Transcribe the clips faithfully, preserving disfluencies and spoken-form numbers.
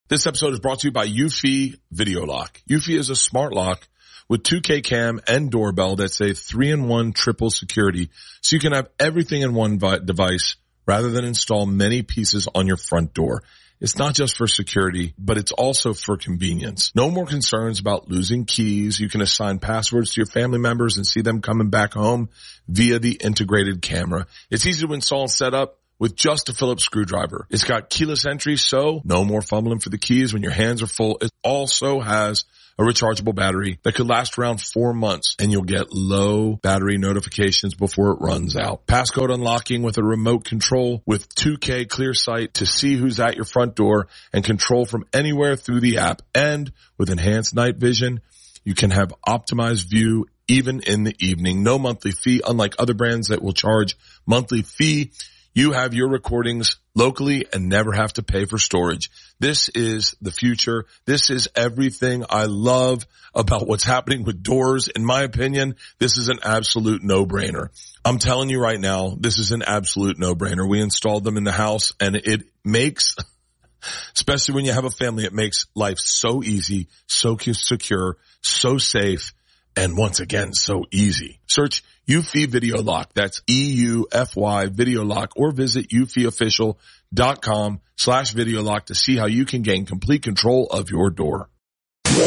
This episode is brought to you by Eufy Video Lock. Eufy is a smart lock with two K cam and doorbell that's a three in one triple security, so you can have everything in one vi- device rather than install many pieces on your front door. It's not just for security, but it's also for convenience. No more concerns about losing keys. You can assign passwords to your family members and see them coming back home via the integrated camera. It's easy to install and set up with just a Phillips screwdriver. It's got keyless entry, so no more fumbling for the keys when your hands are full. It also has a rechargeable battery that could last around four months, and you'll get low battery notifications before it runs out. Passcode unlocking with a remote control with two K clear sight to see who's at your front door and control from anywhere through the app. And with enhanced night vision, you can have optimized view even in the evening. No monthly fee, unlike other brands that will charge monthly fee. You have your recordings locally and never have to pay for storage. This is the future. This is everything I love about what's happening with doors. In my opinion, this is an absolute no-brainer. I'm telling you right now, this is an absolute no-brainer. We installed them in the house, and it makes, especially when you have a family, it makes life so easy, so secure, so safe, and once again, so easy. Search Eufy Video Lock. That's E U F Y Video Lock, or visit eufyofficial.com slash video lock to see how you can gain complete control of your door. Thank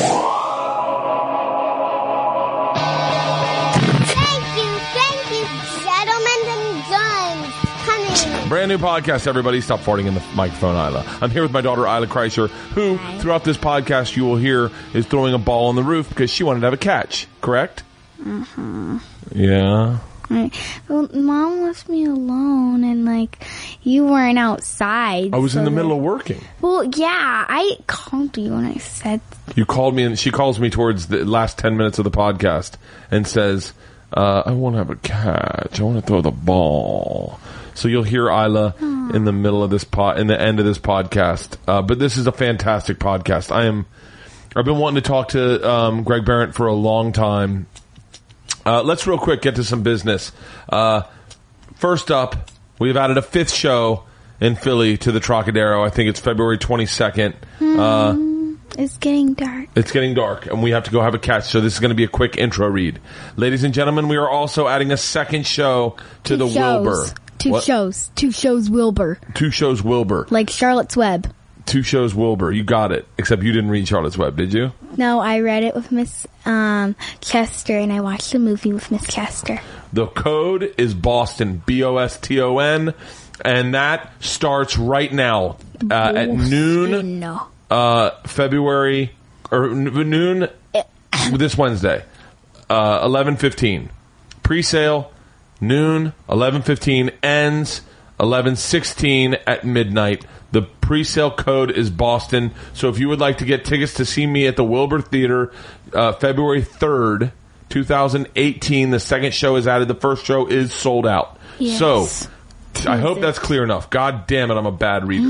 you, thank you, gentlemen and guns. Honey. Brand new podcast, everybody. Stop farting in the microphone, Isla. I'm here with my daughter, Isla Kreischer, who, Hi. throughout this podcast, you will hear is throwing a ball on the roof because she wanted to have a catch, correct? Uh-huh. Yeah. Right. Well, Mom left me alone, and, like, you weren't outside. I was so in the that- middle of working. Well, yeah, I called you and I said... You called me, and she calls me towards the last ten minutes of the podcast and says, uh, I want to have a catch. I want to throw the ball. So you'll hear Isla Aww. in the middle of this pod, in the end of this podcast. Uh, but this is a fantastic podcast. I am, I've been wanting to talk to um, Greg Behrendt for a long time. Uh, let's real quick get to some business. Uh, first up, we've added a fifth show in Philly to the Trocadero. I think it's February twenty-second. Mm, uh, it's getting dark. It's getting dark, and we have to go have a catch, so this is going to be a quick intro read. Ladies and gentlemen, we are also adding a second show to Two the shows. Wilbur. Two What? shows. Two shows Wilbur. Two shows Wilbur. Like Charlotte's Web. Two shows Wilbur. You got it. Except you didn't read Charlotte's Web, did you? No, I read it with Miss um, Chester, and I watched the movie with Miss Chester. The code is Boston, B O S T O N, and that starts right now uh, at noon, uh, February, or n- noon this Wednesday, uh, eleven fifteen. Pre-sale, noon, eleven fifteen, ends eleven sixteen at midnight. The pre-sale code is Boston. So if you would like to get tickets to see me at the Wilbur Theater, uh, February third, twenty eighteen, the second show is added. The first show is sold out. Yes. So I hope that's clear enough. God damn it, I'm a bad reader.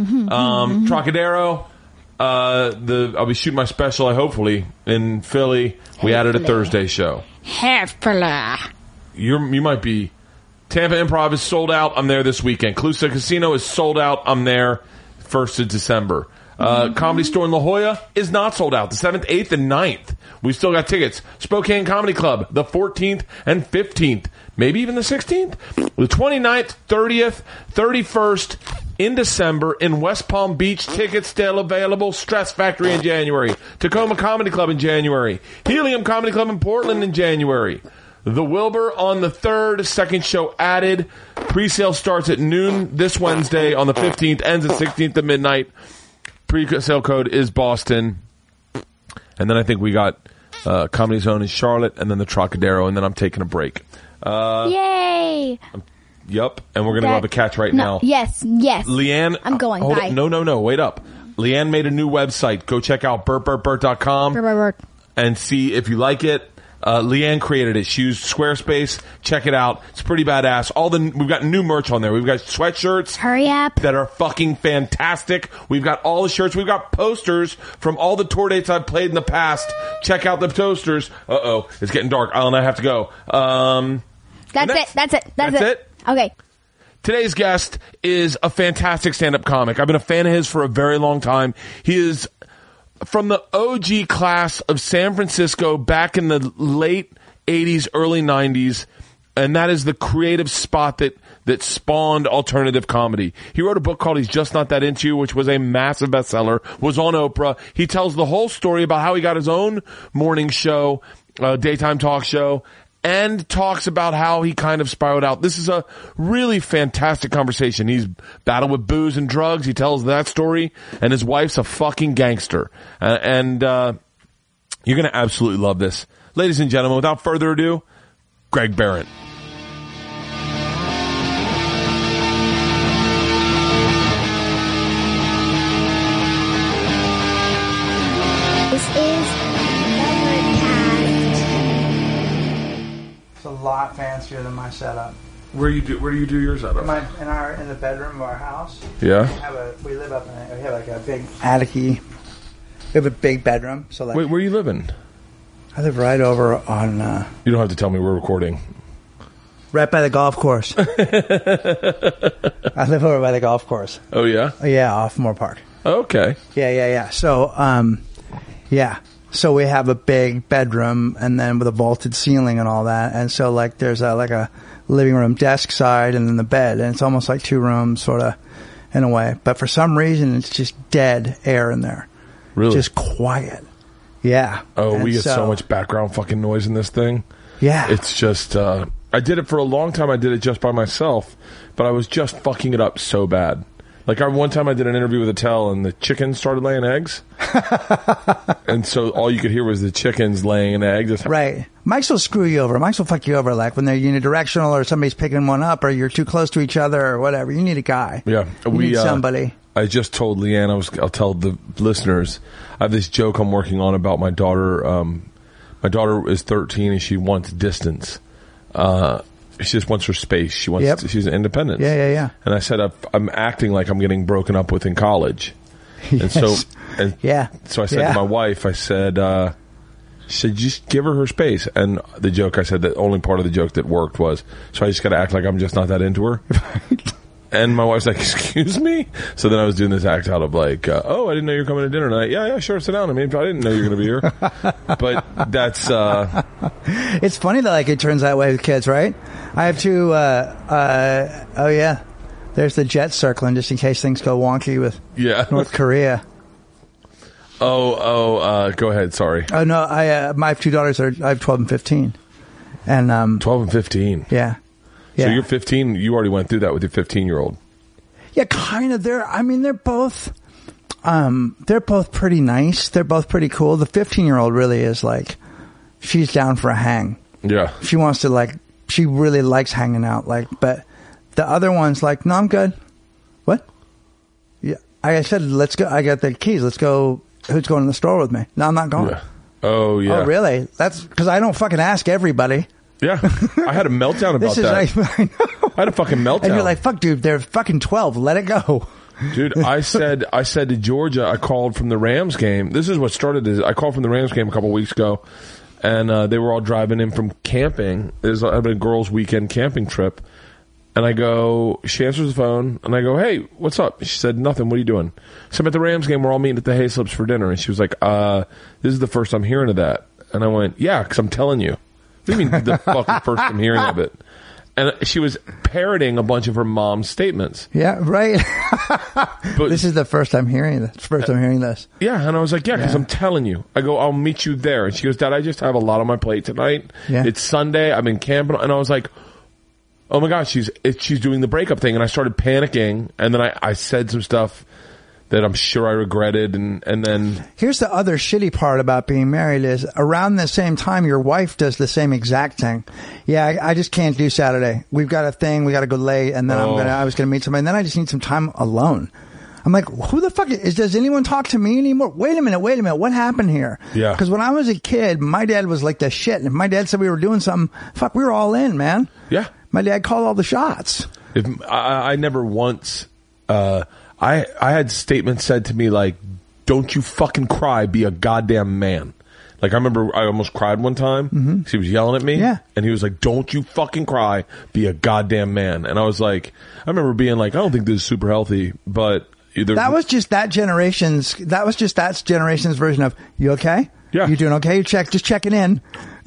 um, Trocadero, uh, the I'll be shooting my special, I hopefully, in Philly. We added a Thursday show. Hopefully. You're, you might be... Tampa Improv is sold out. I'm there this weekend. Calusa Casino is sold out. I'm there first of December. Uh, mm-hmm. Comedy Store in La Jolla is not sold out. The seventh, eighth, and ninth. We've still got tickets. Spokane Comedy Club, the fourteenth and fifteenth. Maybe even the sixteenth. The twenty-ninth, thirtieth, thirty-first in December in West Palm Beach. Tickets still available. Stress Factory in January. Tacoma Comedy Club in January. Helium Comedy Club in Portland in January. The Wilbur on the third, second show added. Pre-sale starts at noon this Wednesday on the fifteenth, ends at sixteenth at midnight. Pre-sale code is Boston. And then I think we got uh, Comedy Zone in Charlotte, and then the Trocadero, and then I'm taking a break. Uh, Yay! Yup, and we're going to have a catch right no, now. Yes, yes. Leanne. I'm going, uh, hold bye. up. No, no, no, wait up. Leanne made a new website. Go check out burt burt burt dot com Burt, burt, burt. and see if you like it. Uh, Leanne created it. She used Squarespace. Check it out. It's pretty badass. All the, we've got new merch on there. We've got sweatshirts. Hurry up. That are fucking fantastic. We've got all the shirts. We've got posters from all the tour dates I've played in the past. Check out the posters. Uh oh. It's getting dark. I'll and I have to go. Um, That's that's, it. That's it. That's, that's it. it. Okay. Today's guest is a fantastic stand-up comic. I've been a fan of his for a very long time. He is from the O G class of San Francisco back in the late eighties, early nineties, and that is the creative spot that that spawned alternative comedy. He wrote a book called He's Just Not That Into You, which was a massive bestseller, was on Oprah. He tells the whole story about how he got his own morning show, uh, daytime talk show, and talks about how he kind of spiraled out. This is a really fantastic conversation. He's battled with booze and drugs. He tells that story, and his wife's a fucking gangster. Uh, and uh you're going to absolutely love this. Ladies and gentlemen, without further ado, Greg Behrendt. This is It's a lot fancier than my setup. Where you do where do you do yours out of? In, my, in our in the bedroom of our house. Yeah. We have a we live up in a, we have like a big attic-y. We have a big bedroom. So like Wait, where are you living? I live right over on uh, You don't have to tell me we're recording. right by the golf course. I live over by the golf course. Oh yeah? Oh, yeah, off Moore Park. Okay. Yeah, yeah, yeah. So um, yeah. So we have a big bedroom, and then with a vaulted ceiling and all that. And so like there's a, like a living room desk side, and then the bed, and it's almost like two rooms, sort of, in a way. But for some reason, it's just dead air in there. Really? Just quiet. Yeah. Oh, And we get so, much background fucking noise in this thing. Yeah. It's just, uh, I did it for a long time. I did it just by myself, but I was just fucking it up so bad. Like, I, one time I did an interview with Attell, and the chickens started laying eggs. And so all you could hear was the chickens laying an egg. Just, Right. Mics will screw you over. Mics will fuck you over, like when they're unidirectional or somebody's picking one up or you're too close to each other or whatever. You need a guy. Yeah. You we, need uh, somebody. I just told Leanne, I was, I'll tell the listeners, I have this joke I'm working on about my daughter. Um, my daughter is thirteen and she wants distance. Uh, she just wants her space. She wants, Yep. to, she's independent. Yeah, yeah, yeah. And I said, I'm, I'm acting like I'm getting broken up with in college. And Yes. so, and Yeah. so I said Yeah. to my wife, I said, uh, she said, just give her her space. And the joke, I said, the only part of the joke that worked was, so I just got to act like I'm just not that into her. And my wife's like, excuse me? So then I was doing this act out of like, uh, oh, I didn't know you were coming to dinner tonight. Yeah, yeah, sure, sit down. I mean, I didn't know you were going to be here. But that's, uh, It's funny that like it turns that way with kids, right? I have two, uh, uh, oh yeah. There's the jet circling just in case things go wonky with yeah. North Korea. Oh, oh, uh, go ahead. Sorry. Oh no, I, uh, my two daughters are, I have twelve and fifteen. And, um, twelve and fifteen. yeah. Yeah. So you're fifteen. You already went through that with your fifteen year old. Yeah, kind of. They're, I mean, they're both, um, they're both pretty nice. They're both pretty cool. The fifteen year old really is like, she's down for a hang. Yeah. She wants to like, she really likes hanging out. Like, but the other one's like, no, I'm good. What? Yeah. I said, let's go. I got the keys. Let's go. Who's going to the store with me? No, I'm not going. Yeah. Oh, yeah. Oh, really? That's because I don't fucking ask everybody. Yeah. I had a meltdown about This is that. like, I know. I had a fucking meltdown. And you're like, fuck, dude, they're fucking twelve. Let it go. Dude, I said, I said to Georgia, I called from the Rams game. This is what started this. I called from the Rams game a couple weeks ago, and uh, they were all driving in from camping. There's a, a girls' weekend camping trip. And I go, she answers the phone, and I go, hey, what's up? She said, nothing. What are you doing? So I'm at the Rams game. We're all meeting at the Hayslips for dinner. And she was like, uh, this is the first I'm hearing of that. And I went, yeah, because I'm telling you. What do you mean the fucking first I'm hearing of it? And she was parroting a bunch of her mom's statements. Yeah, right. But This is the first I'm hearing this. First I'm hearing this. yeah, and I was like, yeah, because Yeah. I'm telling you. I go, I'll meet you there. And she goes, Dad, I just have a lot on my plate tonight. Yeah. It's Sunday. I've been camping. And I was like, oh my God, she's it, she's doing the breakup thing. And I started panicking. And then I, I said some stuff that I'm sure I regretted. And, and then, Here's the other shitty part about being married is around the same time your wife does the same exact thing. Yeah, I, I just can't do Saturday. We've got a thing. We got to go late, and then I'm Oh. gonna. I was gonna meet somebody, and then I just need some time alone. I'm like, who the fuck is? Does anyone talk to me anymore? Wait a minute, wait a minute. What happened here? Yeah. Because when I was a kid, my dad was like the shit. And if my dad said we were doing something, fuck, we were all in, man. yeah. My dad called all the shots. If I, I never once, uh, I, I had statements said to me like, don't you fucking cry, be a goddamn man. Like I remember I almost cried one time. Mm-hmm. He was yelling at me. Yeah. And he was like, don't you fucking cry. Be a goddamn man. And I was like, I remember being like, I don't think this is super healthy, but either. That was just that generation's, that was just that generation's version of, you okay? Yeah. You doing okay? You check, just checking in.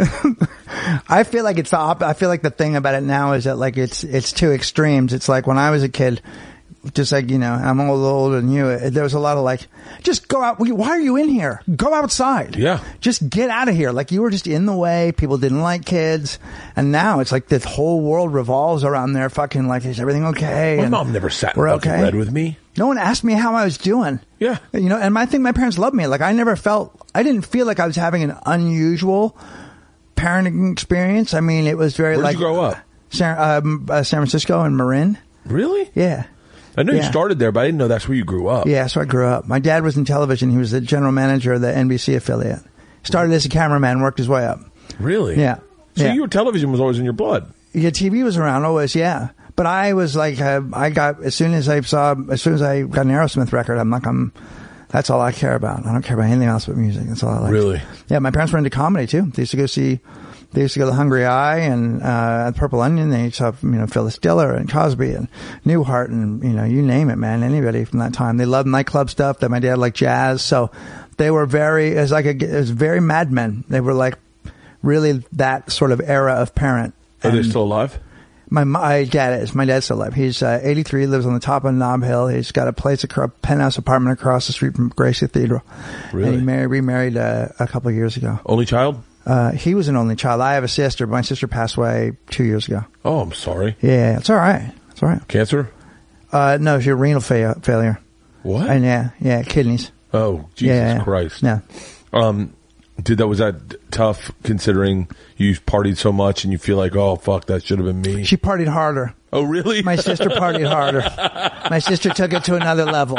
I feel like it's the op- I feel like the thing about it now is that like it's, it's two extremes. It's like when I was a kid, just like, you know, I'm a little older than you. There was a lot of like, just go out. Why are you in here? Go outside. Yeah. Just get out of here. Like you were just in the way. People didn't like kids. And now it's like this whole world revolves around their fucking like, is everything okay? My And mom never sat we're and fucking okay. read with me. No one asked me how I was doing. Yeah. You know, and I think my parents loved me. Like I never felt, I didn't feel like I was having an unusual parenting experience. I mean, it was very Where like. did you grow up? San, um, uh, San Francisco and Marin. Really? Yeah. I know you Yeah. started there, but I didn't know that's where you grew up. Yeah, so I grew up. My dad was in television. He was the general manager of the N B C affiliate. Started as a cameraman, worked his way up. Really? Yeah. So yeah. your television was always in your blood. Yeah, T V was around always, yeah. But I was like, uh, I got, as soon as I saw, as soon as I got an Aerosmith record, I'm like, I'm, that's all I care about. I don't care about anything else but music. That's all I like. Really? Yeah, my parents were into comedy too. They used to go see, they used to go to The Hungry Eye and, uh, Purple Onion. They saw, you know, Phyllis Diller and Cosby and Newhart and, you know, you name it, man. Anybody from that time. They loved nightclub stuff. That my dad liked jazz. So they were very, it was like a, it was very Mad Men. They were like really that sort of era of parent. Are they And still alive? My, my dad is. My dad's still alive. He's uh, eighty-three, lives on the top of Nob Hill. He's got a place, a penthouse apartment across the street from Grace Cathedral. Really? And he married, remarried uh, a couple of years ago. Only child? Uh, he was an only child. I have a sister, but my sister passed away two years ago. Oh, I'm sorry. Yeah, it's all right. It's all right. Cancer? Uh, no, she had renal fa- failure. What? And yeah, yeah, kidneys. Oh, Jesus yeah, yeah. Christ. Yeah. Um, did that, was that tough considering you partied so much and you feel like, oh, fuck, that should have been me? She partied harder. Oh, really? My sister partied harder. My sister took it to another level.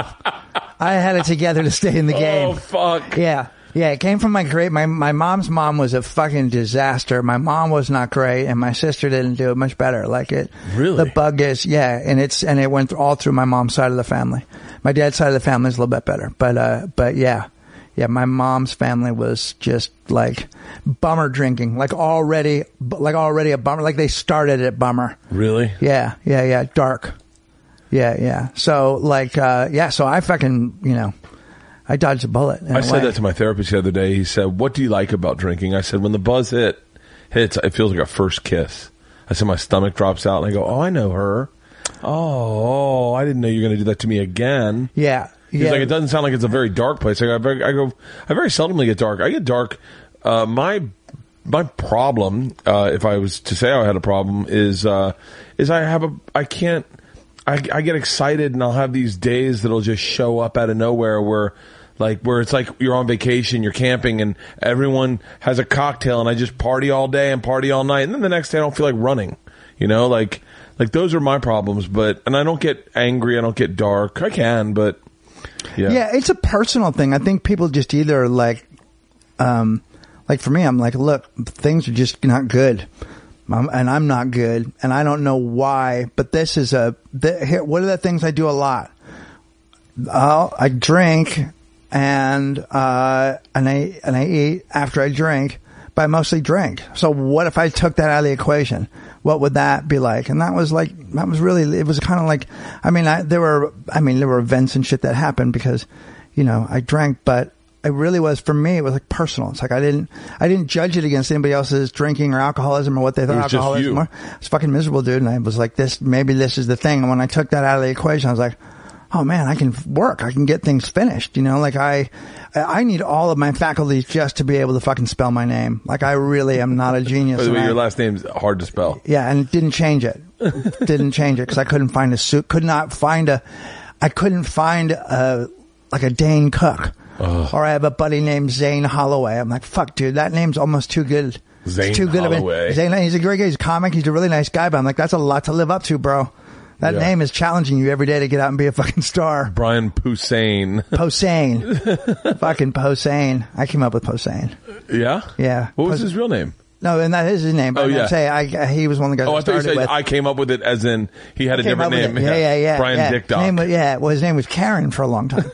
I had it together to stay in the game. Oh, fuck. Yeah. Yeah, it came from my great, my, my mom's mom was a fucking disaster. My mom was not great and my sister didn't do it much better. Like it, Really? the bug is, yeah, and it's, and it went all through my mom's side of the family. My dad's side of the family is a little bit better, but, uh, but yeah, yeah, my mom's family was just like bummer drinking, like already, like already a bummer, like they started at bummer. Really? Yeah, yeah, yeah, dark. Yeah, yeah. So like, uh, yeah, so I fucking, you know, I dodged a bullet. in I a said way. that to my therapist the other day. He said, what do you like about drinking? I said, when the buzz hit, hits, it feels like a first kiss. I said, my stomach drops out and I go, oh, I know her. Oh, oh I didn't know you were going to do that to me again. Yeah. He's yeah. like, it doesn't sound like it's a very dark place. I go, I, very, I go, I very seldomly get dark. I get dark. Uh, my, my problem, uh, if I was to say I had a problem is, uh, is I have a, I can't, I, I get excited and I'll have these days that'll just show up out of nowhere where, like, where it's like you're on vacation, you're camping and everyone has a cocktail and I just party all day and party all night. And then the next day I don't feel like running, you know, like, like those are my problems, but, and I don't get angry. I don't get dark. I can, but yeah. Yeah, it's a personal thing. I think people just either like, um, like for me, I'm like, look, things are just not good. I'm, and I'm not good, and I don't know why, but this is a, the, here, what are the things I do a lot? I'll, I drink, and, uh, and I, and I eat after I drink, but I mostly drink. So what if I took that out of the equation? What would that be like? And that was like, that was really, it was kind of like, I mean, I, there were, I mean, there were events and shit that happened because, you know, I drank, but it really was, for me, it was like personal. It's like I didn't, I didn't judge it against anybody else's drinking or alcoholism or what they thought It was just alcoholism you. were. I was fucking miserable, dude. And I was like, this, maybe this is the thing. And when I took that out of the equation, I was like, oh man, I can work. I can get things finished. You know, like I, I need all of my faculties just to be able to fucking spell my name. Like I really am not a genius. By the way, and I- your last name's hard to spell. yeah, and it didn't change it. Didn't change it because I couldn't find a suit. Could not find a. I couldn't find a like a Dane Cook. Ugh. Or I have a buddy named Zane Holloway. I'm like, fuck, dude, that name's almost too good. It's Zane too good Holloway. Of a, Zane, he's a great guy. He's a comic. He's a really nice guy. But I'm like, that's a lot to live up to, bro. That Yeah. name is challenging you every day to get out and be a fucking star. Brian Posehn. Posehn. Fucking Posehn. I came up with Posehn. Yeah? Yeah. What was Pos- his real name? No, and that is his name. But Oh, I'm yeah. say I, he was one of the guys. Oh, I I thought you started said with. I came up with it as in he had a Came different up with name. it. Yeah, yeah, yeah. Brian yeah. Dick Doc. Name was- yeah, well, his name was Karen for a long time.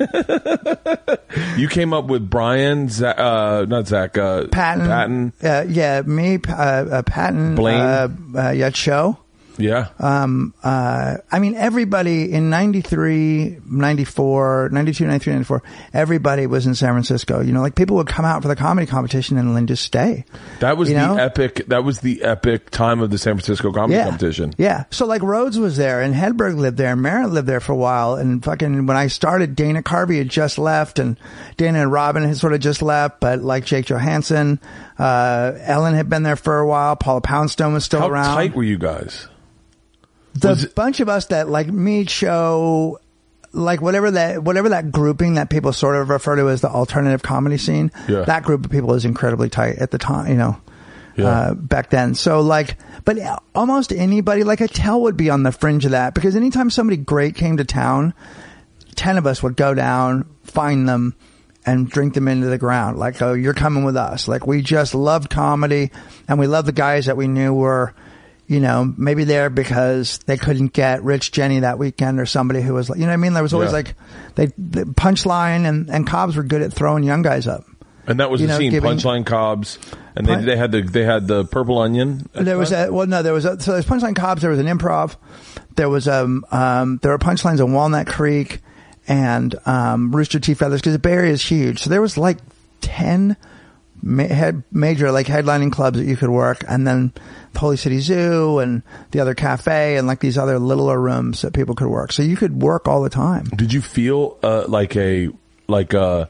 You came up with Brian, Zach, uh, not Zach, uh, Patton. Patton. Uh, yeah, me, uh, uh, Patton. Blaine. Uh, uh, yeah, Cho. Yeah. Um, uh, I mean, everybody in ninety-three, ninety-four, ninety-two, ninety-three, ninety-four, everybody was in San Francisco. You know, like people would come out for the comedy competition and then just stay. That was you the know? epic, that was the epic time of the San Francisco comedy Yeah. competition. Yeah. So like Rhodes was there and Hedberg lived there and Merritt lived there for a while. And fucking when I started, Dana Carvey had just left and Dana and Robin had sort of just left, but like Jake Johansson, uh, Ellen had been there for a while. Paula Poundstone was still How around. tight were you guys? The Was it- bunch of us that like me, Cho, like whatever that whatever that grouping that people sort of refer to as the alternative comedy scene, Yeah. that group of people is incredibly tight at the time, you know, Yeah. uh, back then. So like, but almost anybody, like Attell would be on the fringe of that because anytime somebody great came to town, ten of us would go down, find them, and drink them into the ground. Like, oh, you're coming with us. Like, we just loved comedy, and we loved the guys that we knew were, you know, maybe there because they couldn't get Rich Jenny that weekend or somebody who was like, you know what I mean? There was always Yeah. like, they, the Punchline and, and Cobbs were good at throwing young guys up. And that was You the know, scene, giving- Punchline Cobbs, and they Pun- they had the they had the Purple Onion. There was a, well, no, there was a, so there's Punchline Cobbs, there was an Improv, there was, um, um, there were punchlines in Walnut Creek and, um, Rooster Teeth Feathers because the Bay Area is huge. So there was like ten ma- head, major like headlining clubs that you could work, and then the Holy City Zoo and the other cafe and like these other littler rooms that people could work. So you could work all the time. Did you feel uh, like a like uh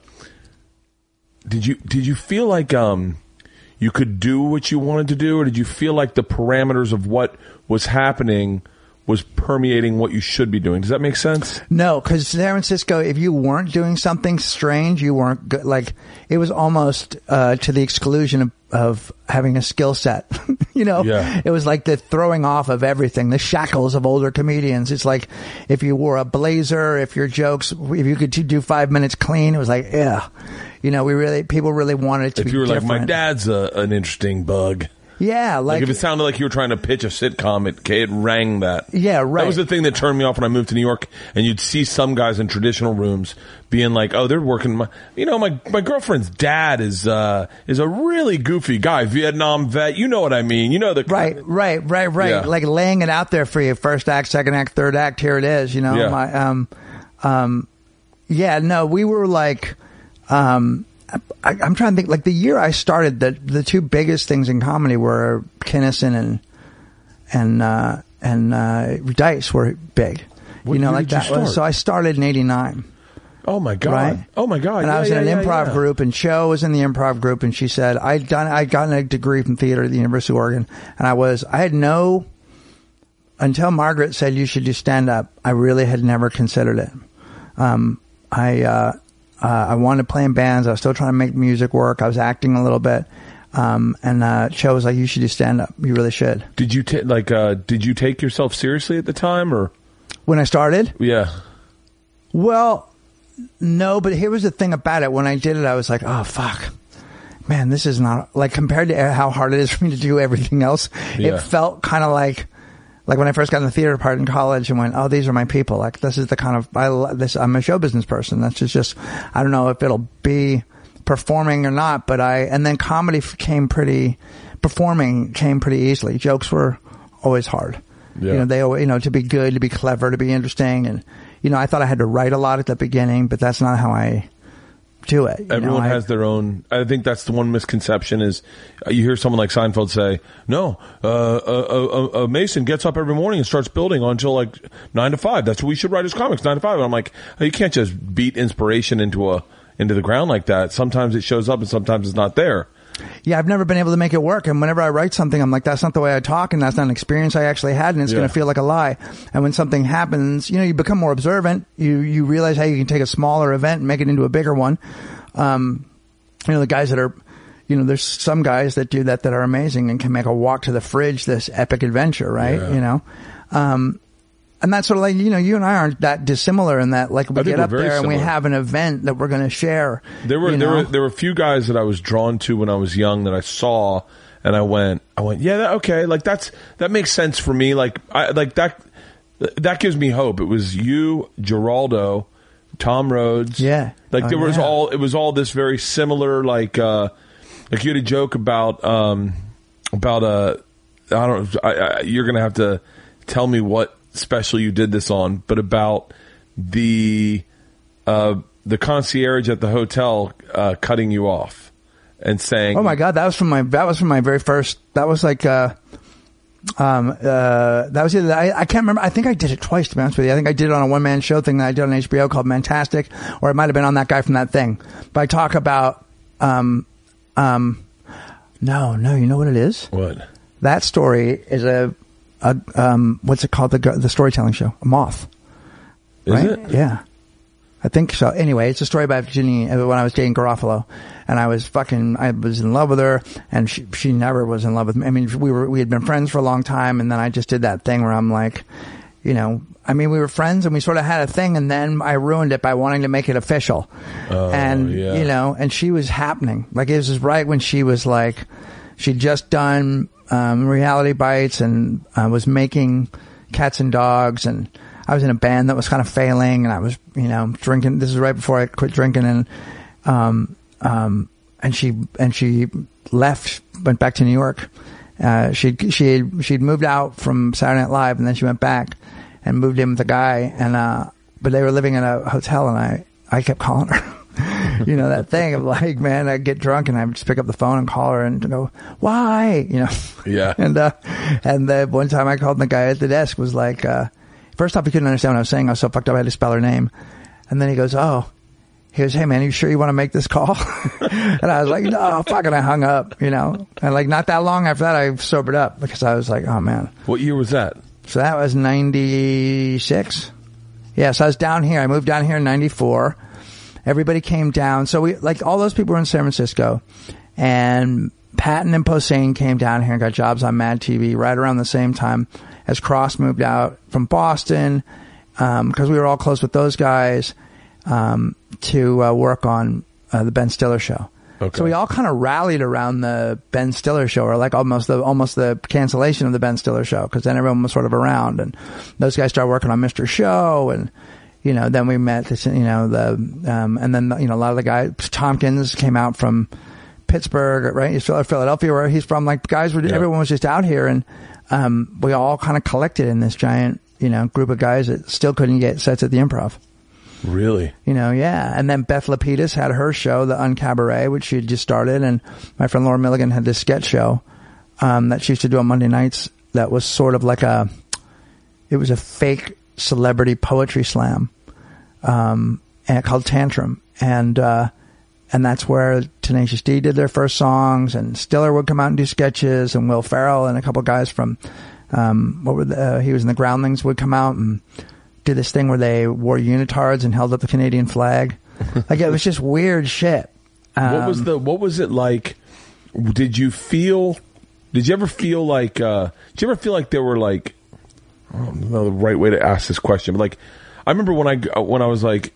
did you did you feel like um you could do what you wanted to do, or did you feel like the parameters of what was happening was permeating what you should be doing? Does that make sense? No, because San Francisco, if you weren't doing something strange, you weren't good. Like, it was almost uh, to the exclusion of, of having a skill set. you know, Yeah. It was like the throwing off of everything, the shackles of older comedians. It's like if you wore a blazer, if your jokes, if you could do five minutes clean, it was like, yeah. You know, we really, people really wanted it to If be you were different. like, my dad's a, an interesting bug. Yeah, Like, like, if it sounded like you were trying to pitch a sitcom, it, it rang that. Yeah, right. That was the thing that turned me off when I moved to New York, and you'd see some guys in traditional rooms being like, "Oh, they're working." My, you know, my my girlfriend's dad is uh is a really goofy guy, Vietnam vet. You know what I mean? You know the Right, right, right, right. Yeah. Like laying it out there for you. First act, second act, third act. Here it is. You know, Yeah. my, um, um, yeah, no, we were like, um, I, I'm trying to think, like the year I started, the, the two biggest things in comedy were Kinnison and, and, uh, and, uh, Dice were big. What you know, year like did you that. start? So I started in eighty-nine. Oh my god! Right. Oh my god! And Yeah, I was yeah, in an yeah, improv yeah. group, and Cho was in the improv group, and she said, I'd done, I'd gotten a degree from theater at the University of Oregon, and I was, I had no, until Margaret said you should do stand up, I really had never considered it. Um, I, uh, uh, I wanted to play in bands. I was still trying to make music work. I was acting a little bit. Um, and, uh, Cho was like, you should do stand up. You really should. Did you ta- like? uh Did you take yourself seriously at the time, or When I started, yeah? well, no, but here was the thing about it. When I did it, I was like, oh, fuck. Man, this is not, like, compared to how hard it is for me to do everything else, Yeah. it felt kind of like, like when I first got in the theater part in college and went, oh, these are my people. Like, this is the kind of, I, lo- this, I'm a show business person. That's just, just, I don't know if it'll be performing or not, but I, and then comedy f- came pretty, performing came pretty easily. Jokes were always hard. Yeah. You know, they, always- you know, to be good, to be clever, to be interesting. And, you know, I thought I had to write a lot at the beginning, but that's not how I do it. You Everyone know, I- has their own. I think that's the one misconception is uh, you hear someone like Seinfeld say, "No, uh, a, a, a Mason gets up every morning and starts building until like nine to five. That's what we should write as comics, nine to five." And I'm like, oh, you can't just beat inspiration into a into the ground like that. Sometimes it shows up and sometimes it's not there. Yeah, I've never been able to make it work. And whenever I write something, I'm like, that's not the way I talk, and that's not an experience I actually had, and it's Yeah. going to feel like a lie. And when something happens, you know, you become more observant. You you realize how you can take a smaller event and make it into a bigger one. Um, you know, the guys that are, you know, there's some guys that do that that are amazing and can make a walk to the fridge this epic adventure, right? Yeah. You know, um, and that's sort of like, you know, you and I aren't that dissimilar in that, like, we I think get we're up very there and we similar. have an event that we're going to share. There were you there know? were there were a few guys that I was drawn to when I was young that I saw And I went, I went, yeah, that, okay. Like that's, that makes sense for me. Like, I, like that, that gives me hope. It was you, Geraldo, Tom Rhodes. Yeah. Like Oh, there was yeah. all, it was all this very similar, like, uh, like you had a joke about, um, about, uh, I don't, I, I, you're going to have to tell me what special you did this on, but about the, uh, the concierge at the hotel, uh, cutting you off. And saying, "Oh my God, that was from my that was from my very first. That was like, uh, um, uh, that was either I, I can't remember. I think I did it twice. To be honest with you, I think I did it on a one man show thing that I did on H B O called Fantastic, or it might have been on that guy from that thing. But I talk about, um, um, no, no, you know what it is? What? That story is a, a um, what's it called? The the storytelling show, a moth. Is right? it? Yeah. I think so. Anyway, it's a story about Ginny when I was dating Garofalo, and I was fucking, I was in love with her, and she she never was in love with me. I mean, we were we had been friends for a long time, and then I just did that thing where I'm like, you know, I mean, we were friends, and we sort of had a thing, and then I ruined it by wanting to make it official, Oh, and yeah. you know, and she was happening like it was just right when she was like, she'd just done um, Reality Bites and uh, was making Cats and Dogs, and I was in a band that was kind of failing, and I was, you know, drinking. This is right before I quit drinking, and um, um, and she and she left, went back to New York. Uh, she she had, she'd moved out from Saturday Night Live, and then she went back and moved in with a guy, and uh, but they were living in a hotel, and I I kept calling her. You know, that thing of like, man, I'd get drunk and I'd just pick up the phone and call her and go, why? You know? Yeah. And, uh, and the one time I called, and the guy at the desk was like, uh, first off, he couldn't understand what I was saying. I was so fucked up I had to spell her name. And then he goes, oh, he goes, hey man, are you sure you want to make this call? And I was like, no, fuck it. I hung up, you know, and like not that long after that, I sobered up because I was like, oh man. What year was that? So that was ninety-six. Yeah. So I was down here. I moved down here in ninety-four. Everybody came down. So we, like, all those people were in San Francisco, and Patton and Posehn came down here and got jobs on Mad T V right around the same time as Cross moved out from Boston, um, cause we were all close with those guys, um, to, uh, work on, uh, the Ben Stiller show. Okay. So we all kind of rallied around the Ben Stiller show, or like almost the, almost the cancellation of the Ben Stiller show, cause then everyone was sort of around, and those guys started working on Mister Show, and, you know, then we met this, you know, the, um, and then, you know, a lot of the guys, Tompkins came out from Pittsburgh, right? He's Philadelphia, where he's from. Like, guys were, Yeah. everyone was just out here, and, um, we all kind of collected in this giant, you know, group of guys that still couldn't get sets at the Improv. Really? You know, yeah. And then Beth Lapidus had her show, the Uncabaret, which she had just started, and my friend Laura Milligan had this sketch show, um, that she used to do on Monday nights that was sort of like a, it was a fake celebrity poetry slam, um, and called Tantrum. And, uh, and that's where Tenacious D did their first songs, and Stiller would come out and do sketches, and Will Ferrell and a couple guys from, um, what were the, uh, he was in the Groundlings would come out and do this thing where they wore unitards and held up the Canadian flag. Like, it was just weird shit. Um, What was the, what was it like? Did you feel, did you ever feel like, uh, did you ever feel like there were like, I don't know the right way to ask this question, but like, I remember when I, when I was like,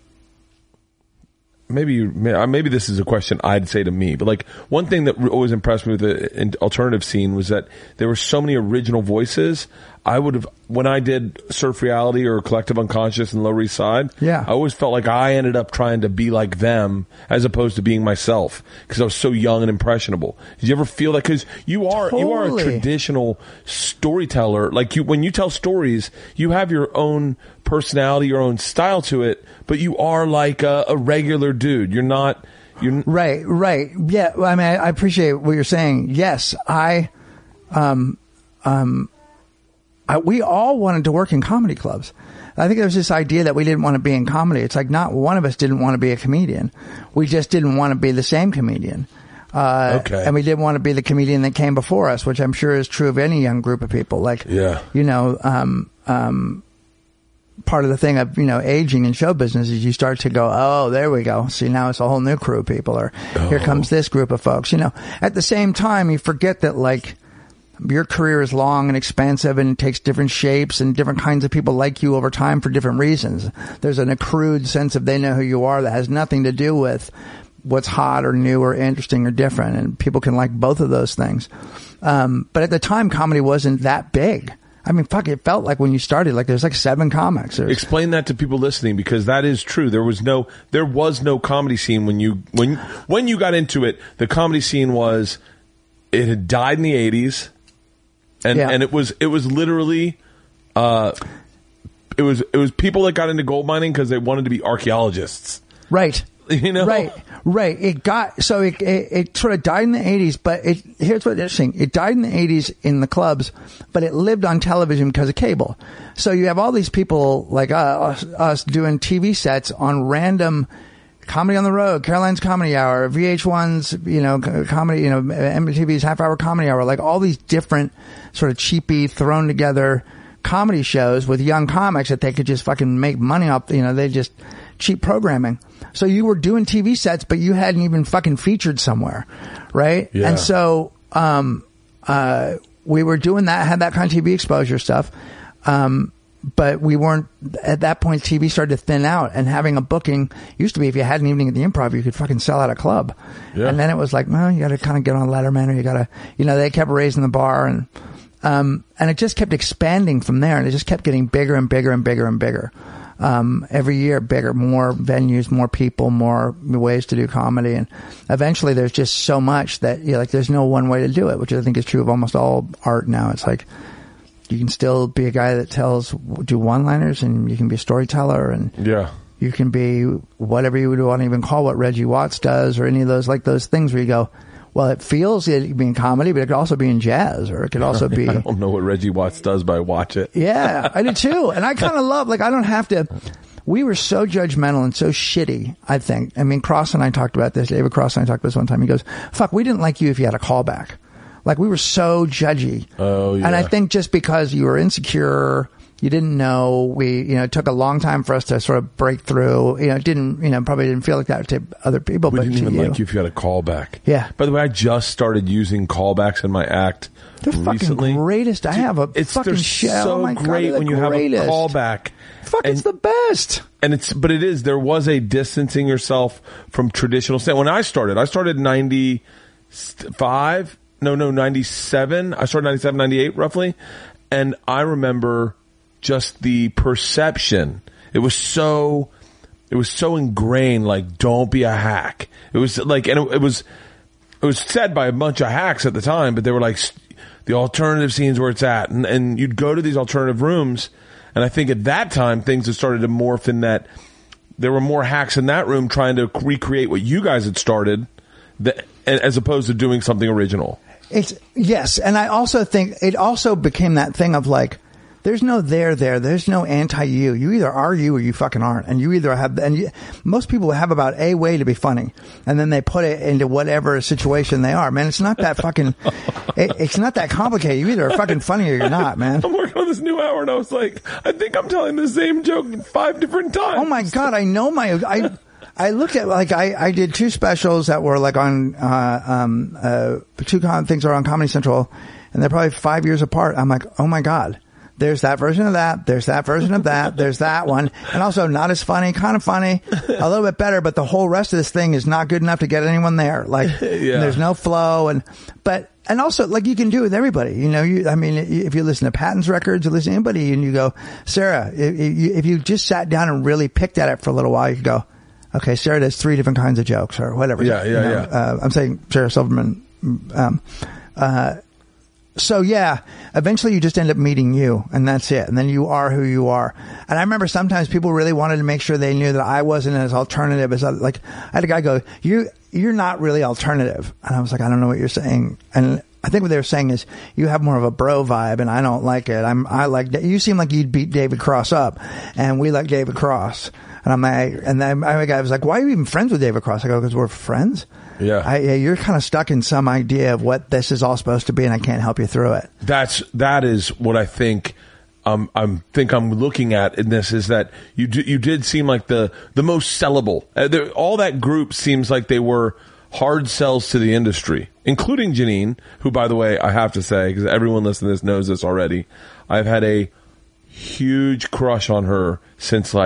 maybe, you- maybe this is a question I'd say to me, but like, one thing that always impressed me with the alternative scene was that there were so many original voices. I would have, when I did Surf Reality or Collective Unconscious and Lower East Side, Yeah. I always felt like I ended up trying to be like them as opposed to being myself because I was so young and impressionable. Did you ever feel that? Because you are you are a Totally. traditional storyteller. Like you, when you tell stories, you have your own personality, your own style to it, but you are like a, a regular dude. You're not. You're Right, right. Yeah, well, I mean, I, I appreciate what you're saying. Yes, I, um, um, I, we all wanted to work in comedy clubs. I think there was this idea that we didn't want to be in comedy. It's like not one of us didn't want to be a comedian. We just didn't want to be the same comedian. Uh, Okay. and we didn't want to be the comedian that came before us, which I'm sure is true of any young group of people. Like, Yeah. you know, um, um, part of the thing of, you know, aging in show business is you start to go, oh, there we go. See, now it's a whole new crew of people, or here comes this group of folks, you know. At the same time, you forget that, like, your career is long and expansive, and it takes different shapes, and different kinds of people like you over time for different reasons. There's an accrued sense of they know who you are that has nothing to do with what's hot or new or interesting or different, and people can like both of those things. Um, but at the time, comedy wasn't that big. I mean, fuck, it felt like when you started, like there's like seven comics. There's, Explain that to people listening, because that is true. There was no, there was no comedy scene when you, when, when you got into it. The comedy scene was, it had died in the eighties, and Yeah. and it was it was literally, uh, it was it was people that got into gold mining because they wanted to be archaeologists. right. You know, Right, right. It got so it, it it sort of died in the eighties, but it here's what's interesting: it died in the eighties in the clubs, but it lived on television because of cable. So you have all these people like uh, us, us doing T V sets on random Comedy on the Road, Caroline's Comedy Hour, V H one's you know comedy, you know M T V's Half Hour Comedy Hour, like all these different sort of cheapy thrown together comedy shows with young comics that they could just fucking make money off. You know, they just cheap programming. So you were doing T V sets, but you hadn't even fucking featured somewhere, right? Yeah. And so, um, uh, we were doing that, had that kind of T V exposure stuff. Um, but we weren't, at that point, T V started to thin out, and having a booking used to be if you had an evening at the Improv, you could fucking sell out a club. Yeah. And then it was like, well, you gotta kind of get on Letterman, or you gotta, you know, they kept raising the bar, and, um, and it just kept expanding from there, and it just kept getting bigger and bigger and bigger and bigger. Um, every year bigger, more venues, more people, more ways to do comedy. And eventually there's just so much that you know, like there's no one way to do it, which I think is true of almost all art now. It's like you can still be a guy that tells, do one-liners, and you can be a storyteller, and yeah, you can be whatever you would want to even call what Reggie Watts does, or any of those, like those things where you go, well, it feels it could be in comedy, but it could also be in jazz, or it could also be. I don't know what Reggie Watts does, but I watch it. Yeah, I do too. And I kind of love, like, I don't have to. We were so judgmental and so shitty, I think. I mean, Cross and I talked about this. David Cross and I talked about this one time. He goes, fuck, we didn't like you if you had a callback. Like, we were so judgy. Oh, yeah. And I think just because you were insecure, you didn't know, we, you know, it took a long time for us to sort of break through. You know, it didn't, you know, probably didn't feel like that to other people, We but didn't to even you. like you if you had a callback. Yeah. By the way, I just started using callbacks in my act They're recently. fucking greatest. I have a It's fucking they're show. so Oh my God, great they're when the you greatest. have a callback. Fuck, And- it's the best. And it's, but it is, there was a distancing yourself from traditional stand. When I started, I started ninety-five, no, no, ninety-seven. I started ninety-seven, ninety-eight roughly. And I remember just the perception. It was so, it was so ingrained, like, don't be a hack. It was like, and it, it was, it was said by a bunch of hacks at the time, but they were like, the alternative scene's where it's at. And, and you'd go to these alternative rooms, and I think at that time, things had started to morph in that there were more hacks in that room trying to recreate what you guys had started, that, as opposed to doing something original. It's yes, and I also think it also became that thing of like, there's no there there. There's no anti-you. You either are you or you fucking aren't. And you either have, and you, most people have about a way to be funny, and then they put it into whatever situation they are. Man, it's not that fucking, it, it's not that complicated. You either are fucking funny or you're not, man. I'm working on this new hour, and I was like, I think I'm telling the same joke five different times. Oh my God, I know my, I, I looked at, like, I, I did two specials that were like on, uh, um, uh, two con- things are on Comedy Central, and they're probably five years apart. I'm like, oh my God. There's that version of that. There's that version of that. There's that one. And also not as funny, kind of funny, a little bit better, but the whole rest of this thing is not good enough to get anyone there. Like, Yeah. there's no flow. And, but, and also, like, you can do it with everybody. You know, you, I mean, if you listen to Patton's records, you listen to anybody, and you go, Sarah, if you, if you just sat down and really picked at it for a little while, you could go, okay, Sarah does three different kinds of jokes, or whatever. Yeah, yeah, You know, yeah. Uh, I'm saying Sarah Silverman, um, uh, So yeah, eventually you just end up meeting you, and that's it. And then you are who you are. And I remember sometimes people really wanted to make sure they knew that I wasn't as alternative as other, like, I had a guy go, you, you're not really alternative. And I was like, I don't know what you're saying. And I think what they were saying is you have more of a bro vibe, and I don't like it. I'm, I like, you seem like you'd beat David Cross up, and we like David Cross. And I'm like, and then my guy was like, why are you even friends with David Cross? I go, because we're friends. Yeah. I, yeah, you're kind of stuck in some idea of what this is all supposed to be, and I can't help you through it. That's that is what I think. Um, I'm think I'm looking at in this is that you do, you did seem like the the most sellable. Uh, there, all that group seems like they were hard sells to the industry, including Janine, who, by the way, I have to say, because everyone listening to this knows this already, I've had a huge crush on her since like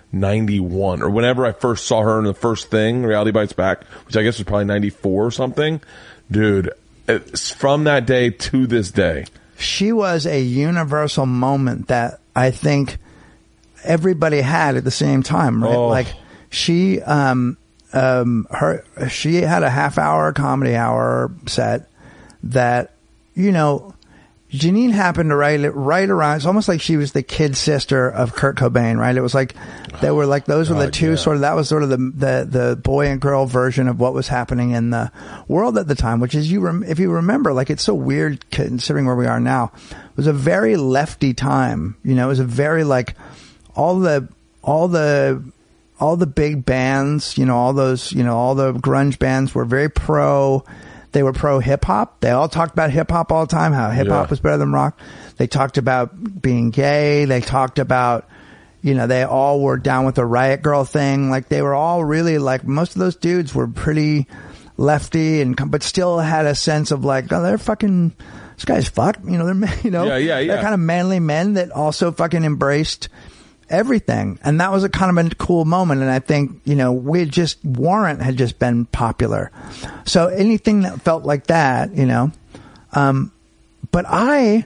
ninety-one or whenever I first saw her in the first thing, Reality Bites Back, which I guess was probably ninety-four or something. Dude, it's from that day to this day. She was a universal moment that I think everybody had at the same time, right? Oh. Like she, um, um, her, she had a half hour comedy hour set that, you know, Janine happened to write it right around. It's almost like she was the kid sister of Kurt Cobain, right? It was like they were like those were the two yeah. sort of that was sort of the the the boy and girl version of what was happening in the world at the time. Which is you rem- if you remember, like it's so weird considering where we are now. It was a very lefty time, you know. It was a very like all the all the all the big bands, you know, all those you know all the grunge bands were very pro. They were pro hip hop. They all talked about hip hop all the time, how hip hop Yeah. was better than rock. They talked about being gay. They talked about, you know, they all were down with the Riot Girl thing. Like they were all really like, most of those dudes were pretty lefty and, but still had a sense of like, oh, they're fucking, this guy's fucked. You know, they're, you know, Yeah, yeah, yeah. they're kind of manly men that also fucking embraced everything. And that was a kind of a cool moment. And I think, you know, we had just, Warrant had just been popular. So anything that felt like that, you know, um, but I,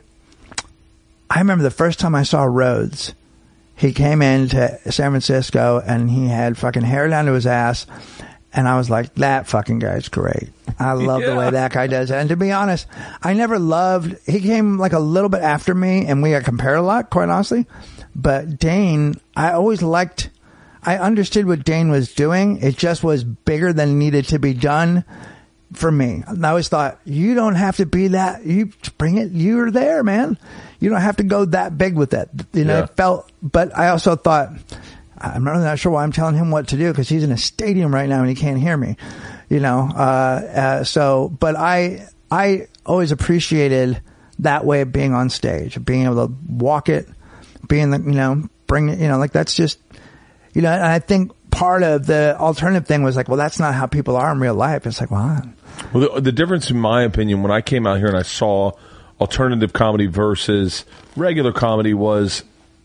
I remember the first time I saw Rhodes, he came into San Francisco and he had fucking hair down to his ass. And I was like, that fucking guy's great. I love Yeah. the way that guy does it. And to be honest, I never loved, he came like a little bit after me and we got compared a lot, quite honestly. But Dane, I always liked, I understood what Dane was doing. It just was bigger than needed to be done for me. And I always thought, you don't have to be that, you bring it, you're there, man. You don't have to go that big with it. You know, Yeah. it felt, but I also thought, I'm really not sure why I'm telling him what to do because he's in a stadium right now and he can't hear me, you know. Uh, uh, so, but I, I always appreciated that way of being on stage, of being able to walk it, being the, you know, bring it, you know, like that's just, you know. And I think part of the alternative thing was like, well, that's not how people are in real life. It's like, well, Well, the, the difference, in my opinion, when I came out here and I saw alternative comedy versus regular comedy was,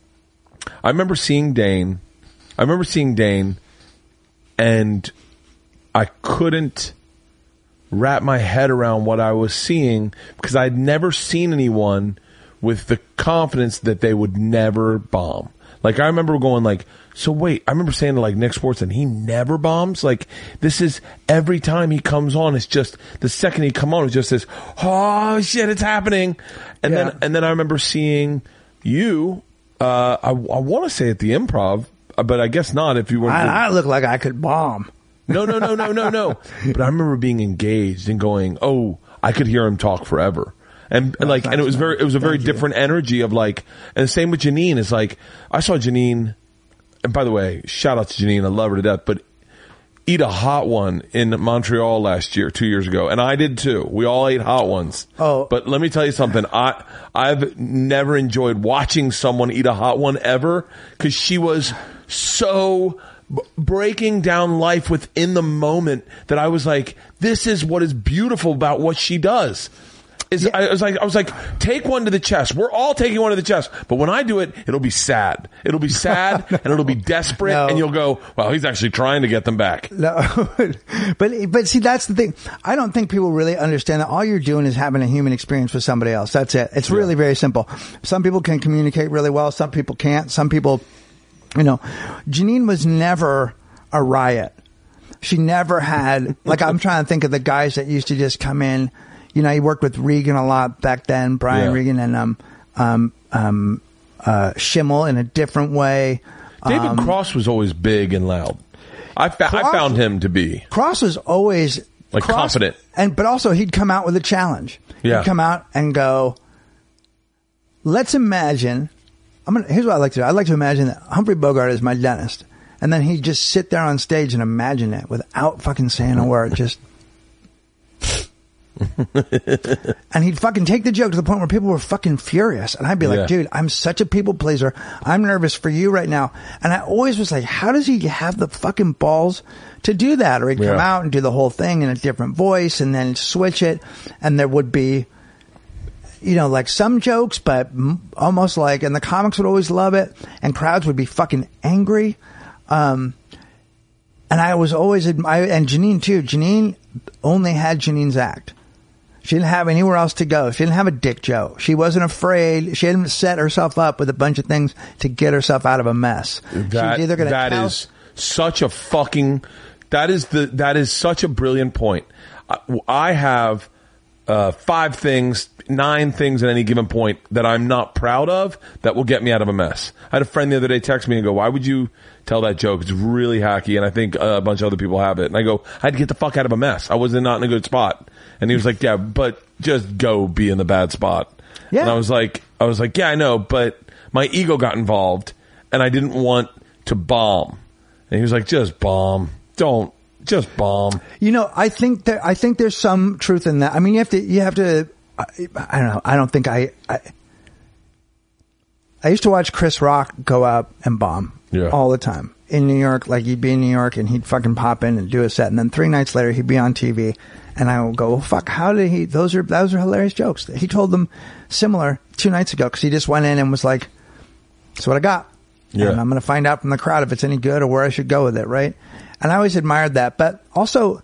I remember seeing Dane. I remember seeing Dane, and I couldn't wrap my head around what I was seeing because I'd never seen anyone with the confidence that they would never bomb. Like, I remember going like, so wait, I remember saying to like Nick Sports, and he never bombs? Like, this is, every time he comes on, it's just, the second he come on, it's just this, oh shit, it's happening. And Yeah. then, and then I remember seeing you, uh, I, I want to say at the Improv, but I guess not if you weren't. I, I look like I could bomb. No, no, no, no, no, no. But I remember being engaged and going, oh, I could hear him talk forever. And, and like, and it was very, it was a very Thank you. different energy of like, and the same with Janine is like, I saw Janine, and by the way, shout out to Janine, I love her to death, but eat a hot one in Montreal last year, two years ago. And I did too. We all ate hot ones. Oh. But let me tell you something. I, I've never enjoyed watching someone eat a hot one ever because she was so b- breaking down life within the moment that I was like, this is what is beautiful about what she does. Is I was like, I was like, take one to the chest. We're all taking one to the chest. But when I do it, it'll be sad. It'll be sad and it'll be desperate. No. And you'll go, well, he's actually trying to get them back. No, but but see, that's the thing. I don't think people really understand that all you're doing is having a human experience with somebody else. That's it. It's really very simple. Some people can communicate really well. Some people can't. Some people, you know, Janine was never a riot. She never had, like, I'm trying to think of the guys that used to just come in. You know, he worked with Regan a lot back then, Brian Yeah. Regan and um um um uh Schimmel in a different way. David Um, Cross was always big and loud. I, fa- I Cross- found him to be. Cross was always Like, Cross- confident. and but also he'd come out with a challenge. Yeah. He'd come out and go, let's imagine. I'm gonna. Here's what I like to do. I like to imagine that Humphrey Bogart is my dentist, and then he'd just sit there on stage and imagine it without fucking saying a word. Just. And he'd fucking take the joke to the point where people were fucking furious. And I'd be like, Yeah. dude, I'm such a people pleaser. I'm nervous for you right now. And I always was like, how does he have the fucking balls to do that? Or he'd come Yeah. out and do the whole thing in a different voice and then switch it. And there would be, you know, like some jokes, but m- almost like, and the comics would always love it. And crowds would be fucking angry. Um, and I was always, admi- and Janine too. Janine only had Janine's act. She didn't have anywhere else to go. She didn't have a dick joke. She wasn't afraid. She hadn't set herself up with a bunch of things to get herself out of a mess. That, she was either gonna that tell- is such a fucking, that is the, that is such a brilliant point. I, I have, uh, five things, nine things at any given point that I'm not proud of that will get me out of a mess. I had a friend the other day text me and go, why would you tell that joke? It's really hacky. And I think uh, a bunch of other people have it. And I go, I had to get the fuck out of a mess. I was not in a good spot. And he was like, yeah, but just go be in the bad spot. Yeah. And I was like, I was like, yeah, I know, but my ego got involved and I didn't want to bomb. And he was like, just bomb. Don't. Just bomb. You know, I think that I think there's some truth in that. I mean, you have to, you have to. I, I don't know. I don't think I, I. I used to watch Chris Rock go out and bomb Yeah. all the time in New York. Like he'd be in New York and he'd fucking pop in and do a set, and then three nights later he'd be on T V, and I would go, well, "Fuck! How did he? Those are those are hilarious jokes." He told them similar two nights ago because he just went in and was like, "That's what I got." Yeah. And I'm going to find out from the crowd if it's any good or where I should go with it, right? And I always admired that. But also,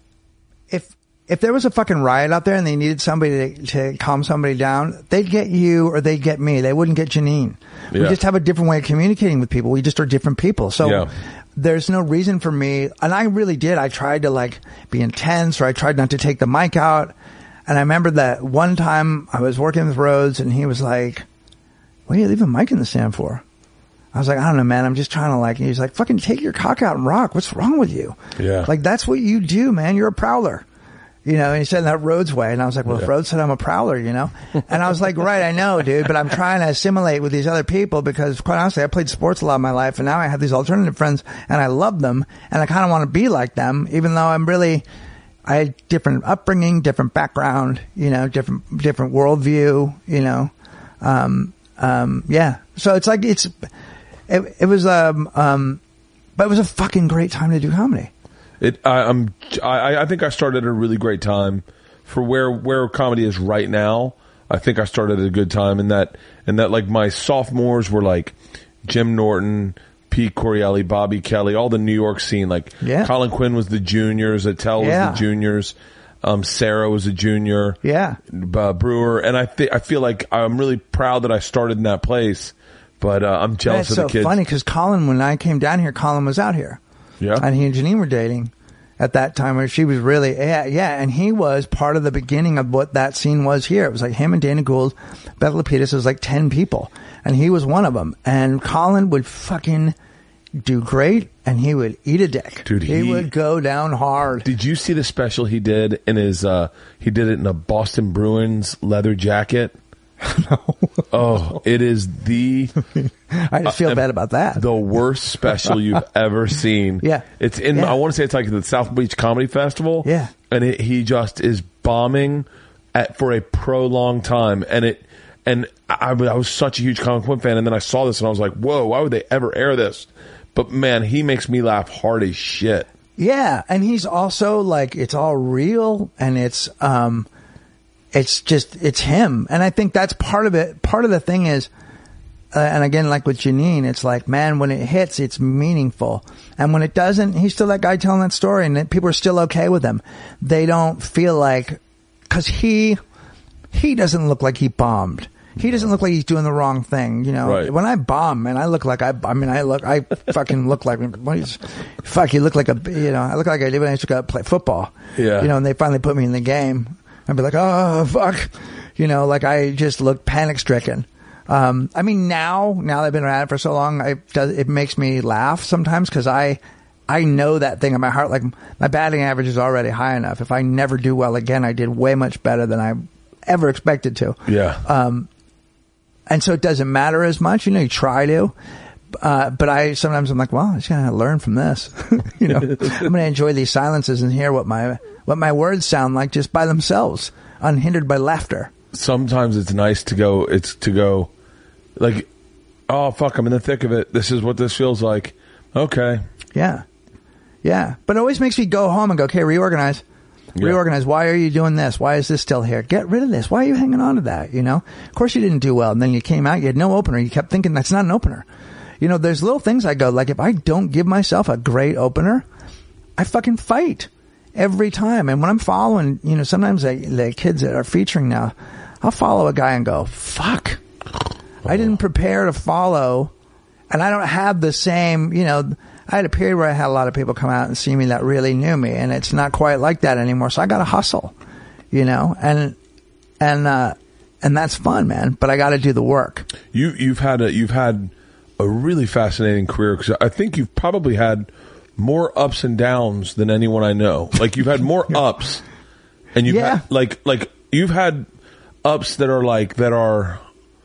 if if there was a fucking riot out there and they needed somebody to, to calm somebody down, they'd get you or they'd get me. They wouldn't get Janine. We Yeah. just have a different way of communicating with people. We just are different people. So Yeah. there's no reason for me. And I really did. I tried to like be intense, or I tried not to take the mic out. And I remember that one time I was working with Rhodes and he was like, what are you leaving Mike in the stand for? I was like, I don't know, man. I'm just trying to like, and he's like, fucking take your cock out and rock. What's wrong with you? Yeah. Like, that's what you do, man. You're a prowler. You know, and he said in that Rhodes way. And I was like, well, Yeah. if Rhodes said I'm a prowler, you know? And I was like, right, I know, dude, but I'm trying to assimilate with these other people because quite honestly, I played sports a lot of my life and now I have these alternative friends and I love them and I kind of want to be like them, even though I'm really, I had different upbringing, different background, you know, different, different worldview, you know? Um, um, yeah. So it's like, it's, It, it was, um, um, but it was a fucking great time to do comedy. It, I, I'm, I, I think I started at a really great time for where, where comedy is right now. I think I started at a good time in that, in that like my sophomores were like Jim Norton, Pete Corielli, Bobby Kelly, all the New York scene. Like Yeah. Colin Quinn was the juniors, Attell was Yeah. the juniors, um, Sarah was a junior, Yeah. uh, Brewer, and I think I feel like I'm really proud that I started in that place. But uh, I'm jealous That's of so the kids. funny because Colin, when I came down here, Colin was out here. Yeah. And he and Janine were dating at that time where she was really, yeah, yeah. And he was part of the beginning of what that scene was here. It was like him and Dana Gould, Beth Lapidus. It was like ten people. And he was one of them. And Colin would fucking do great and he would eat a dick. Dude, he, he- would go down hard. Did you see the special he did in his, uh, he did it in a Boston Bruins leather jacket? No. Oh, it is the, I just feel uh, bad about that. the worst special you've ever seen. Yeah. It's in, Yeah. I want to say it's like the South Beach Comedy Festival. Yeah. And it, he just is bombing at, for a prolonged time. And it, and I, I was such a huge Colin Quinn fan. And then I saw this and I was like, whoa, why would they ever air this? But man, he makes me laugh hard as shit. Yeah, and he's also like, it's all real and it's um it's just it's him. And I think that's part of it. Part of the thing is uh, and again, like with Janine, it's like, man, when it hits, it's meaningful. And when it doesn't, he's still that guy telling that story and that people are still okay with him. They don't feel like, cause he, he doesn't look like he bombed. He doesn't look like he's doing the wrong thing, you know. Right. When I bomb, man, I look like I. I mean, I look. I fucking look like. What is, fuck, you look like a. You know, I look like I did when I used to play football. Yeah. You know, and they finally put me in the game. I'd be like, oh fuck, you know, like I just look panic stricken. Um, I mean, now, now that I've been around it for so long, I does it makes me laugh sometimes because I. I know that thing in my heart. Like my batting average is already high enough. If I never do well again, I did way much better than I ever expected to. Yeah. Um, and so it doesn't matter as much. You know, you try to. Uh, but I sometimes I'm like, well, I just gotta learn from this. You know, I'm gonna enjoy these silences and hear what my what my words sound like just by themselves, unhindered by laughter. Sometimes it's nice to go. It's to go, like, oh fuck, I'm in the thick of it. This is what this feels like. Okay. Yeah, yeah. But it always makes me go home and go, okay, reorganize. Yeah. Reorganize. Why are you doing this? Why is this still here? Get rid of this. Why are you hanging on to that? You know, of course you didn't do well. And then you came out, you had no opener. You kept thinking that's not an opener. You know, there's little things I go, like if I don't give myself a great opener, I fucking fight every time. And when I'm following, you know, sometimes I, the kids that are featuring now, I'll follow a guy and go, fuck, I didn't prepare to follow. And I don't have the same, you know, I had a period where I had a lot of people come out and see me that really knew me, and it's not quite like that anymore. So I got to hustle, you know, and, and, uh, and that's fun, man, but I got to do the work. You, you've had a, you've had a really fascinating career, because I think you've probably had more ups and downs than anyone I know. Like you've had more ups, and you've Yeah. had, like, like you've had ups that are like, that are,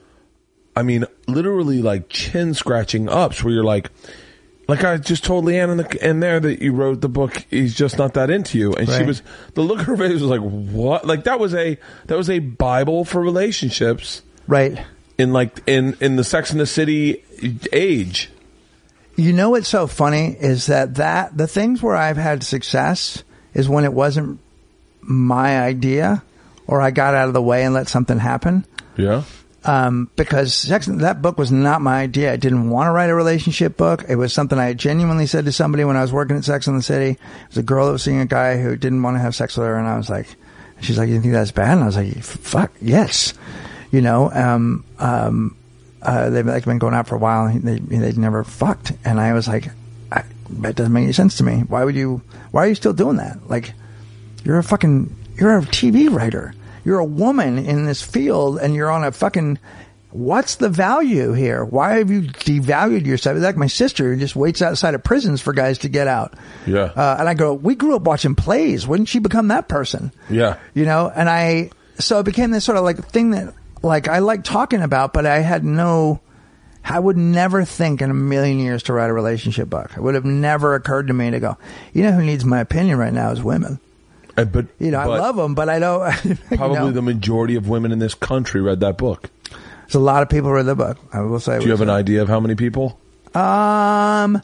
I mean, literally like chin scratching ups where you're like, like I just told Leanne in, the, in there that you wrote the book, He's Just Not That Into You. And Right. she was, the look on her face was like, what? Like that was a, that was a Bible for relationships Right. in like, in, in the Sex and the City age. You know what's so funny is that, that the things where I've had success is when it wasn't my idea or I got out of the way and let something happen. Yeah. Um, because sex, that book was not my idea. I didn't want to write a relationship book. It was something I had genuinely said to somebody when I was working at Sex and the City. It was a girl that was seeing a guy who didn't want to have sex with her, and I was like, she's like, you think that's bad? And I was like, fuck, yes. You know, um, um, uh, they've like been going out for a while, and they, they'd never fucked. And I was like, I, that doesn't make any sense to me. Why would you, why are you still doing that? Like, you're a fucking, you're a T V writer. You're a woman in this field, and you're on a fucking, what's the value here? Why have you devalued yourself? Like my sister who just waits outside of prisons for guys to get out. Yeah. Uh, and I go, we grew up watching plays. Wouldn't she become that person? Yeah. You know, and I, so it became this sort of like thing that, like, I like talking about, but I had no, I would never think in a million years to write a relationship book. It would have never occurred to me to go, you know who needs my opinion right now is women. Uh, but You know, but I love them, but I don't. you Probably know. the majority of women in this country read that book. There's a lot of people read the book. I will say. Do you have an idea of how many people? Um,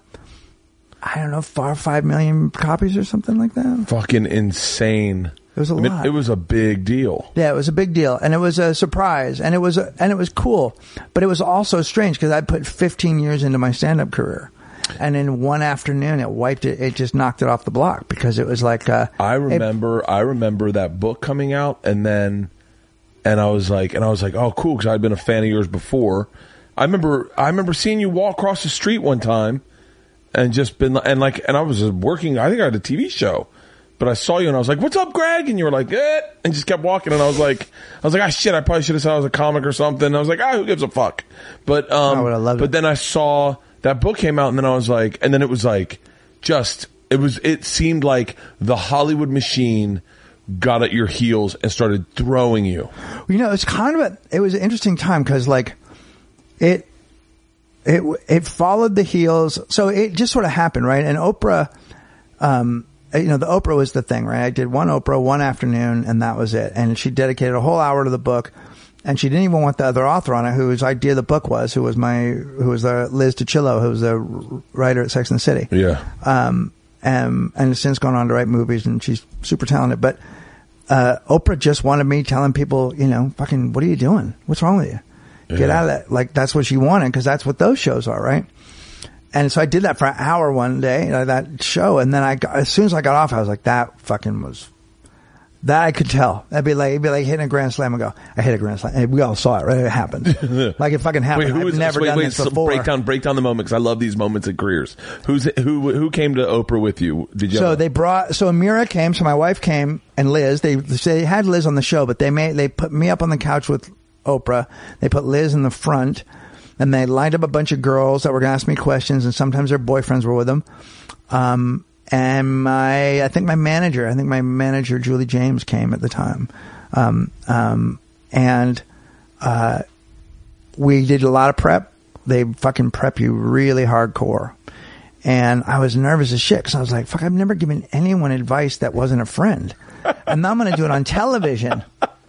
I don't know, four or five million copies or something like that. Fucking insane. It was a I mean, lot. it was a big deal. Yeah, it was a big deal, and it was a surprise, and it was a, and it was cool, but it was also strange because I put fifteen years into my stand-up career, and in one afternoon it wiped it. It just knocked it off the block because it was like. Uh, I it- remember, I remember that book coming out, and then, and I was like, and I was like, oh, cool, because I'd been a fan of yours before. I remember, I remember seeing you walk across the street one time, and just been, and like, and I was working. I think I had a T V show. But I saw you and I was like, "What's up, Greg?" And you were like, "Eh," and just kept walking. And I was like, "I was like, ah, shit! I probably should have said I was a comic or something." And I was like, "Ah, who gives a fuck?" But um, I would've loved but it. then I saw that book came out, and then I was like, and then it was like, just it was. It seemed like the Hollywood machine got at your heels and started throwing you. You know, it's kind of a, it was an interesting time because like it, it, it followed the heels. So it just sort of happened, right? And Oprah, um, you know, the Oprah was the thing, right? I did one Oprah one afternoon and that was it. And she dedicated a whole hour to the book, and she didn't even want the other author on it whose idea the book was, who was my, who was the Liz DiCillo, who was the writer at Sex and the City. Yeah. Um, and, and has since gone on to write movies, and she's super talented. But, uh, Oprah just wanted me telling people, you know, fucking, what are you doing? What's wrong with you? Get Yeah. out of that. Like, that's what she wanted, because that's what those shows are, right? And so I did that for an hour one day, uh, that show. And then I got, as soon as I got off, I was like, that fucking was, that I could tell. That'd be like, it'd be like hitting a grand slam and go, I hit a grand slam. And we all saw it, right? It happened. Like it fucking happened. Wait, who I've is never wait, done wait, this so before. break down, break down the moment, because I love these moments in careers. Who's who? Who came to Oprah with you? Did you? So have- they brought, so Amira came, so my wife came, and Liz, they, they had Liz on the show, but they made, they put me up on the couch with Oprah. They put Liz in the front, and they lined up a bunch of girls that were going to ask me questions, and sometimes their boyfriends were with them. Um, and my, I think my manager, I think my manager, Julie James, came at the time. Um, um, and, uh, we did a lot of prep. They fucking prep you really hardcore. And I was nervous as shit because I was like, fuck, I've never given anyone advice that wasn't a friend. And now I'm going to do it on television.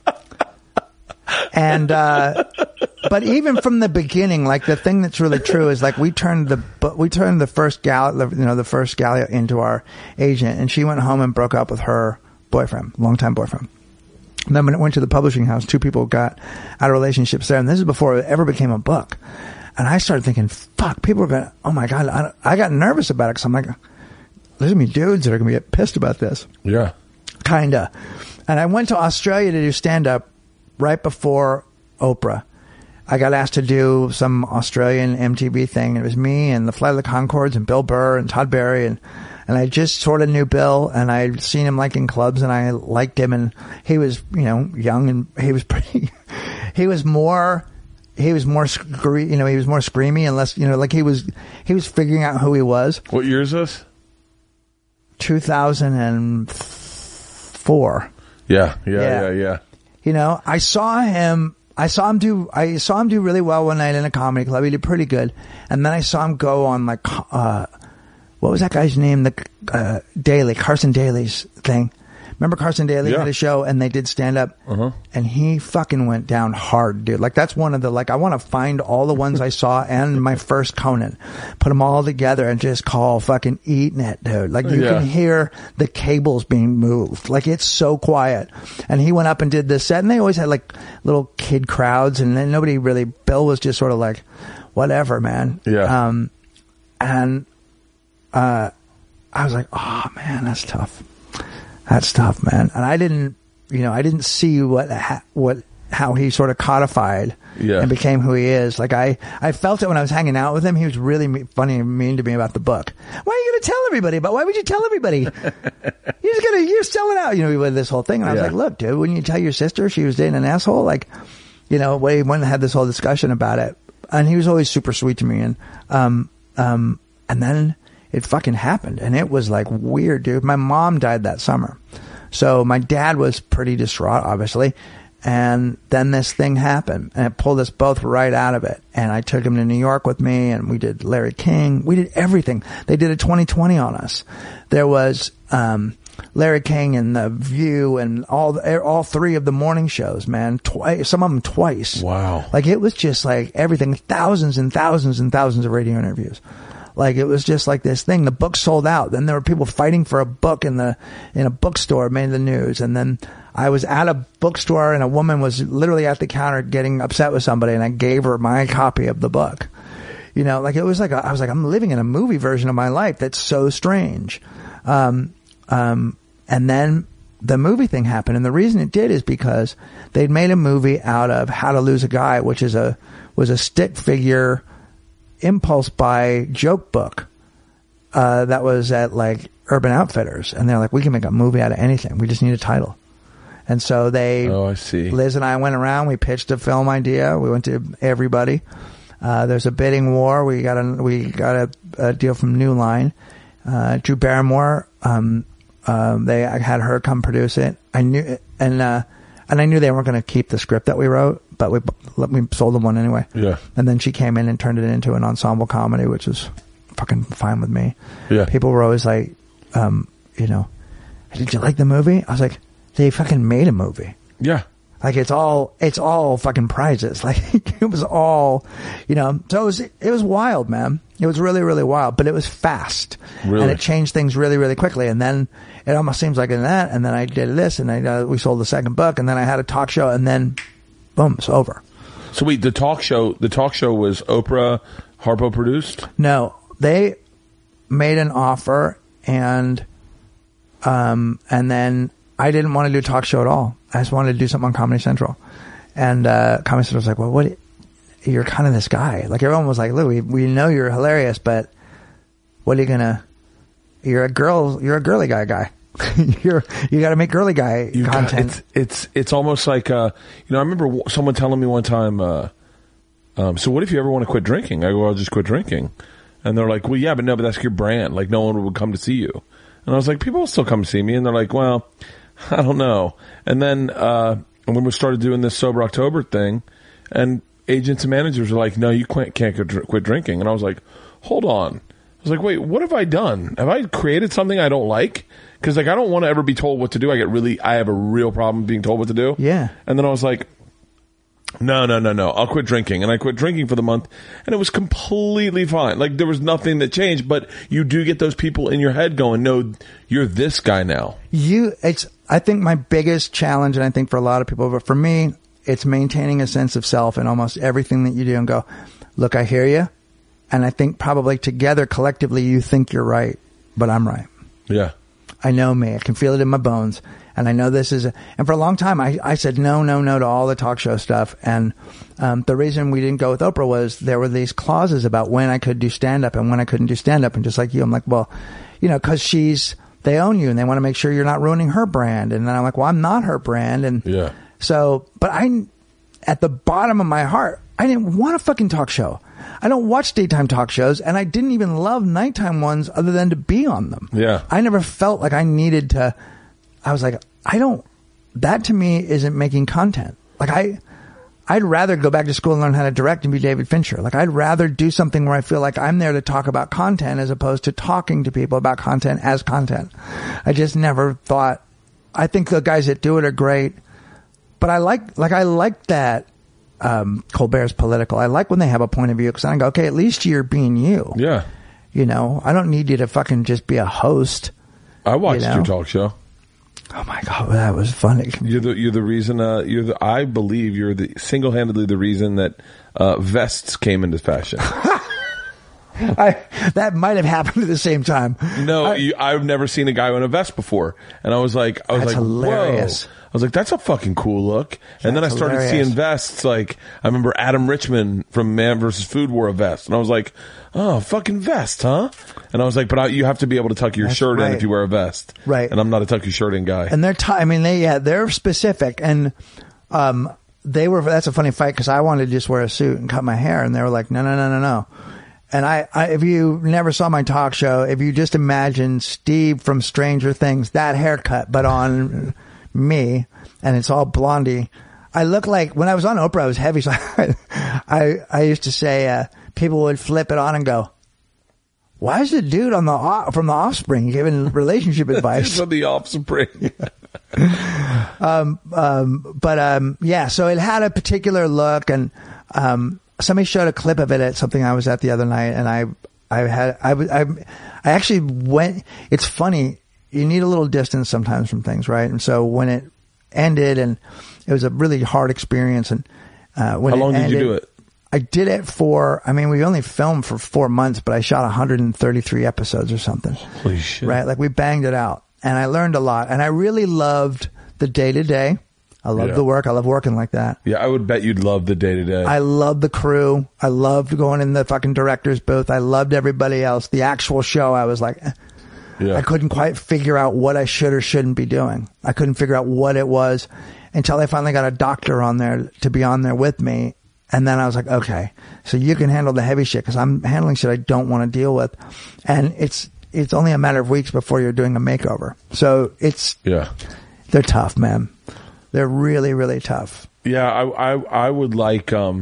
And, uh, but even from the beginning, like the thing that's really true is like we turned the, but we turned the first gal, you know, the first gal into our agent, and she went home and broke up with her boyfriend, longtime boyfriend. And then when it went to the publishing house, two people got out of relationships there. And this is before it ever became a book. and I started thinking, fuck, people are going to, oh my God, I, I got nervous about it because I'm like, there's going to be dudes that are going to get pissed about this. Yeah. Kinda. And I went to Australia to do stand-up right before Oprah. I got asked to do some Australian M T V thing. It was me and the Flight of the Conchords and Bill Burr and Todd Barry. And, and I just sort of knew Bill, and I'd seen him like in clubs, and I liked him. And he was, you know, young, and he was pretty, he was more, he was more, scre- you know, he was more screamy and less, you know, like he was, he was figuring out who he was. What year is this? two thousand four. Yeah, yeah, Yeah. yeah, yeah. You know, I saw him, I saw him do, I saw him do really well one night in a comedy club. He did pretty good. And then I saw him go on like, uh, what was that guy's name? The, uh, Daly, Carson Daly's thing. Remember Carson Daly Yeah. had a show and they did stand up, Uh-huh. and he fucking went down hard, dude. Like that's one of the, like I want to find all the ones I saw and my first Conan, put them all together and just call fucking eating it, dude. Like you Yeah. can hear the cables being moved. Like it's so quiet. And he went up and did this set, and they always had like little kid crowds, and then nobody really, Bill was just sort of like, whatever, man. Yeah. Um, and, uh, I was like, oh man, that's tough. That's tough, man. And I didn't, you know, I didn't see what, ha- what, how he sort of codified Yeah. and became who he is. Like I, I felt it when I was hanging out with him. He was really me- funny and mean to me about the book. Why are you going to tell everybody about? Why would you tell everybody? You're just gonna, you're selling out. You know, with this whole thing. And I was Yeah. like, look, dude, when you tell your sister she was dating an asshole, like, you know, we went and had this whole discussion about it. And he was always super sweet to me. And, um, um, and then it fucking happened, and it was like weird, dude. My mom died that summer, so my dad was pretty distraught, obviously. And then this thing happened, and it pulled us both right out of it. And I took him to New York with me, and we did Larry King. We did everything. They did a twenty twenty on us. There was um, Larry King and The View, and all the, all three of the morning shows, man. Twice, some of them twice. Wow. Like it was just like everything. Thousands and thousands and thousands of radio interviews. Like it was just like this thing. The book sold out. Then there were people fighting for a book in the in a bookstore, made the news. And then I was at a bookstore, and a woman was literally at the counter getting upset with somebody, and I gave her my copy of the book. You know, like it was like a, I was like, I'm living in a movie version of my life. That's so strange. Um, um, and then the movie thing happened, and the reason it did is because they'd made a movie out of How to Lose a Guy, which is a was a stick figure impulse buy joke book uh that was at like Urban Outfitters, and they're like, we can make a movie out of anything, we just need a title. And so they Oh, I see. Liz and I went around, we pitched a film idea, we went to everybody. Uh there's a bidding war. We got a we got a, a deal from New Line. uh Drew Barrymore, um um they I had her come produce it. I knew and uh and I knew they weren't going to keep the script that we wrote, but we we sold them one anyway. Yeah. And then she came in and turned it into an ensemble comedy, which was fucking fine with me. Yeah. People were always like, um, you know, did you like the movie? I was like, they fucking made a movie. Yeah. Like it's all, it's all fucking prizes. Like it was all, you know, so it was, it was wild, man. It was really, really wild, but it was fast. Really? And it changed things really, really quickly. And then it almost seems like in that, and then I did this, and I, uh, we sold the second book, and then I had a talk show, and then boom, it's over. So wait, the talk show, the talk show was Oprah Harpo produced? No, they made an offer, and, um, and then I didn't want to do a talk show at all. I just wanted to do something on Comedy Central. And, uh, Comedy Central was like, well, what, you're kind of this guy. Like everyone was like, look, we, we know you're hilarious, but what are you gonna, you're a girl, you're a girly guy guy. you're, you gotta make girly guy You got- content. it's, it's, it's almost like, uh, you know, I remember w- someone telling me one time, uh, um, so what if you ever want to quit drinking? I go, I'll just quit drinking. And they're like, well, yeah, but no, but that's your brand. Like no one would come to see you. And I was like, people will still come see me. And they're like, well, I don't know. And then, uh, when we started doing this Sober October thing, and agents and managers were like, no, you can't, can't quit quit drinking. And I was like, hold on. I was like, wait, what have I done? Have I created something I don't like? Because like I don't want to ever be told what to do. I get really, I have a real problem being told what to do. Yeah. And then I was like, no, no, no, no. I'll quit drinking. And I quit drinking for the month, and it was completely fine. Like there was nothing that changed, but you do get those people in your head going, no, you're this guy now. You, it's, I think my biggest challenge, and I think for a lot of people, but for me, it's maintaining a sense of self in almost everything that you do, and go, look, I hear you. And I think probably together, collectively, you think you're right, but I'm right. Yeah. I know me. I can feel it in my bones. And I know this is, a, and for a long time, I, I said no, no, no to all the talk show stuff. And, um, the reason we didn't go with Oprah was there were these clauses about when I could do stand up and when I couldn't do stand up. And just like you, I'm like, well, you know, cause she's, they own you and they want to make sure you're not ruining her brand. And then I'm like, well, I'm not her brand. And yeah. so, but I, at the bottom of my heart, I didn't want a fucking talk show. I don't watch daytime talk shows, and I didn't even love nighttime ones other than to be on them. Yeah. I never felt like I needed to. I was like, I don't. That to me isn't making content. Like I, I'd rather go back to school and learn how to direct and be David Fincher. Like I'd rather do something where I feel like I'm there to talk about content as opposed to talking to people about content as content. I just never thought. I think the guys that do it are great, but I like like I like that. Um, Colbert's political. I like when they have a point of view because I go, okay, at least you're being you. Yeah. You know, I don't need you to fucking just be a host. I watched you know? your talk show. Oh my God, that was funny. You're the you're the reason. Uh, you're the. I believe you're the single handedly the reason that uh, vests came into fashion. I, that might have happened at the same time. No, I, you, I've never seen a guy in a vest before, and I was like, I was That's like, hilarious. whoa. I was like, that's a fucking cool look. And then I That's started hilarious. seeing vests. Like, I remember Adam Richman from Man versus. Food wore a vest. And I was like, oh, fucking vest, huh? And I was like, but I, you have to be able to tuck your That's shirt in right. if you wear a vest. Right. And I'm not a tuck your shirt in guy. And they're, t- I mean, they, yeah, they're specific. And, um, they were, that's a funny fight because I wanted to just wear a suit and cut my hair. And they were like, no, no, no, no, no. And I, I, if you never saw my talk show, if you just imagine Steve from Stranger Things, that haircut, but on me, and it's all blondie. I look like, when I was on Oprah, I was heavy, so I, I, I used to say, uh, people would flip it on and go, why is the dude on the, from The Offspring giving relationship advice? From The Offspring. um, um, but, um, yeah, so it had a particular look, and, um, somebody showed a clip of it at something I was at the other night, and I, I had, I, I, I actually went, it's funny, you need a little distance sometimes from things, right? And so when it ended, and it was a really hard experience, and, uh, when How long it ended, did you do it? I did it for, I mean, we only filmed for four months, but I shot one hundred thirty-three episodes or something. Holy shit. Right? Like we banged it out, and I learned a lot, and I really loved the day to day. I love Yeah. the work. I love working like that. Yeah, I would bet you'd love the day to day. I loved the crew. I loved going in the fucking director's booth. I loved everybody else. The actual show, I was like, eh. Yeah. I couldn't quite figure out what I should or shouldn't be doing. I couldn't figure out what it was until I finally got a doctor on there to be on there with me. And then I was like, okay, so you can handle the heavy shit because I'm handling shit I don't want to deal with. And it's, it's only a matter of weeks before you're doing a makeover. So it's, Yeah. they're tough, man. They're really, really tough. Yeah, I, I, I would like, um,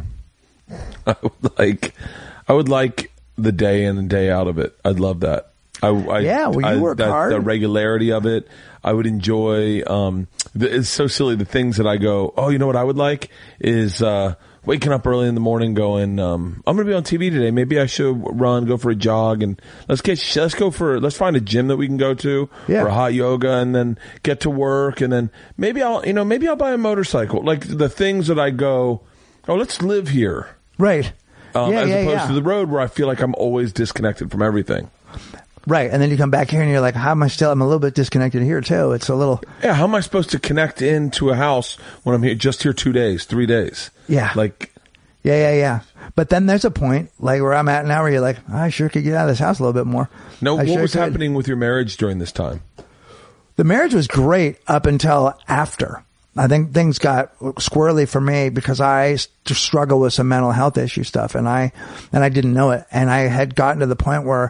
I would like, I would like the day in and day out of it. I'd love that. I, I Yeah, well, you I, work that, hard. The regularity of it. I would enjoy, um, the, it's so silly. The things that I go, oh, you know what I would like is, uh, waking up early in the morning going, um, I'm going to be on T V today. Maybe I should run, go for a jog, and let's get, let's go for, let's find a gym that we can go to Yeah. for hot yoga, and then get to work, and then maybe I'll, you know, maybe I'll buy a motorcycle. Like the things that I go, oh, let's live here. Right. Um, yeah, as yeah, opposed yeah. to the road where I feel like I'm always disconnected from everything. Right. And then you come back here and you're like, how am I still, I'm a little bit disconnected here too. It's a little, Yeah, how am I supposed to connect into a house when I'm here just here two days, three days? Yeah. Like, yeah, yeah, yeah. But then there's a point, like where I'm at now, where you're like, I sure could get out of this house a little bit more. no, I what sure was could. happening with your marriage during this time? The marriage was great up until after. I think things got squirrely for me because I s- struggle with some mental health issue stuff, and I and I didn't know it. And I had gotten to the point where,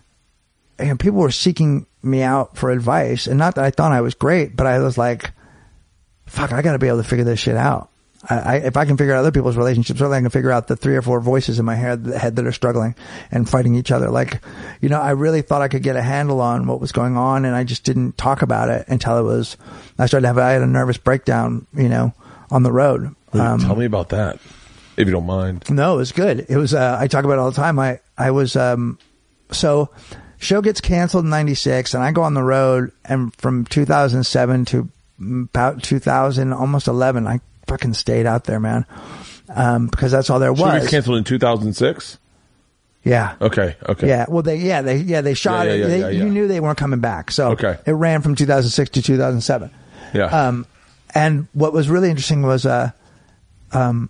you know, people were seeking me out for advice, and not that I thought I was great, but I was like, fuck, I got to be able to figure this shit out. I, I, if I can figure out other people's relationships, certainly I can figure out the three or four voices in my head, head that are struggling and fighting each other. Like, you know, I really thought I could get a handle on what was going on, and I just didn't talk about it until it was, I started to have, I had a nervous breakdown, you know, on the road. Um, Tell me about that, if you don't mind. no, it was good. It was, uh, I talk about it all the time. I, I was, um, so show gets canceled in ninety-six, and I go on the road, and from two thousand seven to about two thousand, almost eleven, I fucking stayed out there, man. um, because that's all there Should was. we canceled in two thousand six? Yeah. Okay. Okay. Yeah. Well, they yeah they yeah they shot Yeah, yeah, it. yeah, they, yeah, yeah. You knew they weren't coming back, so Okay. it ran from two thousand six to two thousand seven. Yeah. Um, and what was really interesting was uh, um,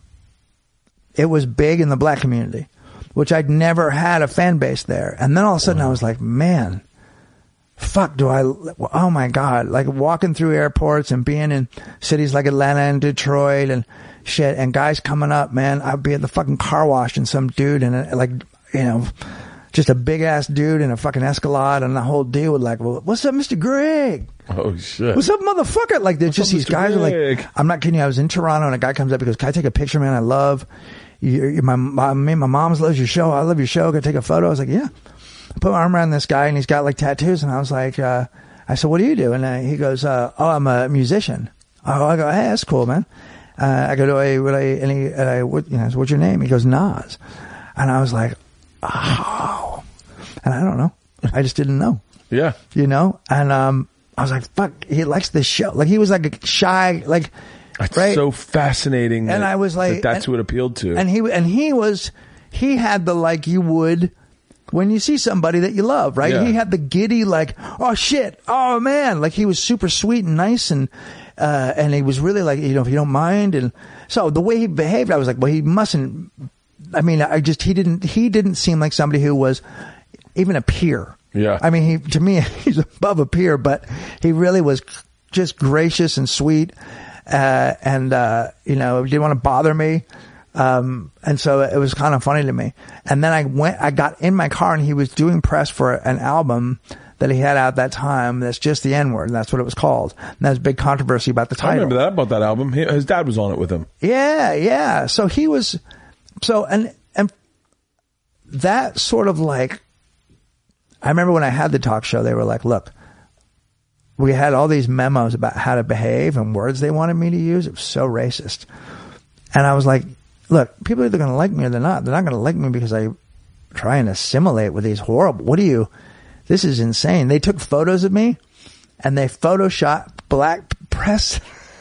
it was big in the black community, which I'd never had a fan base there. And then all of a sudden I was like, man, fuck, do I, oh my God, like walking through airports and being in cities like Atlanta and Detroit and shit, and guys coming up, man, I'd be at the fucking car wash and some dude and like, you know, just a big ass dude in a fucking Escalade, and the whole deal would like, well, what's up, Mister Greg? Oh shit. What's up, motherfucker? Like, there's just up, these Mister guys are Greg? like, I'm not kidding you. I was in Toronto and a guy comes up because, can I take a picture, man? I love you. you- My, my, me and my mom's loves your show. I love your show. Can I take a photo? I was like, yeah. I put my arm around this guy and he's got like tattoos, and I was like, uh, I said, what do you do? And uh, he goes, uh, oh, I'm a musician. Oh, I go, hey, that's cool, man. Uh, I go, do I, what I, and he, and I, what, you know, what's your name? He goes, Nas. And I was like, oh, and I don't know. I just didn't know, Yeah. you know? And, um, I was like, fuck, he likes this show. Like, he was like a shy, like, That's right? so fascinating. And that- I was like- that that's and- what appealed to. And he, and he was, he had the, like, you would, when you see somebody that you love, right? Yeah. He had the giddy, like, oh shit, oh man. Like, he was super sweet and nice, and, uh, and he was really like, you know, if you don't mind. And so the way he behaved, I was like, well, he mustn't, I mean, I just, he didn't, he didn't seem like somebody who was even a peer. Yeah. I mean, he, to me, he's above a peer, but he really was just gracious and sweet. Uh, and, uh, you know, didn't want to bother me. Um, and so it was kind of funny to me. And then I went, I got in my car and he was doing press for an album that he had out that time. That's just the N word. And that's what it was called. And there was a big controversy about the title. I remember that about that album. He, his dad was on it with him. Yeah, yeah. So he was, so, and, and that sort of like, I remember when I had the talk show, they were like, look, we had all these memos about how to behave and words they wanted me to use. It was so racist. And I was like, look, people are either going to like me or they're not. They're not going to like me because I try and assimilate with these horrible, what do you, this is insane. They took photos of me and they photoshopped black press,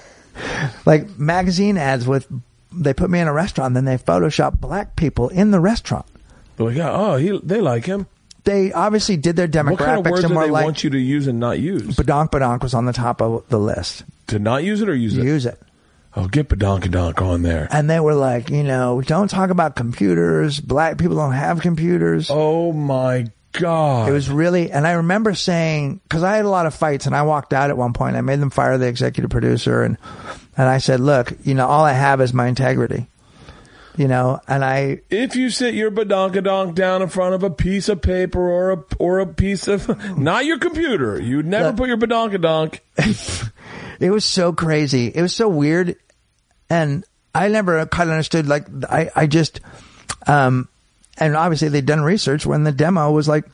like magazine ads with, they put me in a restaurant, then they photoshopped black people in the restaurant. They're like, yeah, oh, he, they like him. They obviously did their demographics What kind of words and do were they like, want you to use and not use? badonk badonk was on the top of the list. To not use it or use it? Use it. Oh, get badonkadonk on there. And they were like, you know, don't talk about computers. Black people don't have computers. Oh my God. It was really, and I remember saying, cause I had a lot of fights and I walked out at one point. I made them fire the executive producer, and, and I said, look, you know, all I have is my integrity, you know, and I, If you sit your badonkadonk down in front of a piece of paper or a, or a piece of, not your computer, you'd never Look. put your badonkadonk. it was so crazy. It was so weird. And I never quite understood, like, I, I just, um, and obviously they'd done research when the demo was like,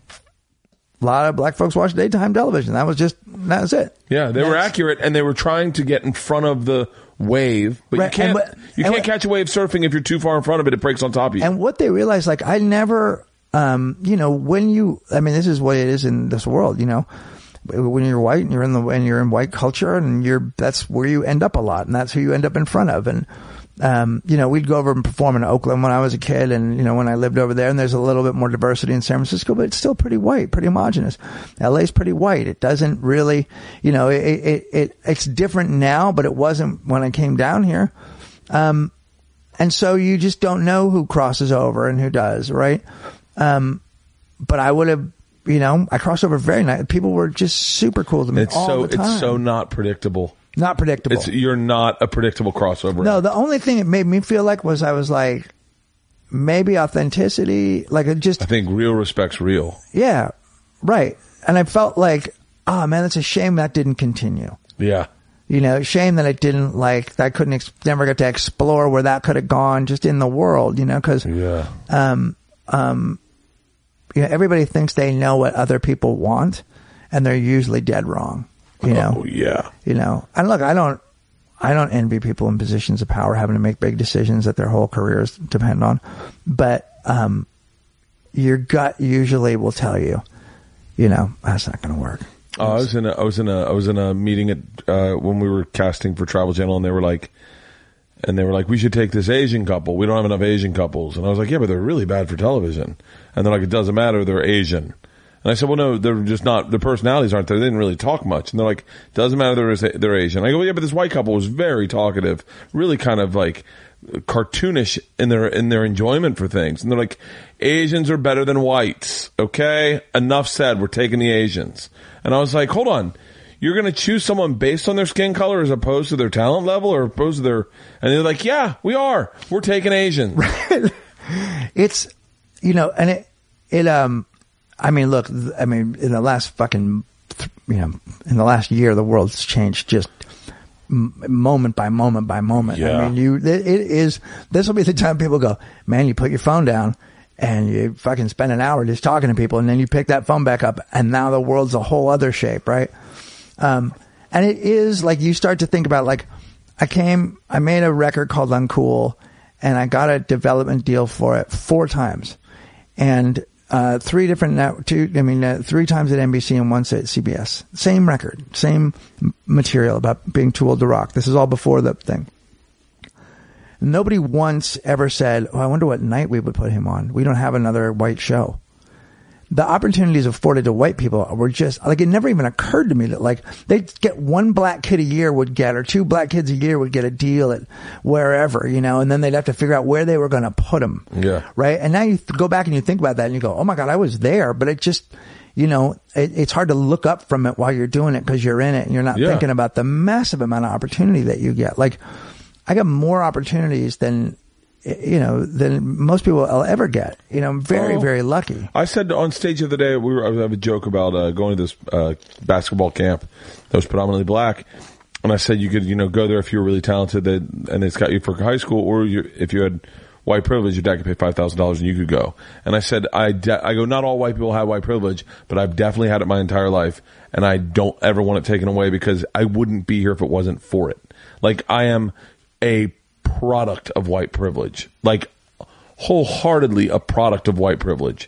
a lot of black folks watch daytime television. That was just, that was it. Yeah, they were That's- accurate and they were trying to get in front of the wave, but Right, you can't, and what- you and can't what- catch a wave surfing if you're too far in front of it, it breaks on top of you. And what they realized, like, I never, um, you know, when you, I mean, this is what it is in this world, you know, when you're white and you're in the, and you're in white culture and you're, that's where you end up a lot, and that's who you end up in front of. And, um, you know, we'd go over and perform in Oakland when I was a kid, and, you know, when I lived over there, and there's a little bit more diversity in San Francisco, but it's still pretty white, pretty homogenous. L A's pretty white. It doesn't really, you know, it, it, it, it's different now, but it wasn't when I came down here. Um, and so you just don't know who crosses over and who does, right? Um, but I would have, you know, I crossed over very nice. People were just super cool to me it's all so, the time. it's so not predictable. Not predictable. It's, you're not a predictable crossover. No, the only thing it made me feel like was I was like, maybe authenticity, like it just, I think real respect's real. yeah, right. And I felt like, oh man, it's a shame that didn't continue. Yeah. You know, shame that it didn't, like, that I couldn't, ex- never get to explore where that could have gone just in the world, you know, cause, Yeah. um, um, you know, everybody thinks they know what other people want, and they're usually dead wrong, you know, Oh, yeah. you know, and look, I don't, I don't envy people in positions of power having to make big decisions that their whole careers depend on, but, um, your gut usually will tell you, you know, that's not going to work. Oh, I was in a, I was in a, I was in a meeting at, uh, when we were casting for Travel Channel, and they were like, and they were like, we should take this Asian couple. We don't have enough Asian couples. And I was like, yeah, but they're really bad for television. And they're like, it doesn't matter. They're Asian. And I said, well, no, they're just not, their personalities aren't there. They didn't really talk much. And they're like, doesn't matter. They're, they're Asian. I go, well, yeah, but this white couple was very talkative, really kind of like cartoonish in their, in their enjoyment for things. And they're like, Asians are better than whites. Okay. Enough said. We're taking the Asians. And I was like, hold on. You're going to choose someone based on their skin color as opposed to their talent level or opposed to their, and they're like, yeah, we are. We're taking Asians. It's, you know, and it, it, um, I mean, look, I mean, in the last fucking, you know, in the last year, the world's changed just m- moment by moment by moment. Yeah. I mean, you, it, it is, this will be the time people go, man, you put your phone down and you fucking spend an hour just talking to people and then you pick that phone back up and now the world's a whole other shape, right? Um, and it is like you start to think about like, I came, I made a record called Uncool and I got a development deal for it four times. And, uh, three different, net, two, I mean, uh, three times at N B C and once at C B S. Same record, same material about being too old to rock. This is all before the thing. Nobody once ever said, oh, I wonder what night we would put him on. We don't have another white show. The opportunities afforded to white people were just, like, it never even occurred to me that, like, they'd get one black kid a year would get, or two black kids a year would get a deal at wherever, you know, and then they'd have to figure out where they were going to put them. Yeah. Right? And now you th- go back and you think about that and you go, oh my God, I was there, but it just, you know, it, it's hard to look up from it while you're doing it because you're in it and you're not Yeah. thinking about the massive amount of opportunity that you get. Like, I got more opportunities than, you know, than most people will ever get. You know, I'm very, Oh. very lucky. I said on stage the other day, we were, I have a joke about uh, going to this uh, basketball camp that was predominantly black. And I said you could, you know, go there if you were really talented that, and it's got you for high school, or you, if you had white privilege, your dad could pay five thousand dollars and you could go. And I said, I, de- I go, not all white people have white privilege, but I've definitely had it my entire life. And I don't ever want it taken away because I wouldn't be here if it wasn't for it. Like, I am a product of white privilege, like wholeheartedly a product of white privilege.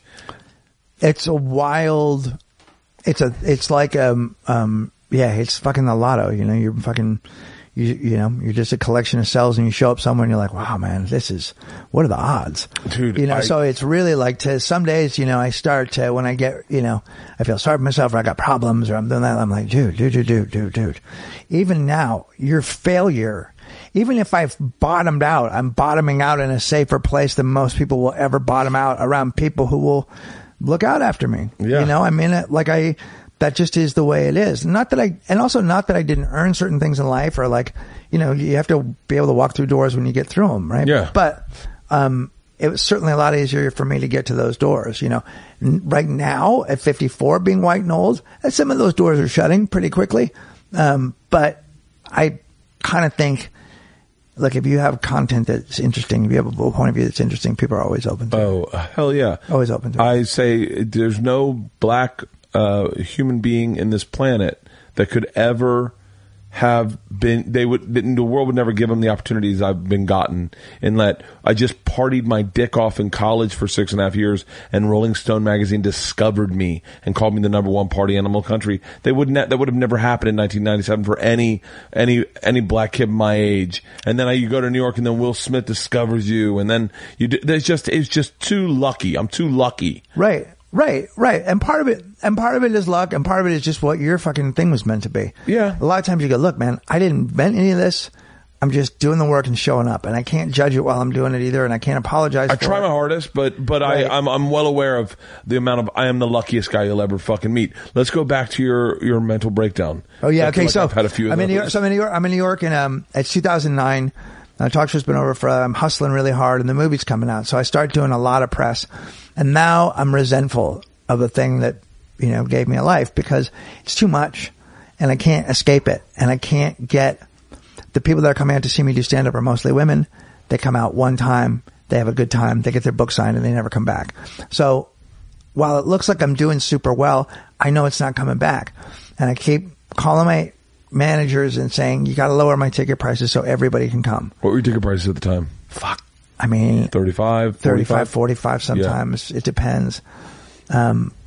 It's a wild, it's a, it's like, um, um, yeah, it's fucking the lotto, you know, you're fucking, you, you know, you're just a collection of cells and you show up somewhere and you're like, wow, man, this is, what are the odds? Dude, you know, I- so it's really like to some days, you know, I start to, when I get, you know, I feel sorry for myself or I got problems or I'm doing that. I'm like, dude, dude, dude, dude, dude, dude. Even now, your failure, even if I've bottomed out, I'm bottoming out in a safer place than most people will ever bottom out, around people who will look out after me. Yeah. You know, I mean, it, like I, that just is the way it is. Not that I, and also not that I didn't earn certain things in life or like, you know, you have to be able to walk through doors when you get through them, right? Yeah. But, um, it was certainly a lot easier for me to get to those doors, you know. N- Right now, at fifty-four, being white and old, some of those doors are shutting pretty quickly. Um, but I kind of think, look, if you have content that's interesting, if you have a point of view that's interesting, people are always open to it. Oh, hell yeah. Always open to it. I say there's no black uh, human being in this planet that could ever have been, they would, the world would never give them the opportunities I've been gotten in that I just partied my dick off in college for six and a half years and Rolling Stone magazine discovered me and called me the number one party animal country. They would ne- that would have never happened in nineteen ninety-seven for any, any, any black kid my age. And then I, you go to New York and then Will Smith discovers you and then you do, there's just, it's just too lucky. I'm too lucky. Right. Right, right. And part of it, and part of it is luck, and part of it is just what your fucking thing was meant to be. Yeah. A lot of times you go, look, man, I didn't invent any of this. I'm just doing the work and showing up, and I can't judge it while I'm doing it either, and I can't apologize I for try it. my hardest, but but Right. I I'm I'm well aware of the amount of I am the luckiest guy you'll ever fucking meet. Let's go back to your your mental breakdown. Oh yeah, I feel okay. like So I've had a few. Of I'm in New York. those. So I'm in New York. I'm in New York, and um, it's two thousand nine. Uh, talk show's been over for. Uh, I'm hustling really hard, and the movie's coming out. So I start doing a lot of press, and now I'm resentful of the thing that, you know, gave me a life because it's too much, and I can't escape it, and I can't get the people that are coming out to see me do stand up are mostly women. They come out one time, they have a good time, they get their book signed, and they never come back. So while it looks like I'm doing super well, I know it's not coming back, and I keep calling my managers and saying, you got to lower my ticket prices so everybody can come. What were your ticket prices at the time? Fuck. I mean, thirty-five, thirty-five, forty-five? forty-five sometimes. It depends. Um,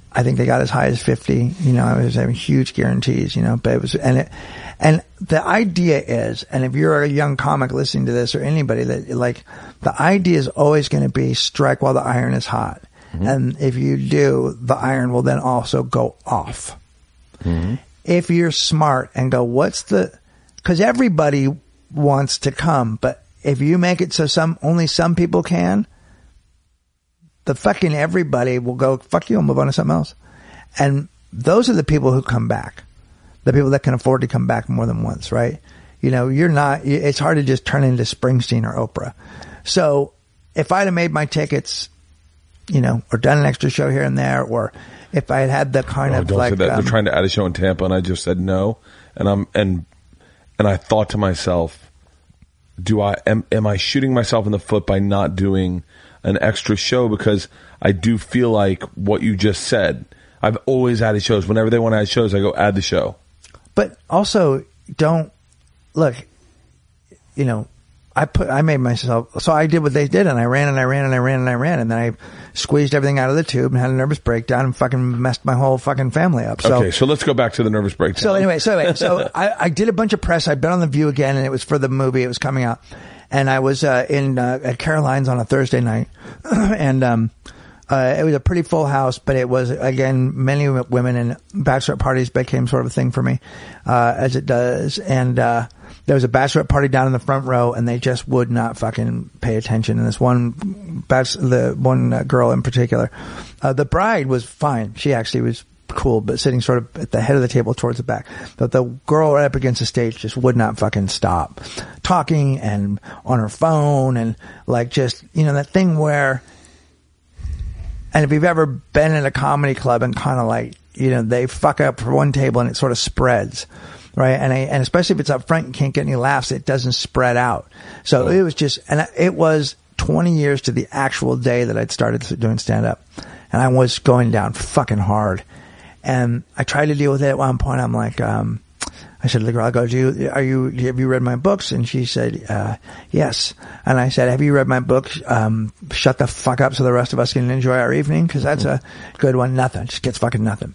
I think they got as high as fifty. You know, I was having huge guarantees. You know, but it was and it and the idea is, and if you're a young comic listening to this or anybody that like, the idea is always going to be strike while the iron is hot, mm-hmm. and if you do, the iron will then also go off. Mm-hmm. If you're smart and go, what's the? Because everybody wants to come, but if you make it so some only some people can. The fucking everybody will go, fuck you, and move on to something else. And those are the people who come back. The people that can afford to come back more than once, right? You know, you're not, it's hard to just turn into Springsteen or Oprah. So if I'd have made my tickets, you know, or done an extra show here and there, or if I had had the kind oh, of don't like, say that. um, They're trying to add a show in Tampa, and I just said no. And I'm, and, and I thought to myself, do I, am, am I shooting myself in the foot by not doing an extra show? Because I do feel like what you just said, I've always added shows. Whenever they want to add shows, I go add the show. But also don't look, you know, I put, I made myself, so I did what they did, and I ran and I ran and I ran and I ran, and then I squeezed everything out of the tube and had a nervous breakdown and fucking messed my whole fucking family up. So, okay, so let's go back to the nervous breakdown. So anyway, so anyway, so I, I did a bunch of press. I'd been on The View again, and it was for the movie. It was coming out. And I was, uh, in, uh, at Caroline's on a Thursday night. and, um, uh, it was a pretty full house, but it was, again, many women, and bachelorette parties became sort of a thing for me, uh, as it does. And, uh, there was a bachelorette party down in the front row, and they just would not fucking pay attention. And this one, bach- the one uh, girl in particular, uh, the bride was fine. She actually was cool, but sitting sort of at the head of the table towards the back. But the girl right up against the stage just would not fucking stop talking and on her phone, and like just, you know, that thing where, and if you've ever been in a comedy club and kind of like, you know, they fuck up for one table and it sort of spreads, right? And I, and especially if it's up front, you can't get any laughs, it doesn't spread out. So it was just, and it was twenty years to the actual day that I'd started doing stand up, and I was going down fucking hard. And I tried to deal with it at one point. I'm like, um, I said to the girl, I go, do you, are you, have you read my books? And she said, uh, yes. And I said, have you read my books? Um, shut the fuck up so the rest of us can enjoy our evening. Cause that's a good one. Nothing. Just gets fucking nothing.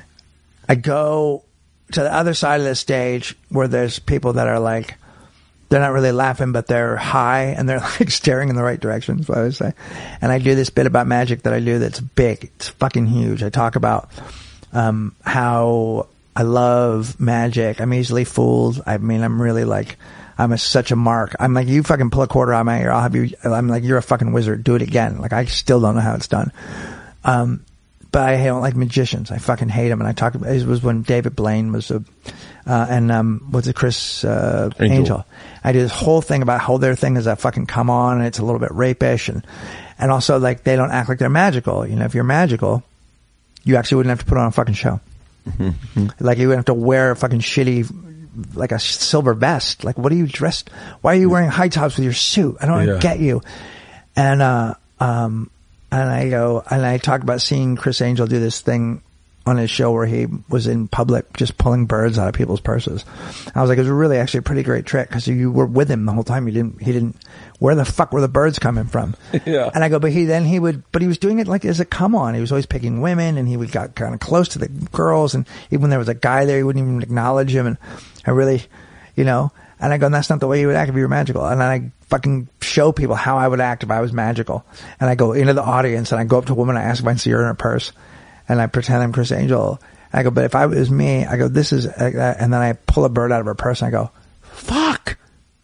I go to the other side of the stage where there's people that are like, they're not really laughing, but they're high and they're like staring in the right direction. That's what I would say. And I do this bit about magic that I do that's big. It's fucking huge. I talk about, Um, how I love magic. I'm easily fooled. I mean, I'm really like, I'm a, such a mark. I'm like, you fucking pull a quarter out of my ear, I'll have you, I'm like, you're a fucking wizard. Do it again. Like, I still don't know how it's done. Um, but I don't like magicians. I fucking hate them. And I talk about, it was when David Blaine was a, uh, and, um, what's it, Chris, uh, Angel. Angel. I do this whole thing about how their thing is a fucking come on, and it's a little bit rapish, and, and also like, they don't act like they're magical. You know, if you're magical, you actually wouldn't have to put on a fucking show. Mm-hmm. Like, you wouldn't have to wear a fucking shitty, like a silver vest. Like, what are you dressed? Why are you wearing high tops with your suit? I don't yeah. get you. And, uh, um, and I go, and I talk about seeing Chris Angel do this thing on his show where he was in public just pulling birds out of people's purses. I was like, it was really actually a pretty great trick, because you were with him the whole time. You didn't, he didn't, where the fuck were the birds coming from? Yeah. And I go, but he, then he would, but he was doing it like as a come on. He was always picking women, and he would got kind of close to the girls. And even when there was a guy there, he wouldn't even acknowledge him. And I really, you know, and I go, that's not the way you would act if you were magical. And then I fucking show people how I would act if I was magical. And I go into the audience, and I go up to a woman, I ask if I can see her in her purse. And I pretend I'm Chris Angel. I go, but if I was me, I go, this is, uh, and then I pull a bird out of her purse, and I go, fuck,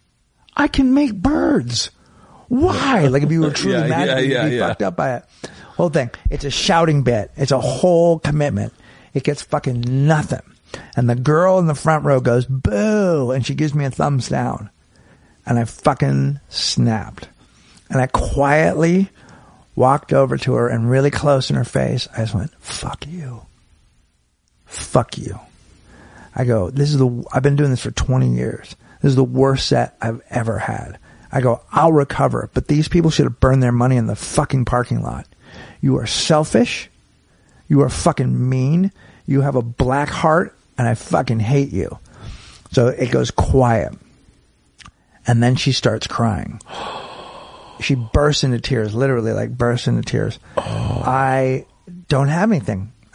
I can make birds. Why? Like, if you were truly yeah, magical, yeah, yeah, you'd be yeah. fucked up by it. Whole thing. It's a shouting bit. It's a whole commitment. It gets fucking nothing. And the girl in the front row goes, boo, and she gives me a thumbs down. And I fucking snapped. And I quietly walked over to her, and really close in her face, I just went, fuck you. Fuck you. I go, this is the, I've been doing this for twenty years. This is the worst set I've ever had. I go, I'll recover, but these people should have burned their money in the fucking parking lot. You are selfish. You are fucking mean. You have a black heart, and I fucking hate you. So it goes quiet. And then she starts crying. She bursts into tears, literally like bursts into tears. Oh. I don't have anything.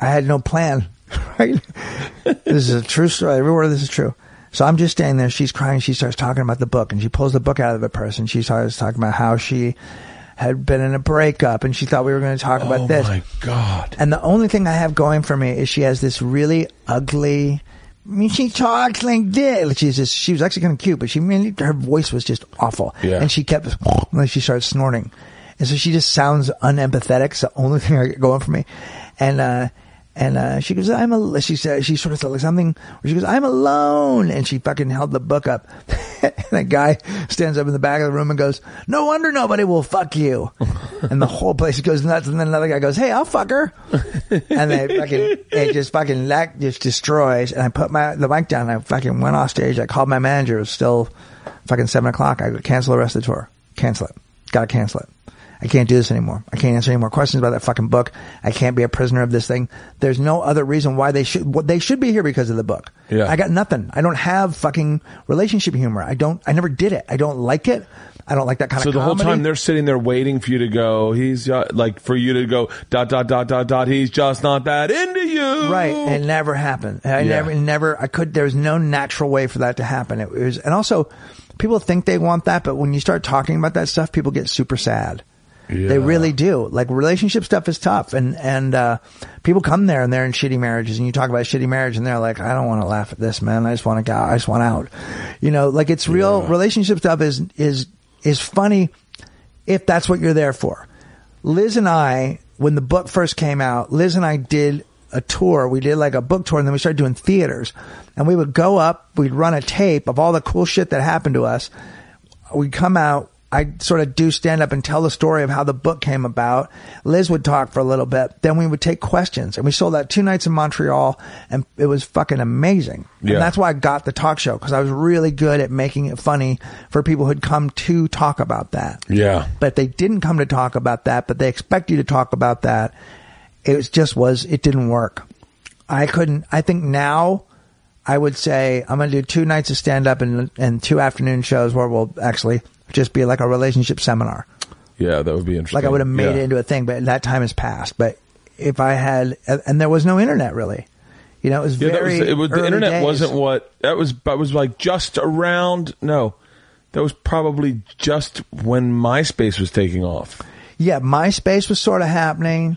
I had no plan. Right? This is a true story. Every word of this is true. So I'm just standing there. She's crying. She starts talking about the book, and she pulls the book out of the purse, and she starts talking about how she had been in a breakup, and she thought we were going to talk about oh this. Oh my God. And the only thing I have going for me is she has this really ugly, I mean, she talks like this. She's just, she was actually kind of cute, but she, I mean, her voice was just awful. Yeah. And she kept, like she started snorting. And so she just sounds unempathetic. It's the only thing I get going for me. And, uh, And, uh, she goes, I'm a, she said, she sort of said like something where she goes, I'm alone. And she fucking held the book up. And a guy stands up in the back of the room and goes, no wonder nobody will fuck you. And the whole place goes nuts. And then another guy goes, hey, I'll fuck her. And they fucking, it just fucking, that just destroys. And I put my, the mic down and I fucking went off stage. I called my manager. It was still fucking seven o'clock. I would cancel the rest of the tour. Cancel it. Gotta cancel it. I can't do this anymore. I can't answer any more questions about that fucking book. I can't be a prisoner of this thing. There's no other reason why they should, they should be here because of the book. Yeah. I got nothing. I don't have fucking relationship humor. I don't, I never did it. I don't like it. I don't like that kind so of comedy. So the whole time they're sitting there waiting for you to go, he's uh, like, for you to go, dot, dot, dot, dot, dot, he's just not that into you. Right. It never happened. I yeah. never, never, I could, there was no natural way for that to happen. It was, and also people think they want that, but when you start talking about that stuff, people get super sad. Yeah. They really do. Like relationship stuff is tough, and and uh people come there and they're in shitty marriages, and you talk about shitty marriage, and they're like, I don't want to laugh at this, man. I just want to go. I just want out. You know, like it's real. Yeah. Relationship stuff is is is funny if that's what you're there for. Liz and I, when the book first came out, Liz and I did a tour. We did like a book tour, and then we started doing theaters, and we would go up. We'd run a tape of all the cool shit that happened to us. We'd come out. I'd sort of do stand up and tell the story of how the book came about. Liz would talk for a little bit. Then we would take questions. And we sold that two nights in Montreal, and it was fucking amazing. Yeah. And that's why I got the talk show, because I was really good at making it funny for people who'd come to talk about that. Yeah. But they didn't come to talk about that, but they expect you to talk about that. It was just was, it didn't work. I couldn't, I think now I would say I'm going to do two nights of stand up and, and two afternoon shows where we'll actually just be like a relationship seminar. Yeah, that would be interesting. Like I would have made yeah. it into a thing, but that time has passed. But if I had, and there was no internet really, you know, it was yeah, very that was, it was, the early internet days. wasn't what that was. That was like just around. No, that was probably just when MySpace was taking off. Yeah, MySpace was sort of happening,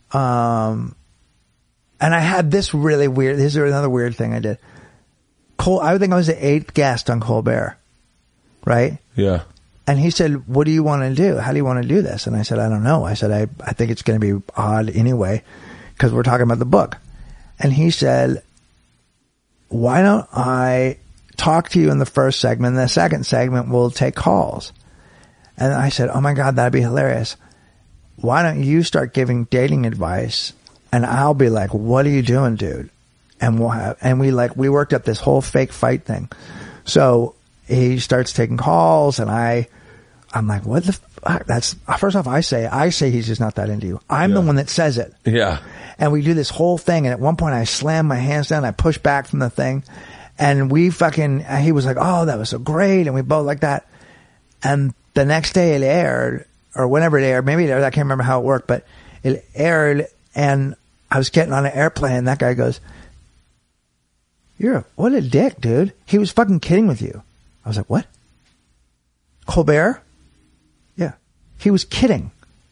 um, and I had this really weird. This is another weird thing I did. Col, I think I was the eighth guest on Colbert, right? Yeah. And he said, what do you want to do? How do you want to do this? And I said, I don't know. I said, I, I think it's going to be odd anyway, because we're talking about the book. And he said, why don't I talk to you in the first segment, and the second segment we'll take calls. And I said, oh my God, that'd be hilarious. Why don't you start giving dating advice, and I'll be like, what are you doing, dude? And we'll have, and we like, we worked up this whole fake fight thing. So he starts taking calls, and I, I'm like, what the fuck? That's, first off, I say, I say he's just not that into you. I'm yeah. the one that says it. Yeah. And we do this whole thing, and at one point I slam my hands down, I push back from the thing, and we fucking, he was like, oh, that was so great, and we both like that. And the next day it aired, or whenever it aired, maybe it aired, I can't remember how it worked, but it aired, and I was getting on an airplane, and that guy goes, you're a, what a dick, dude. He was fucking kidding with you. I was like, what? Colbert? Yeah. He was kidding.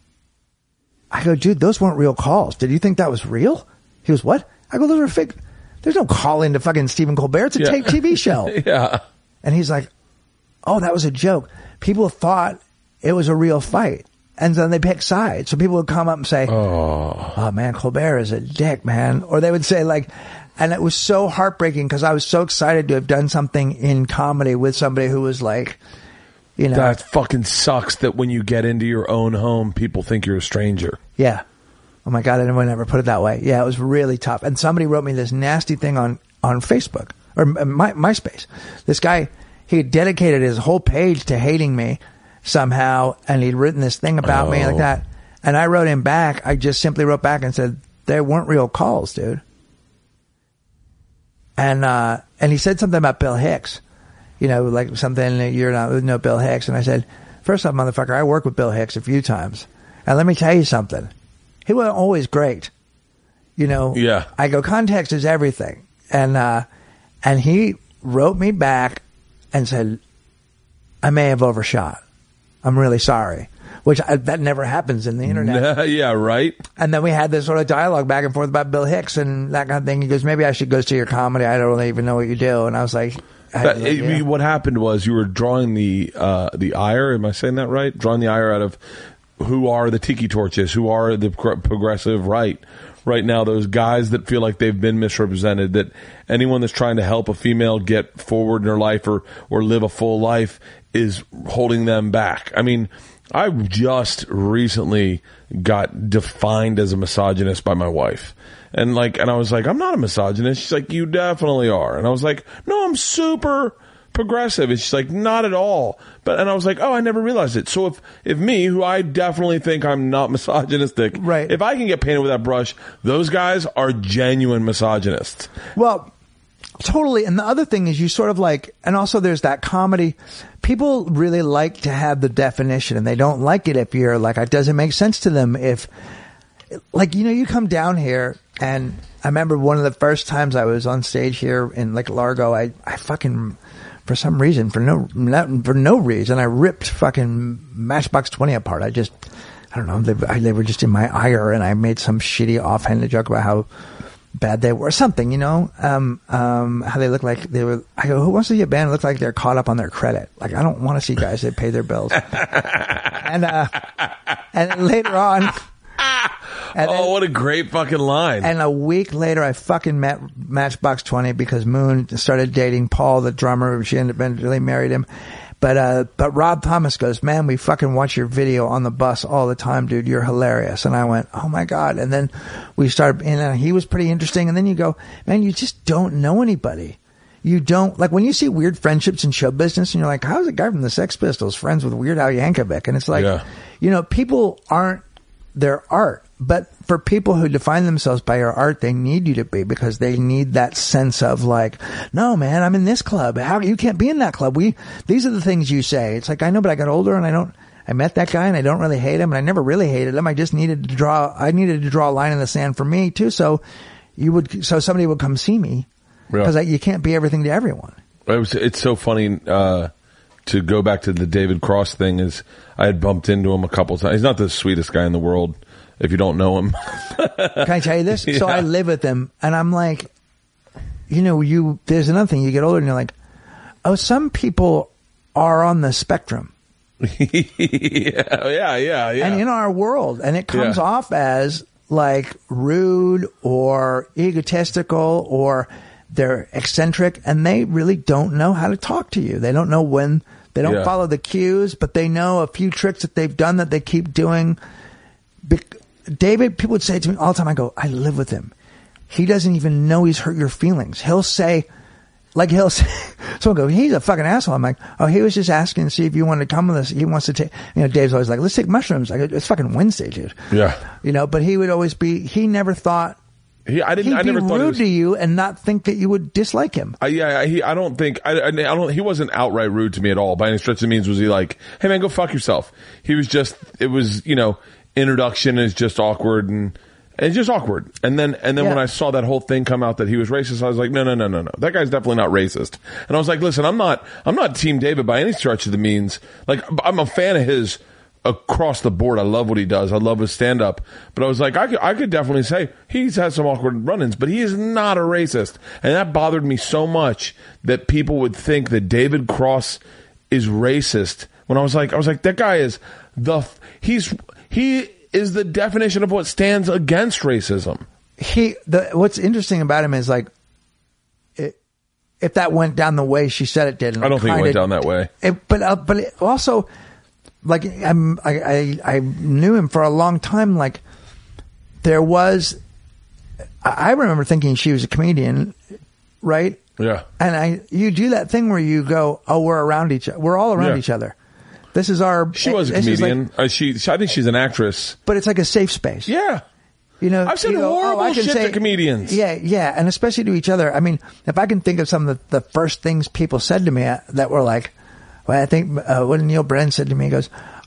I go, dude, those weren't real calls. Did you think that was real? He goes, what? I go, those are fake. There's no calling to fucking Stephen Colbert. It's a yeah. tape T V show. yeah. And he's like, oh, that was a joke. People thought it was a real fight. And then they pick sides. So people would come up and say, oh, oh man, Colbert is a dick, man. Or they would say like, and it was so heartbreaking because I was so excited to have done something in comedy with somebody who was like, you know. That fucking sucks that when you get into your own home, people think you're a stranger. Yeah. Oh my God, I didn't ever put it that way. Yeah, it was really tough. And somebody wrote me this nasty thing on, on Facebook, or my, MySpace. This guy, he had dedicated his whole page to hating me somehow, and he'd written this thing about oh. me like that. And I wrote him back. I just simply wrote back and said, they weren't real calls, dude. And, uh, and he said something about Bill Hicks, you know, like something that you're not, no Bill Hicks. And I said, first off, motherfucker, I worked with Bill Hicks a few times. And let me tell you something. He wasn't always great. You know, Yeah. I go, context is everything. And, uh, and he wrote me back and said, I may have overshot. I'm really sorry. Which I, that never happens in the internet. Yeah, right. And then we had this sort of dialogue back and forth about Bill Hicks and that kind of thing. He goes, maybe I should go see your comedy. I don't really even know what you do. And I was like, I That, was like, it- yeah. What happened was you were drawing the uh, the ire. Am I saying that right? Drawing the ire out of who are the tiki torches, who are the pro- progressive right. Right now, those guys that feel like they've been misrepresented, that anyone that's trying to help a female get forward in her life or, or live a full life is holding them back. I mean, I just recently got defined as a misogynist by my wife. And like, and I was like, I'm not a misogynist. She's like, you definitely are. And I was like, no, I'm super progressive. And she's like, not at all. But, and I was like, oh, I never realized it. So if, if me, who I definitely think I'm not misogynistic, Right. if I can get painted with that brush, those guys are genuine misogynists. Well, totally. And the other thing is you sort of like, and also there's that comedy. People really like to have the definition and they don't like it if you're like, it doesn't make sense to them if, like, you know, you come down here and I remember one of the first times I was on stage here in like Largo, I, I fucking, for some reason, for no, not, for no reason, I ripped fucking Matchbox twenty apart. I just, I don't know, they, I, they were just in my ire and I made some shitty offhanded joke about how bad they were, or something, you know, um, um, how they look like they were. I go, who wants to see a band that look like they're caught up on their credit? Like, I don't want to see guys that pay their bills. and, uh, and then later on, and Oh, then- what a great fucking line. and a week later, I fucking met Matchbox twenty because Moon started dating Paul, the drummer. She ended up eventually married him. But, uh, but Rob Thomas goes, man, we fucking watch your video on the bus all the time, dude. You're hilarious. And I went, oh my God. And then we started, and uh, he was pretty interesting. And then you go, man, you just don't know anybody. You don't, like when you see weird friendships in show business and you're like, how's a guy from the Sex Pistols friends with Weird Al Yankovic? And it's like, Yeah. you know, people aren't their art. But for people who define themselves by your art, they need you to be because they need that sense of like, no, man, I'm in this club. How you can't be in that club? We these are the things you say. It's like I know, but I got older and I don't. I met that guy and I don't really hate him and I never really hated him. I just needed to draw. I needed to draw a line in the sand for me too. So you would. So somebody would come see me because Yeah. you can't be everything to everyone. It was, it's so funny uh, to go back to the David Cross thing. Is I had bumped into him a couple times. He's not the sweetest guy in the world if you don't know him. Can I tell you this? So Yeah. I live with him and I'm like, you know, you, there's another thing. You get older and you're like, oh, some people are on the spectrum. yeah, yeah, yeah, yeah. And in our world, and it comes Yeah. off as like rude or egotistical or they're eccentric and they really don't know how to talk to you. They don't know when, they don't Yeah. follow the cues, but they know a few tricks that they've done that they keep doing. Bec- David, people would say to me all the time, I go, I live with him. He doesn't even know he's hurt your feelings. He'll say, like he'll say, someone go, he's a fucking asshole. I'm like, oh, he was just asking to see if you wanted to come with us. He wants to take, you know, Dave's always like, let's take mushrooms. I go, it's fucking Wednesday, dude. Yeah. You know, but he would always be, he never thought, He, I didn't. he'd I be never rude thought it was. to you and not think that you would dislike him. I, yeah, I- he, I don't think I, I, I don't. He wasn't outright rude to me at all. By any stretch of the means, was he like, "Hey man, go fuck yourself"? He was just. It was, you know, introduction is just awkward and and just awkward. And then and then Yeah. when I saw that whole thing come out that he was racist, I was like, no, no, no, no, no. That guy's definitely not racist. And I was like, listen, I'm not. I'm not Team David by any stretch of the means. Like, I'm a fan of his. Across the board, I love what he does. I love his stand up. But I was like, I could, I could definitely say he's had some awkward run ins, but he is not a racist. And that bothered me so much that people would think that David Cross is racist. When I was like, I was like, that guy is the, he's, he is the definition of what stands against racism. He, the, what's interesting about him is like, it, if that went down the way she said it did. And I don't think it kinda- went down that way. It, but, uh, but it also, like, I'm, I, I, I knew him for a long time. Like, there was, I I remember thinking she was a comedian, right? Yeah. And I, you do that thing where you go, oh, we're around each other. We're all around Yeah. each other. This is our. She was a this is like- comedian. uh, she, I think she's an actress. but it's like a safe space. Yeah. You know, I've said you go, horrible I can shit say- to comedians. Yeah, yeah, and especially to each other. I mean, if I can think of some of the, the first things people said to me uh, that were like, well, I think uh, what Neil Brennan said to me, he goes,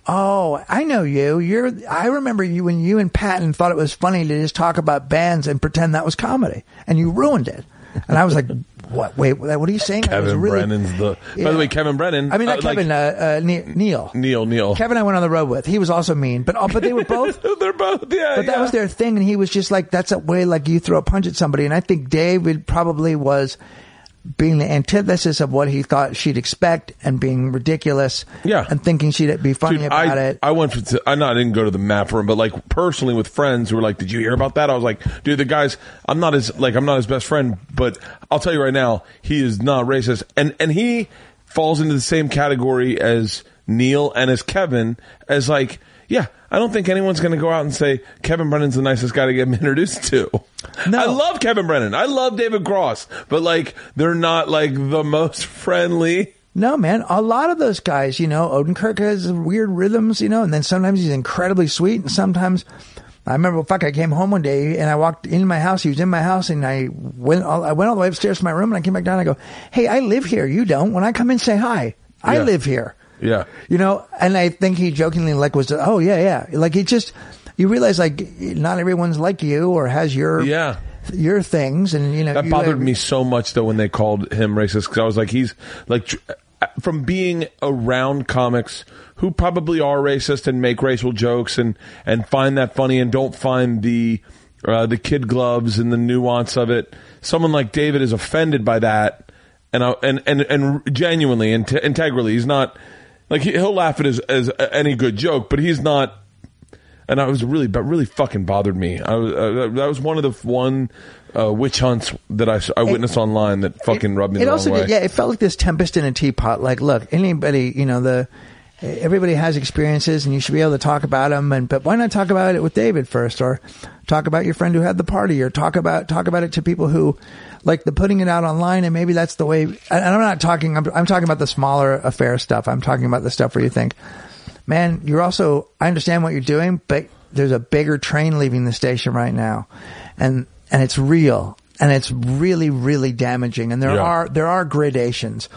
Oh, I know you. You're. I remember you when you and Patton thought it was funny to just talk about bands and pretend that was comedy, and you ruined it. And I was like, "What? Wait, what are you saying?" Kevin really, Brennan's the. Yeah. By the way, Kevin Brennan. I mean, not uh, like, Kevin. Uh, uh, Ne- Neil. Neil. Neil. Kevin, I went on the road with. He was also mean, but but they were both. They're both. Yeah. But that yeah. was their thing, and he was just like, "That's a way like you throw a punch at somebody." And I think David probably was being the antithesis of what he thought she'd expect and being ridiculous. Yeah. And thinking she'd be funny Dude, about I, it. I went to, I not, I didn't go to the map room, but like personally with friends who were like, did you hear about that? I was like, dude, the guy's, I'm not his, like, I'm not his best friend, but I'll tell you right now, he is not racist. And, and he falls into the same category as Neil and as Kevin as like, yeah, I don't think anyone's going to go out and say Kevin Brennan's the nicest guy to get introduced to. No. I love Kevin Brennan. I love David Cross, but like, they're not like the most friendly. No, man. A lot of those guys, you know, Odenkirk has weird rhythms, you know, and then sometimes he's incredibly sweet, and sometimes I remember, fuck, I came home one day and I walked in my house. He was in my house, and I went, all, I went all the way upstairs to my room, and I came back down. And I go, "Hey, I live here. You don't. When I come in, say hi. I Yeah. live here." Yeah. You know, and I think he jokingly like was, "Oh yeah, yeah." Like he just, you realize like not everyone's like you or has your Yeah. your things, and you know That you bothered have- me so much though when they called him racist, because I was like, he's like, tr- from being around comics who probably are racist and make racial jokes and and find that funny and don't find the uh, the kid gloves and the nuance of it. Someone like David is offended by that, and I, and and and genuinely and int- integrally, he's not like he, he'll laugh at his as any good joke, but he's not. And I was really, but really fucking bothered me. I was, uh, that was one of the one uh, witch hunts that I, I witnessed it, online that fucking rubbed me it the also wrong way. did, yeah, it felt like this tempest in a teapot. Like, look, anybody, you know, the everybody has experiences, and you should be able to talk about them. And but why not talk about it with David first, or talk about your friend who had the party, or talk about talk about it to people who like the putting it out online. And maybe that's the way. And I'm not talking. I'm, I'm talking about the smaller affair stuff. I'm talking about the stuff where you think, man, you're also, I understand what you're doing, but there's a bigger train leaving the station right now. And, and it's real. And it's really, really damaging. And there Yeah. are, there are gradations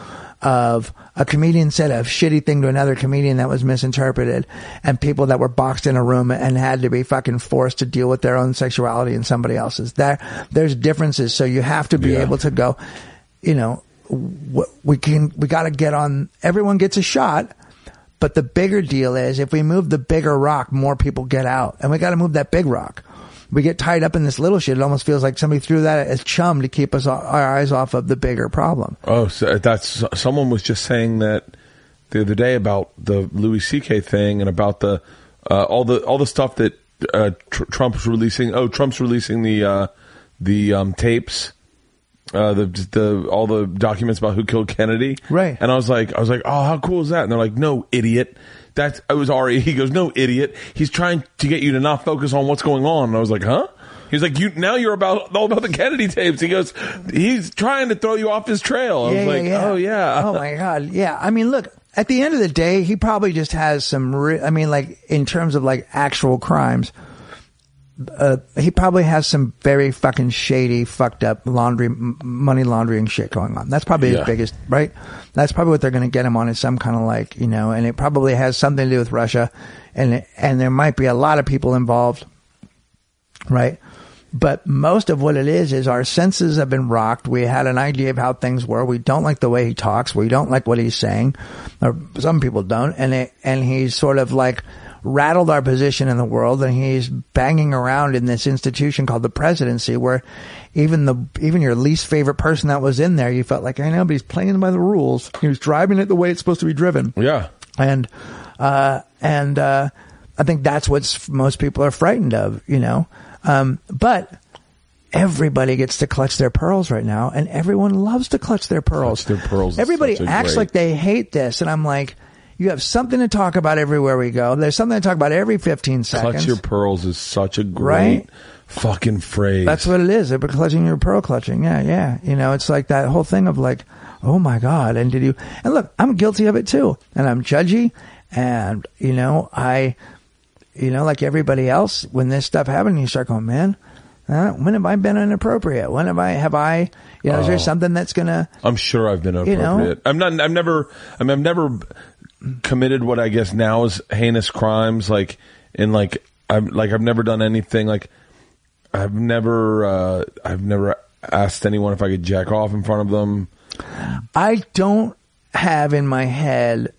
of a comedian said a shitty thing to another comedian that was misinterpreted, and people that were boxed in a room and had to be fucking forced to deal with their own sexuality and somebody else's. There, there's differences. So you have to be Yeah. able to go, you know, we can, we got to get on, everyone gets a shot. But the bigger deal is if we move the bigger rock, more people get out. And we got to move that big rock. We get tied up in this little shit. It almost feels like somebody threw that as chum to keep us our eyes off of the bigger problem. Oh, so that's someone was just saying that the other day about the Louis C K thing and about the uh, all the all the stuff that uh, tr- Trump's releasing. Oh, Trump's releasing the uh, the um, tapes. Uh, the, the, all the documents about who killed Kennedy. Right. And I was like, I was like, oh, how cool is that? And they're like, no, idiot. That's, it was Ari. He goes, no, idiot. He's trying to get you to not focus on what's going on. And I was like, huh? He's like, you, now you're about, all about the Kennedy tapes. He goes, he's trying to throw you off his trail. I Yeah, was yeah, like, yeah. oh yeah. Oh my God. Yeah. I mean, look, at the end of the day, he probably just has some, re- I mean, like in terms of like actual crimes, Uh, he probably has some very fucking shady, fucked up laundry, m- money laundering shit going on. That's probably Yeah. his biggest, right? That's probably what they're going to get him on, is some kind of like, you know, and it probably has something to do with Russia, and it, and there might be a lot of people involved, right? But most of what it is is our senses have been rocked. We had an idea of how things were. We don't like the way he talks. We don't like what he's saying, or some people don't, and it, and he's sort of like rattled our position in the world, and he's banging around in this institution called the presidency, where even the even your least favorite person that was in there, you felt like, I know, but he's playing by the rules. He was driving it the way it's supposed to be driven. Yeah. And uh and uh I think that's what most people are frightened of, you know. Um but everybody gets to clutch their pearls right now, and everyone loves to clutch their pearls. Clutch their pearls is Everybody such a acts great- like they hate this, and I'm like, you have something to talk about everywhere we go. There's something to talk about every fifteen seconds. Clutch your pearls is such a great Right? fucking phrase. That's what it is. They're clutching your pearl clutching. Yeah, yeah. You know, it's like that whole thing of like, oh my God. And did you, and look, I'm guilty of it too. And I'm judgy. And, you know, I, you know, like everybody else, when this stuff happened, you start going, man, uh, when have I been inappropriate? When have I, have I, you know, is there Oh. something that's going to, I'm sure I've been You know? appropriate. I'm not, I've never, I mean, I've never committed what I guess now is heinous crimes. Like in like I'm like I've never done anything like I've never uh, I've never asked anyone if I could jack off in front of them. I don't have in my head,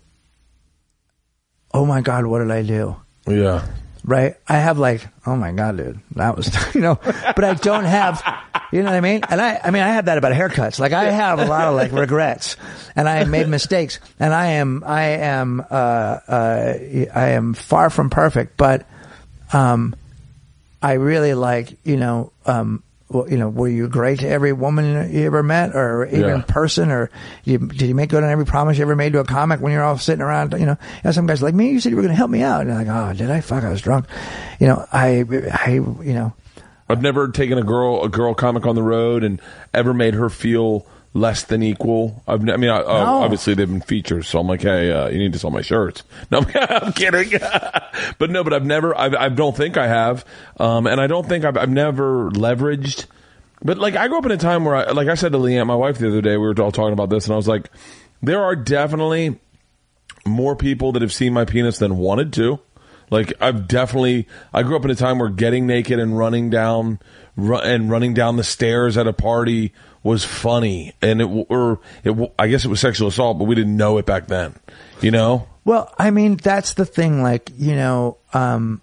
oh my God, what did I do? Yeah. Right? I have like, oh my God, dude, that was, you know, but I don't have, you know what I mean? And I, I mean, I have that about haircuts. Like I have a lot of like regrets and I made mistakes and I am, I am, uh, uh, I am far from perfect, but, um, I really like, you know, um, well, you know, were you great to every woman you ever met, or even Yeah. in person, or you, did you make good on every promise you ever made to a comic when you're all sitting around? You know, you know some guys are like me. You said you were going to help me out, and you're like, oh, did I? Fuck, I was drunk. You know, I, I, you know, I've never taken a girl a girl comic on the road and ever made her feel less than equal. I've, I mean, I, No. uh, obviously they've been features, so I'm like, hey, uh, you need to sell my shirts. No, I'm, I'm kidding. But no, but I've never, I've, I don't think I have. Um, and I don't think I've, I've never leveraged, but like I grew up in a time where I, like I said to Leanne, my wife the other day, we were all talking about this and I was like, there are definitely more people that have seen my penis than wanted to. Like I've definitely, I grew up in a time where getting naked and running down, ru- and running down the stairs at a party was funny, and it or it I guess it was sexual assault, but we didn't know it back then, you know. well, I mean, that's the thing. Like, you know, um,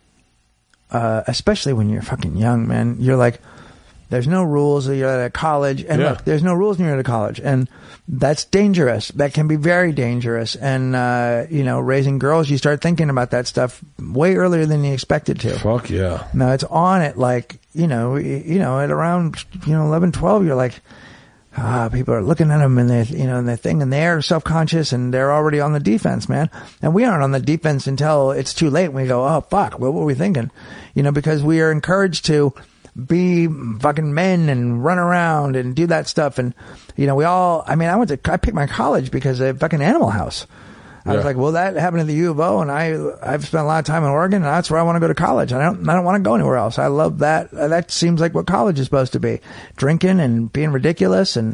uh, especially when you're fucking young, man, you're like, there's no rules. You're at college, and Yeah. look, there's no rules when you're at college, and that's dangerous. That can be very dangerous. And uh, you know, raising girls, you start thinking about that stuff way earlier than you expected to. Fuck yeah. No, it's on it like, you know, y- you know, at around, you know, eleven, twelve, you're like, ah, people are looking at them and they, you know, and they thing, and they're self-conscious and they're already on the defense, man. And we aren't on the defense until it's too late. We go, oh, fuck, what were we thinking? You know, because we are encouraged to be fucking men and run around and do that stuff. And, you know, we all, I mean, I went to, I picked my college because of fucking Animal House. I was Yeah. like, well, that happened at the U of O, and I, I've spent a lot of time in Oregon, and that's where I want to go to college. I don't, I don't want to go anywhere else. I love that. Uh, That seems like what college is supposed to be. Drinking and being ridiculous. And,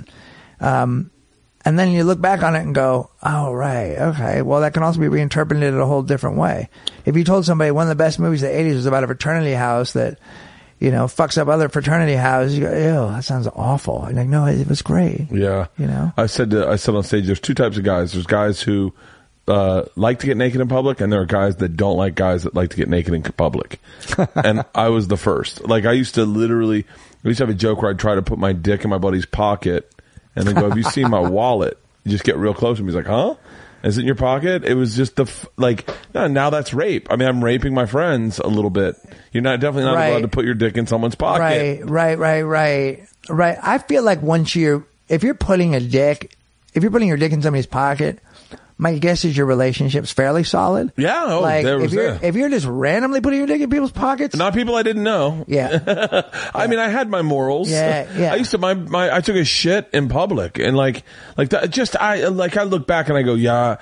um, and then you look back on it and go, oh, right. Okay. Well, that can also be reinterpreted a whole different way. If you told somebody one of the best movies of the eighties was about a fraternity house that, you know, fucks up other fraternity houses, you go, ew, that sounds awful. And like, no, it was great. Yeah. You know? I said to, I said on stage, there's two types of guys. There's guys who uh, like to get naked in public, and there are guys that don't like guys that like to get naked in public. And I was the first. Like I used to literally, I used to have a joke where I'd try to put my dick in my buddy's pocket and then go, have you seen my wallet? You just get real close and he's like, huh? Is it in your pocket? It was just the, f- like, no, now that's rape. I mean, I'm raping my friends a little bit. You're not definitely not Right. allowed to put your dick in someone's pocket. Right, right, right, right, right. I feel like once you're, if you're putting a dick, if you're putting your dick in somebody's pocket, my guess is your relationship's fairly solid. Yeah, oh, like there if was you're that. if you're just randomly putting your dick in people's pockets, Not people I didn't know. yeah, I mean, I had my morals. Yeah, yeah. I used to my my I took a shit in public and like like that. Just I like I look back and I go, yeah.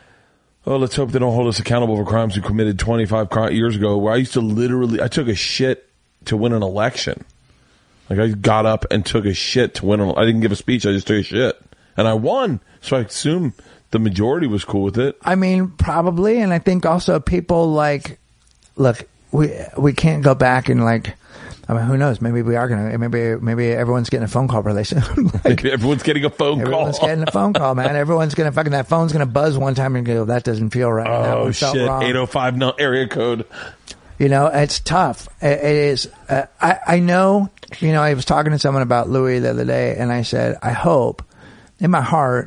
Oh, let's hope they don't hold us accountable for crimes we committed twenty-five cri- years ago. Where I used to literally, I took a shit to win an election. Like I got up and took a shit to win. An, I didn't give a speech. I just took a shit and I won. So I assume the majority was cool with it. I mean, probably, and I think also people like, look, we we can't go back and like, I mean, who knows? Maybe we are gonna. Maybe maybe everyone's getting a phone call really soon. Like, Everyone's getting a phone call. everyone's getting a phone call, man. Everyone's gonna fucking that phone's gonna buzz one time and go, that doesn't feel right. that Oh one felt shit! wrong. eight oh five no area code. You know, it's tough. It, it is. Uh, I I know. You know, I was talking to someone about Louis the other day, and I said, I hope, in my heart,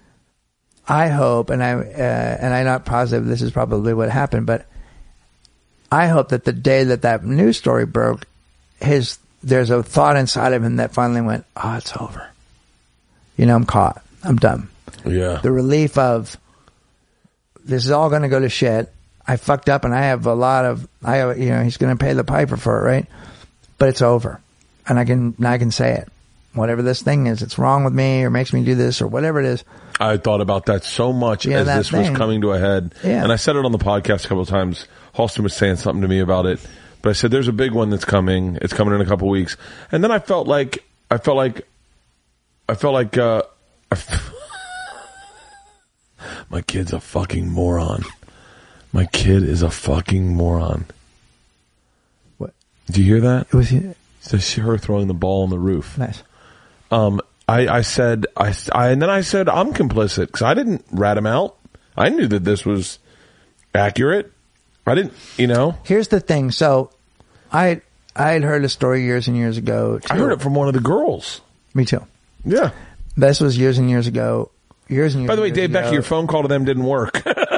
I hope, and I uh, and I'm not positive this is probably what happened, but I hope that the day that that news story broke, his there's a thought inside of him that finally went, oh, it's over. You know, I'm caught. I'm done. Yeah. The relief of this is all going to go to shit. I fucked up, and I have a lot of I have, you know, he's going to pay the piper for it, right? But it's over, and I can I can say it. Whatever this thing is, it's wrong with me or makes me do this or whatever it is. I thought about that so much Yeah, as that this thing. was coming to a head. Yeah. And I said it on the podcast a couple of times. Halston was saying something to me about it. But I said, there's a big one that's coming. It's coming in a couple of weeks. And then I felt like, I felt like, I felt like, uh, I f- My kid's a fucking moron. My kid is a fucking moron. What? Do you hear that? It was nice. So her throwing the ball on the roof. Um, I, I said, I, I, and then I said, I'm complicit because I didn't rat him out. I knew that this was accurate. I didn't, you know. Here's the thing. So, I I had heard a story years and years ago. Too. I heard it from one of the girls. Me too. Yeah. This was years and years ago. Years and years. By the way, years Dave ago. Becky, your phone call to them didn't work.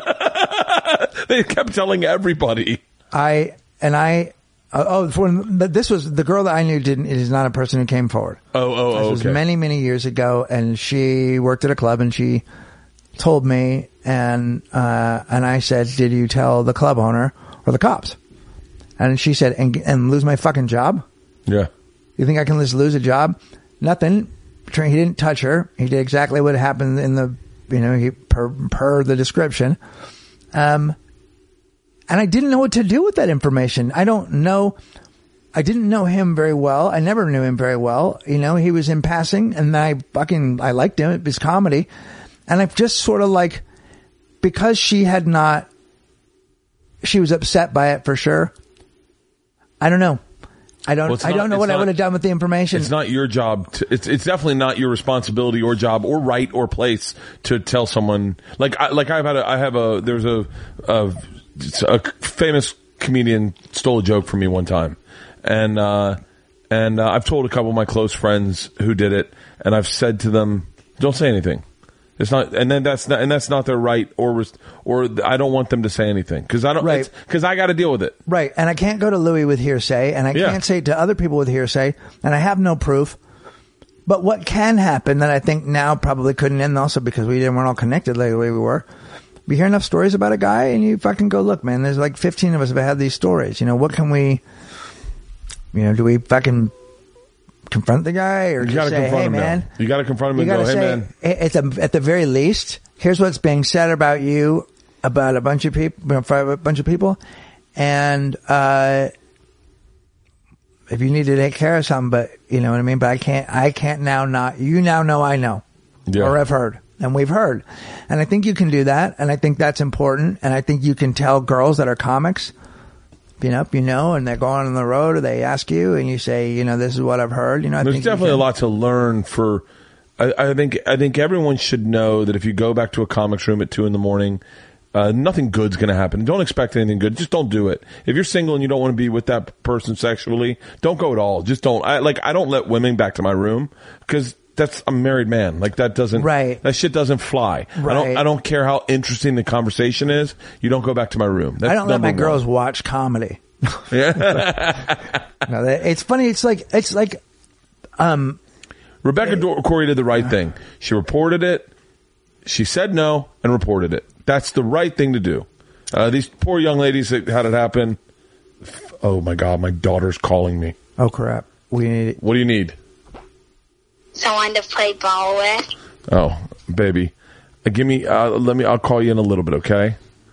They kept telling everybody. I and I. Uh, oh, for, this was the girl that I knew. Didn't is not a person who came forward. Oh, oh, oh. This was okay. many many years ago, and she worked at a club, and she told me, and uh, and I said, "Did you tell the club owner or the cops?" And she said, "And and lose my fucking job? Yeah. You think I can just lose a job? Nothing. He didn't touch her. He did exactly what happened in the, you know, he, per per the description." Um. And I didn't know what to do with that information. I don't know. I didn't know him very well. I never knew him very well. You know, he was in passing, and I fucking, I liked him. It was comedy. And I've just sort of like, because she had not, she was upset by it for sure. I don't know. I don't, Well, I not- don't know what it's I would not- have done with the information. It's not your job. To, it's it's definitely not your responsibility or job or right or place to tell someone. Like I, like I've had a, I have a there's a, a a famous comedian stole a joke from me one time, and uh, and uh, I've told a couple of my close friends who did it, and I've said to them, "Don't say anything." It's not, and then that's not, and that's not their right, or or I don't want them to say anything because I don't, Right. because I got to deal with it. Right. And I can't go to Louis with hearsay, and I Yeah. can't say it to other people with hearsay, and I have no proof. But what can happen that I think now probably couldn't end also because we didn't, weren't all connected like the way we were. We hear enough stories about a guy and you fucking go, look, man, there's like fifteen of us have had these stories. You know, what can we, you know, do we fucking confront the guy or You just got to say, confront hey, him. man, Now. You got to confront him you and gotta go, "Hey, say, man." it's a, at the very least, here's what's being said about you, about a bunch of people, for a bunch of people. And, uh, if you need to take care of something, but you know what I mean? But I can't, I can't now not, you now know I know. Yeah. Or I've heard. And we've heard. And I think you can do that. And I think that's important. And I think you can tell girls that are comics, you know, you know, and they're going on the road or they ask you and you say, you know, this is what I've heard. You know, I There's think you definitely a can- lot to learn for. I, I think I think everyone should know that if you go back to a comics room at two in the morning, uh, nothing good's going to happen. Don't expect anything good. Just don't do it. If you're single and you don't want to be with that person sexually, don't go at all. Just don't. I like. I don't let women back to my room because that's a married man. Like that doesn't. Right. That shit doesn't fly. I Right. don't. I don't care how interesting the conversation is. You don't go back to my room. That's I don't let number my girls one. watch comedy. Yeah. No, that- it's funny. It's like, it's like, um, Rebecca Dor- Corey did the right thing. She reported it. She said no and reported it. That's the right thing to do. Uh, these poor young ladies that had it happen. Oh my God, my daughter's calling me. oh crap. We need it. What do you need? Someone to play ball with. Oh, baby. Uh, give me, uh, let me, I'll call you in a little bit, okay?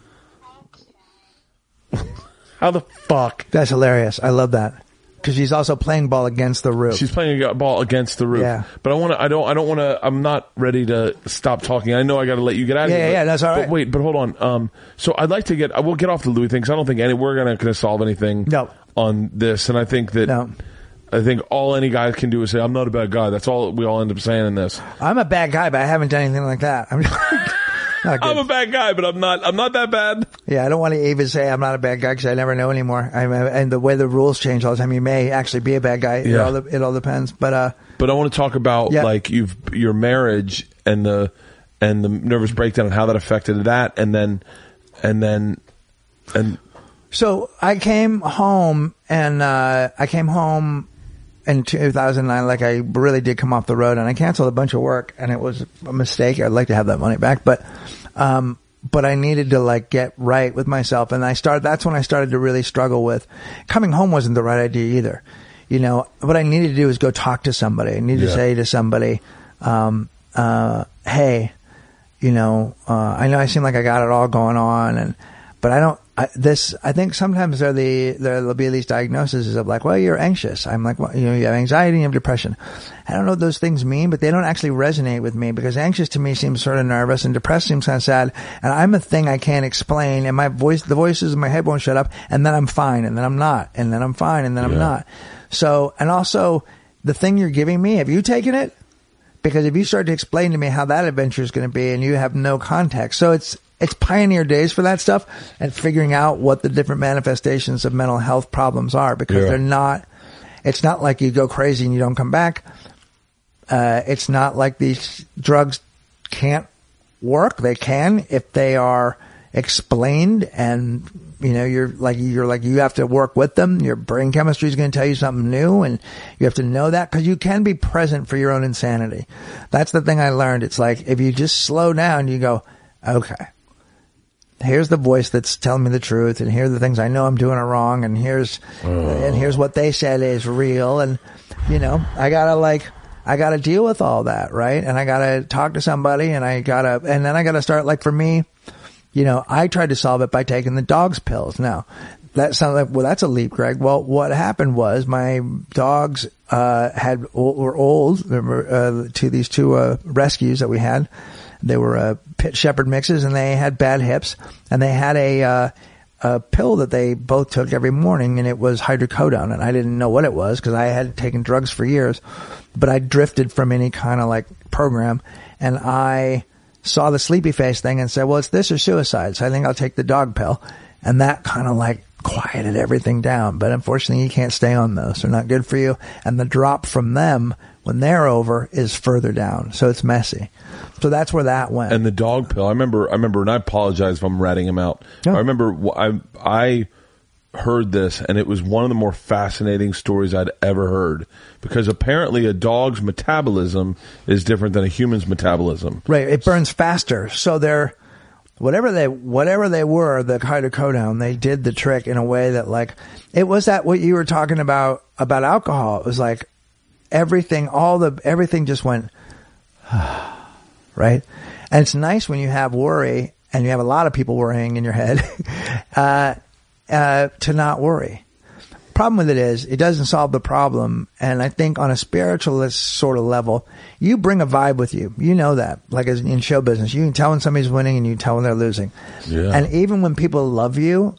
How the fuck? That's hilarious. I love that. Because she's also playing ball against the roof. She's playing a ball against the roof. Yeah. But I want to, I don't, I don't want to, I'm not ready to stop talking. I know I got to let you get out of Yeah, here. yeah, but- yeah, that's all right. But wait, but hold on. Um, so I'd like to get, I will get off the Louis thing because I don't think any, we're going to solve anything No. on this. And I think that, No. I think all any guy can do is say, I'm not a bad guy. That's all we all end up saying in this. I'm a bad guy, but I haven't done anything like that. I'm not good. I'm a bad guy, but I'm not, I'm not that bad. Yeah, I don't want to even say I'm not a bad guy because I never know anymore. I mean, and the way the rules change all the time, you may actually be a bad guy. It, Yeah. all, it all depends. But uh, But I want to talk about Yeah. like you've your marriage and the and the nervous breakdown and how that affected that, and then and then and so I came home and uh, I came home in two thousand nine. Like I really did come off the road, and I canceled a bunch of work, and it was a mistake. I'd like to have that money back, but um, but I needed to like get right with myself, and I started. That's when I started to really struggle with coming home. Wasn't the right idea either. You know, what I needed to do is go talk to somebody. I need to Yeah. say to somebody, um, uh, hey, you know, uh, I know I seem like I got it all going on and, but I don't. I, this I think sometimes there the there'll be these diagnoses of like, well, you're anxious. I'm like, well, you know, you have anxiety, you have depression. I don't know what those things mean, but they don't actually resonate with me because anxious to me seems sort of nervous and depressed seems kind of sad. And I'm a thing I can't explain, and my voice, the voices in my head won't shut up, and then I'm fine, and then I'm not, and then I'm fine, and then I'm Yeah. not. So, and also the thing you're giving me, have you taken it? Because if you start to explain to me how that adventure is going to be, and you have no context, so it's. It's pioneer days for that stuff and figuring out what the different manifestations of mental health problems are because Yeah. they're not, it's not like you go crazy and you don't come back. Uh, it's not like these drugs can't work. They can if they are explained and, you know, you're like, you're like, you have to work with them. Your brain chemistry is going to tell you something new and you have to know that because you can be present for your own insanity. That's the thing I learned. It's like, if you just slow down, you go, okay. Here's the voice that's telling me the truth, and here are the things I know I'm doing are wrong, and here's Oh. and here's what they said is real, and you know I gotta like I gotta deal with all that, right? And I gotta talk to somebody, and I gotta and then I gotta start like for me, you know, I tried to solve it by taking the dog's pills. Now that sounds like well, that's a leap, Greg. Well, what happened was my dogs uh had were old there were, uh, to these two uh, rescues that we had. They were uh, pit shepherd mixes, and they had bad hips, and they had a, uh, a pill that they both took every morning, and it was hydrocodone, and I didn't know what it was because I had taken drugs for years, but I drifted from any kind of like program, and I saw the sleepy face thing and said, well, it's this or suicide, so I think I'll take the dog pill, and that kind of like quieted everything down, but unfortunately you can't stay on those. They're not good for you, and the drop from them when they're over is further down, so it's messy. So that's where that went. And the dog pill, I remember, I remember, and I apologize if I'm ratting him out. No. I remember wh- I, I heard this, and it was one of the more fascinating stories I'd ever heard, because apparently a dog's metabolism is different than a human's metabolism. Right, it burns faster. So they're whatever they whatever they were, the hydrocodone, they did the trick in a way that like it was that what you were talking about about alcohol. It was like everything, all the everything just went. Right? And it's nice when you have worry and you have a lot of people worrying in your head, uh, uh, to not worry. Problem with it is it doesn't solve the problem. And I think on a spiritualist sort of level, you bring a vibe with you. You know that, like as in show business, you can tell when somebody's winning and you can tell when they're losing. Yeah. And even when people love you,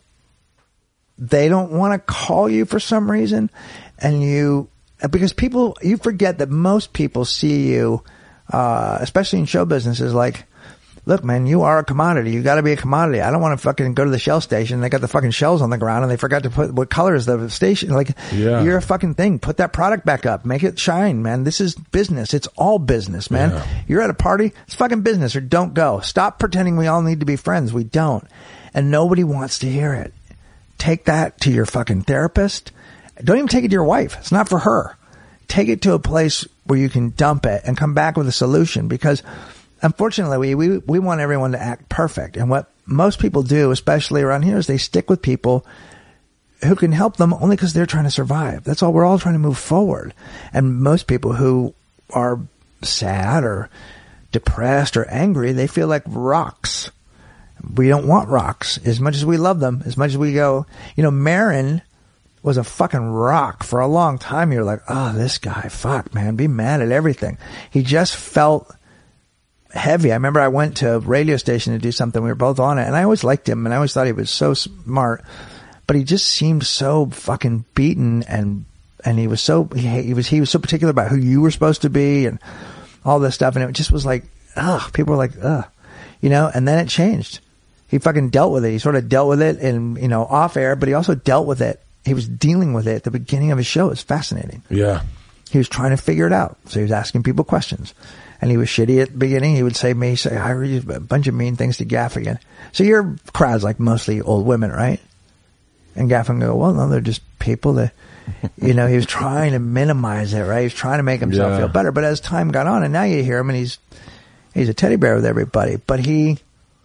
they don't want to call you for some reason. And you, because people, you forget that most people see you, Uh, especially in show business, is like, look, man, you are a commodity. You got to be a commodity. I don't want to fucking go to the shell station. They got the fucking shells on the ground and they forgot to put what color is the station. Like, Yeah. you're a fucking thing. Put that product back up. Make it shine, man. This is business. It's all business, man. Yeah. You're at a party. It's fucking business, or don't go. Stop pretending we all need to be friends. We don't. And nobody wants to hear it. Take that to your fucking therapist. Don't even take it to your wife. It's not for her. Take it to a place where you can dump it and come back with a solution, because unfortunately we, we, we want everyone to act perfect. And what most people do, especially around here, is they stick with people who can help them only because they're trying to survive. That's all. We're all trying to move forward. And most people who are sad or depressed or angry, they feel like rocks. We don't want rocks. As much as we love them, as much as we go, you know, Marin was a fucking rock for a long time. You're like, oh, this guy, fuck, man, be mad at everything. He just felt heavy. I remember I went to a radio station to do something. We were both on it, and I always liked him, and I always thought he was so smart, but he just seemed so fucking beaten, and and he was so he, he was he was so particular about who you were supposed to be and all this stuff, and it just was like, ugh. People were like, ugh, you know. And then it changed. He fucking dealt with it. He sort of dealt with it, in you know, off air, but he also dealt with it. He was dealing with it at the beginning of his show. It's fascinating. Yeah. He was trying to figure it out. So he was asking people questions. And he was shitty at the beginning. He would say me, say, I read a bunch of mean things to Gaffigan. So your crowd's like mostly old women, right? And Gaffigan go, well, no, they're just people that, you know, he was trying to minimize it, right? He was trying to make himself Yeah. feel better. But as time got on, and now you hear him, and he's, he's a teddy bear with everybody. But he,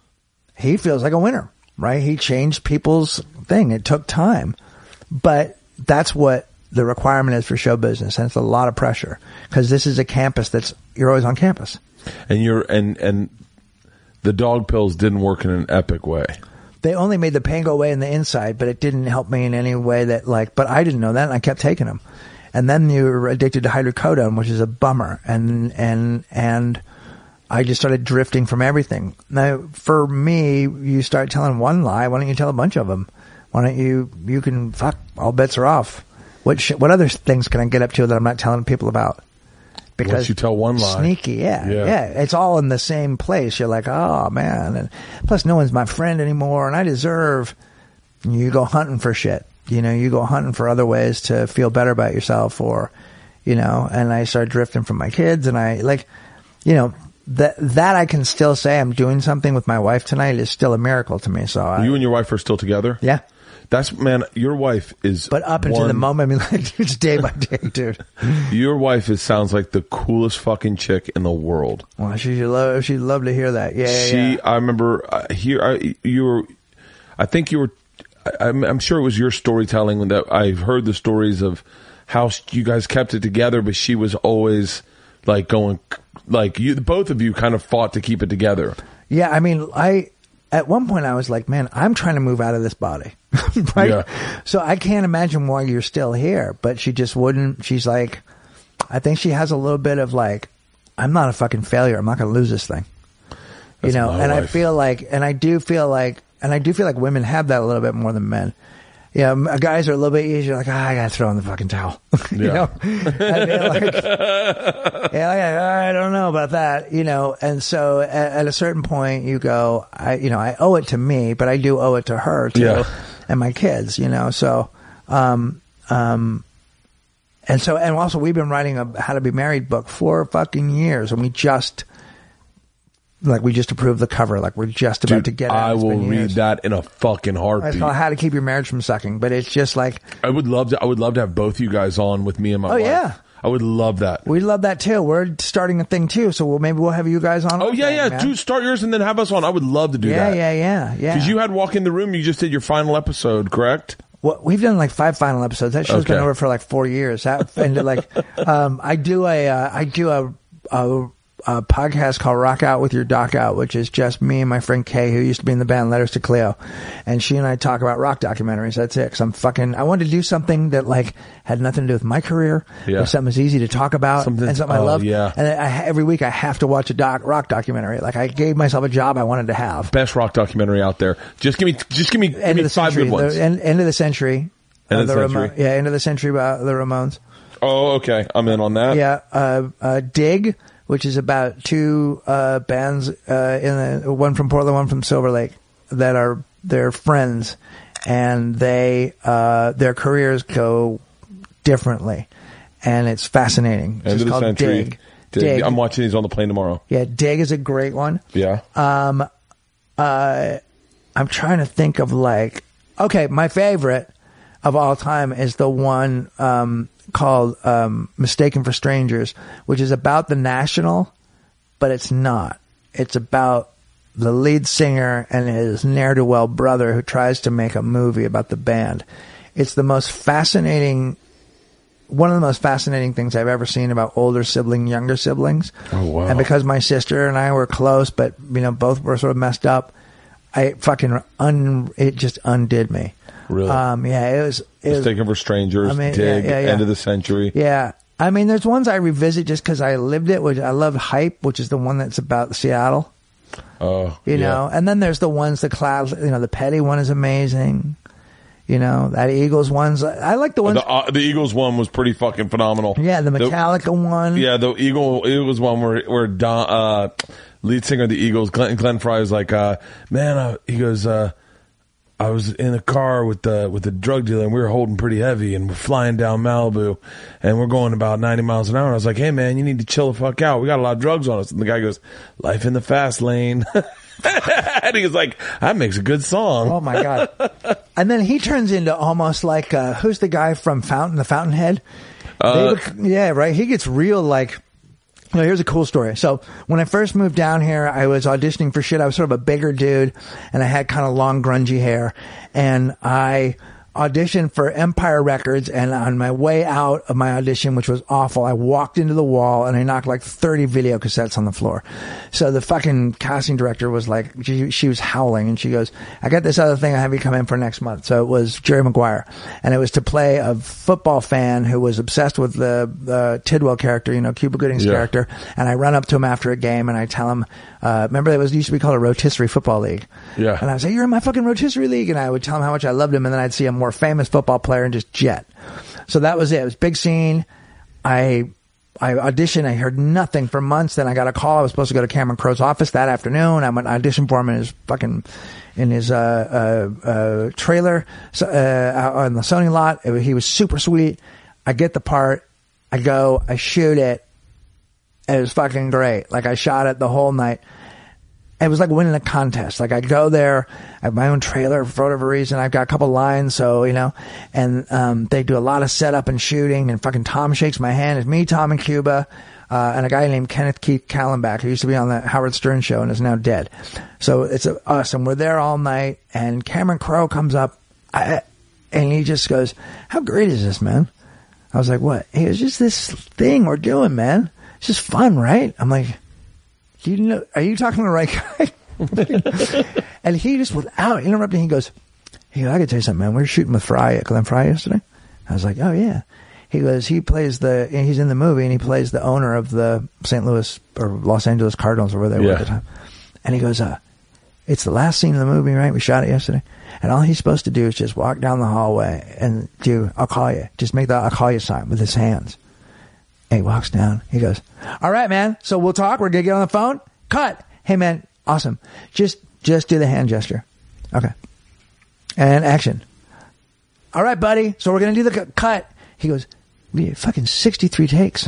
he feels like a winner, right? He changed people's thing. It took time. But that's what the requirement is for show business, and it's a lot of pressure, because this is a campus that's, you're always on campus. And you're and and the dog pills didn't work in an epic way. they only made the pain go away in the inside, but it didn't help me in any way that like, but I didn't know that and I kept taking them. And then you were addicted to hydrocodone, which is a bummer. And, and, and I just started drifting from everything. Now, for me, you start telling one lie. Why don't you tell a bunch of them? Why don't you, you can, fuck, all bets are off. What sh- what other things can I get up to that I'm not telling people about? Because once you tell one lie. Sneaky, yeah, Yeah. yeah. It's all in the same place. You're like, oh, man. And plus, no one's my friend anymore, and I deserve. You go hunting for shit. You know, you go hunting for other ways to feel better about yourself, or, you know, and I started drifting from my kids, and I, like, you know, that that I can still say I'm doing something with my wife tonight is still a miracle to me. So I, You and your wife are still together? yeah. That's, man, your wife is. But up until one, the moment, I mean, like, it's day by day, dude. Your wife is sounds like the coolest fucking chick in the world. Well, she should love, she'd love to hear that. Yeah, yeah, She, yeah. I remember uh, here, I, you were, I think you were, I, I'm, I'm sure it was your storytelling that I've heard the stories of how you guys kept it together, but she was always like going, like you, both of you kind of fought to keep it together. Yeah, I mean, I, at one point I was like, man, I'm trying to move out of this body. Right? Yeah. So I can't imagine why you're still here, but she just wouldn't. She's like, I think she has a little bit of like, I'm not a fucking failure. I'm not going to lose this thing. That's you know, my and I wife. feel like, and I do feel like, and I do feel like women have that a little bit more than men. Yeah, m- guys are a little bit easier. Like, ah, I gotta throw in the fucking towel. you Yeah. know, I feel like, yeah, like, I don't know about that. You know, and so at, at a certain point, you go, I, you know, I owe it to me, but I do owe it to her too, Yeah. and my kids. You know, so, um, um, and so, and also, we've been writing a How to Be Married book for fucking years, and we just. Like, we just approved the cover. Like, we're just about Dude, to get it. I It's will been read years. that in a fucking It's heartbeat. called How to Keep Your Marriage from Sucking, but it's just like, I would love to. I would love to have both you guys on with me and my Oh, wife. yeah. I would love that. we love that too. We're starting a thing too, so we'll, maybe we'll have you guys on. Oh our yeah, thing, yeah. man. Do start yours and then have us on. I would love to do yeah, that. yeah, yeah, yeah. Because you had Walk in the Room. You just did your final episode, correct? Well, we've done like five final episodes. That show's been Okay. over for like four years. That, and like, um, I do a, uh, I do a, a, a podcast called Rock Out with Your Doc Out, which is just me and my friend Kay, who used to be in the band Letters to Cleo, and she and I talk about rock documentaries. That's it. Cause I'm fucking, I wanted to do something that like had nothing to do with my career, Yeah. or something that's easy to talk about, Something- and something I oh, love. yeah. And I, every week I have to watch a doc rock documentary. Like, I gave myself a job I wanted to have. Best rock documentary out there. Just give me, just give me, give End me of the five century. good ones. The, end, end of the century. End uh, of the the century. Ramo- yeah, end of the century about the Ramones. Oh, okay. I'm in on that. Yeah, uh, uh, Dig, which is about two uh, bands, uh, in the, one from Portland, one from Silver Lake, that are they're friends, and they uh, their careers go differently, and it's fascinating. It's End just of the called century. Dig. Dig. Dig. I'm watching these on the plane tomorrow. Yeah, Dig is a great one. Yeah. Um, uh, I'm trying to think of like, okay, my favorite of all time is the one um, called um, Mistaken for Strangers, which is about the National, but it's not. It's about the lead singer and his ne'er-do-well brother who tries to make a movie about the band. It's the most fascinating, one of the most fascinating things I've ever seen about older sibling, younger siblings. Oh, wow. And because my sister and I were close, but, you know, both were sort of messed up, I fucking, un, it just undid me. Really? Um, yeah, it was, it was, Mistaken for Strangers. I mean, Dig. yeah, yeah, yeah. End of the century. yeah. I mean, there's ones I revisit just because I lived it, which I love Hype, which is the one that's about Seattle, Oh, you yeah. know, and then there's the ones, the cloud, you know, the Petty one is amazing. You know, that Eagles one's, I like the ones, The, uh, the Eagles one was pretty fucking phenomenal. yeah, the Metallica one. Yeah, the Eagle Eagles one where where Don, uh, lead singer of the Eagles, Glenn, Glenn Fry, is like, uh, man, uh, he goes, uh, I was in a car with the with the drug dealer and we were holding pretty heavy and we're flying down Malibu and we're going about ninety miles an hour. And I was like, hey man, you need to chill the fuck out. We got a lot of drugs on us. And the guy goes, life in the fast lane. And he was like, that makes a good song. Oh my God. And then he turns into almost like, uh, who's the guy from Fountain, the Fountainhead? Uh, They bec- yeah, right. He gets real like, well, here's a cool story. So when I first moved down here, I was auditioning for shit. I was sort of a bigger dude and I had kind of long grungy hair and I, auditioned for Empire Records, and on my way out of my audition, which was awful, I walked into the wall and I knocked like thirty video cassettes on the floor. So the fucking casting director was like, she, she was howling, and she goes, I got this other thing I have you come in for next month. So it was Jerry Maguire, and it was to play a football fan who was obsessed with the, the Tidwell character, you know, Cuba Gooding's Yeah. character. And I run up to him after a game and I tell him, uh, remember it was it used to be called a rotisserie football league. Yeah. And I would say, you're in my fucking rotisserie league. And I would tell him how much I loved him. And then I'd see a more famous football player and just jet. So that was it. It was a big scene. I, I auditioned. I heard nothing for months. Then I got a call. I was supposed to go to Cameron Crowe's office that afternoon. I went and auditioned for him in his fucking, in his, uh, uh, uh, trailer, so, uh, out on the Sony lot. It, he was super sweet. I get the part. I go, I shoot it. It was fucking great. Like, I shot it the whole night. It was like winning a contest. Like, I go there, I have my own trailer for whatever reason. I've got a couple lines, so, you know, and, um, they do a lot of setup and shooting, and fucking Tom shakes my hand. It's me, Tom, and Cuba, uh, and a guy named Kenneth Keith Kallenbach, who used to be on the Howard Stern show and is now dead. So it's uh, us, and we're there all night, and Cameron Crowe comes up, I, and he just goes, how great is this, man? I was like, what? He goes, just this thing we're doing, man. It's just fun, right? I'm like, do you know, are you talking to the right guy? And he just, without interrupting, he goes, he goes, I gotta tell you something, man. We were shooting with Fry at Glenn Fry yesterday. I was like, oh yeah. He goes, he plays the, he's in the movie and he plays the owner of the Saint Louis or Los Angeles Cardinals or where they were Yeah. at the time. And he goes, uh, it's the last scene of the movie, right? We shot it yesterday. And all he's supposed to do is just walk down the hallway and do, I'll call you. Just make the I'll call you sign with his hands. And he walks down. He goes, all right, man. So we'll talk. We're going to get on the phone. Cut. Hey, man. Awesome. Just, just do the hand gesture. Okay. And action. All right, buddy. So we're going to do the cu- cut. He goes, we had fucking sixty-three takes.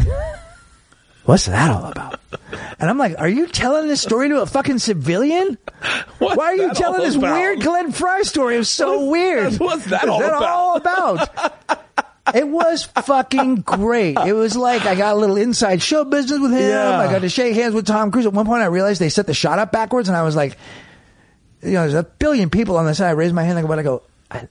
What's that all about? And I'm like, are you telling this story to a fucking civilian? What's Why are you that telling all this about? weird Glenn Fry story? It was so What's- weird. what's that What's all that about? all about? It was fucking great. It was like I got a little inside show business with him. Yeah. I got to shake hands with Tom Cruise. At one point, I realized they set the shot up backwards, and I was like, you know, there's a billion people on the side. I raised my hand, like, what? I go, I,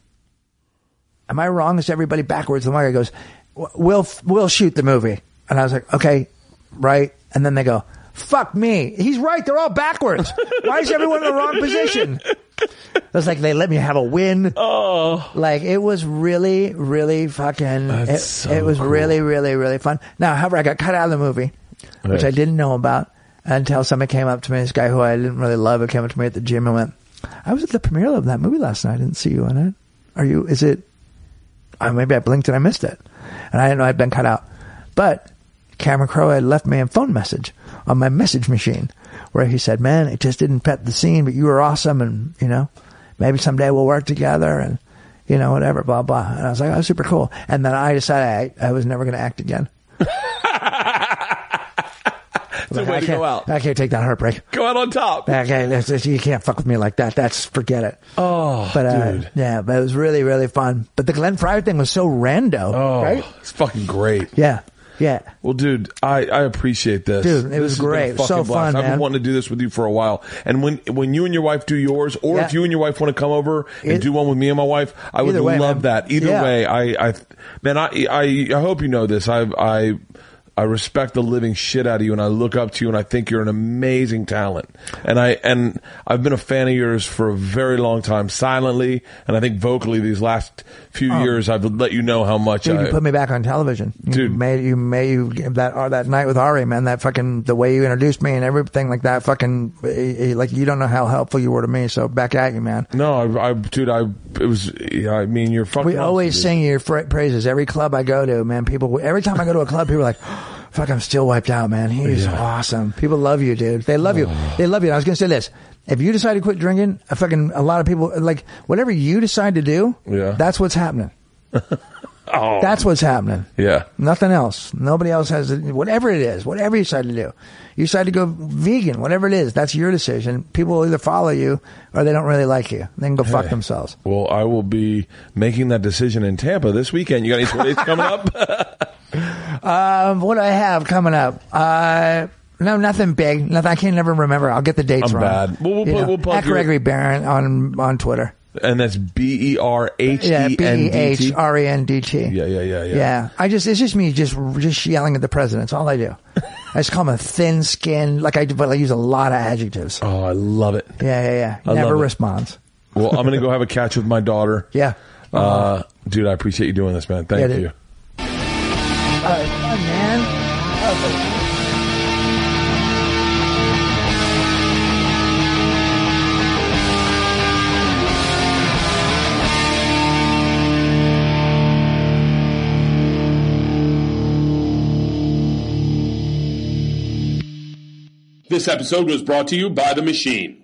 am I wrong? Is everybody backwards? The guy goes, we'll we'll shoot the movie, and I was like, okay, right. And then they go, fuck me. He's right. They're all backwards. Why is everyone in the wrong position? It was like they let me have a win. Oh. Like, it was really, really fucking, That's it, so it was cool. really, really, really fun. Now, however, I got cut out of the movie, which Right. I didn't know about until somebody came up to me, this guy who I didn't really love, who came up to me at the gym and went, I was at the premiere of that movie last night. I didn't see you in it. Are you, is it, uh, maybe I blinked and I missed it. And I didn't know I'd been cut out. But Cameron Crowe had left me a phone message on my message machine where he said, man, it just didn't fit the scene, but you were awesome. And, you know, maybe someday we'll work together and, you know, whatever, blah, blah. And I was like, oh, super cool. And then I decided I, I was never going to act again. It's a Like, way I to can't, go out. I can't take that heartbreak. Go out on top. Okay, that's, that's, you can't fuck with me like that. That's, forget it. Oh, But, uh, dude. yeah, but it was really, really fun. But the Glenn Fryer thing was so rando, Oh, right? it's fucking great. Yeah, yeah. Well, dude, I, I appreciate this. Dude, it This was has been a great. fucking So blast. fun, I've been man. wanting to do this with you for a while. And when when you and your wife do yours, or Yeah. if you and your wife want to come over and It- do one with me and my wife, I would Either way, love man. that. Either Yeah. way, I, I, man, I, I, I hope you know this. I, I, I respect the living shit out of you, and I look up to you, and I think you're an amazing talent. And I and I've been a fan of yours for a very long time, silently, and I think vocally these last few years. I've let you know how much Oh. Dude, I. you put me back on television. You Dude. made you made you that or that night with Ari, man. That fucking the way you introduced me and everything like that. Fucking eh, eh, like you don't know how helpful you were to me. So back at you, man. no, I, I, dude, I. It was. Yeah, I mean, you're fucking. We awesome, always dude. sing your fra- praises. Every club I go to, man. People every time I go to a club, people are like, "Fuck, I'm still wiped out, man. He's Yeah. awesome." People love you, dude. They love you. They love you. And I was gonna say this. If you decide to quit drinking, a fucking a lot of people like whatever you decide to do. Yeah. That's what's happening. Oh, That's what's happening. yeah. Nothing else. Nobody else has it. Whatever it is, whatever you decide to do, you decide to go vegan, whatever it is, that's your decision. People will either follow you or they don't really like you. They can go fuck Hey. themselves. Well, I will be making that decision in Tampa this weekend. You got any tour dates coming up? Um, what do I have coming up? Uh, no, nothing big. Nothing. I can't never remember. I'll get the dates I'm wrong. bad. Well, we'll You put- know, we'll plug at your- Gregory Barron on on Twitter. And that's B E R H Yeah, E B N E D H T. R E N D T. Yeah, yeah, yeah, yeah. Yeah, I just it's just me just just yelling at the president. That's all I do. I just call him a thin skinned, like I do, but I use a lot of adjectives. Oh, I love it. Yeah, yeah, yeah. I Never love it. responds. Well, I'm going to go have a catch with my daughter. Yeah. Uh, dude, I appreciate you doing this, man. Thank Yeah, dude. you. All right, fun, man. This episode was brought to you by The Machine.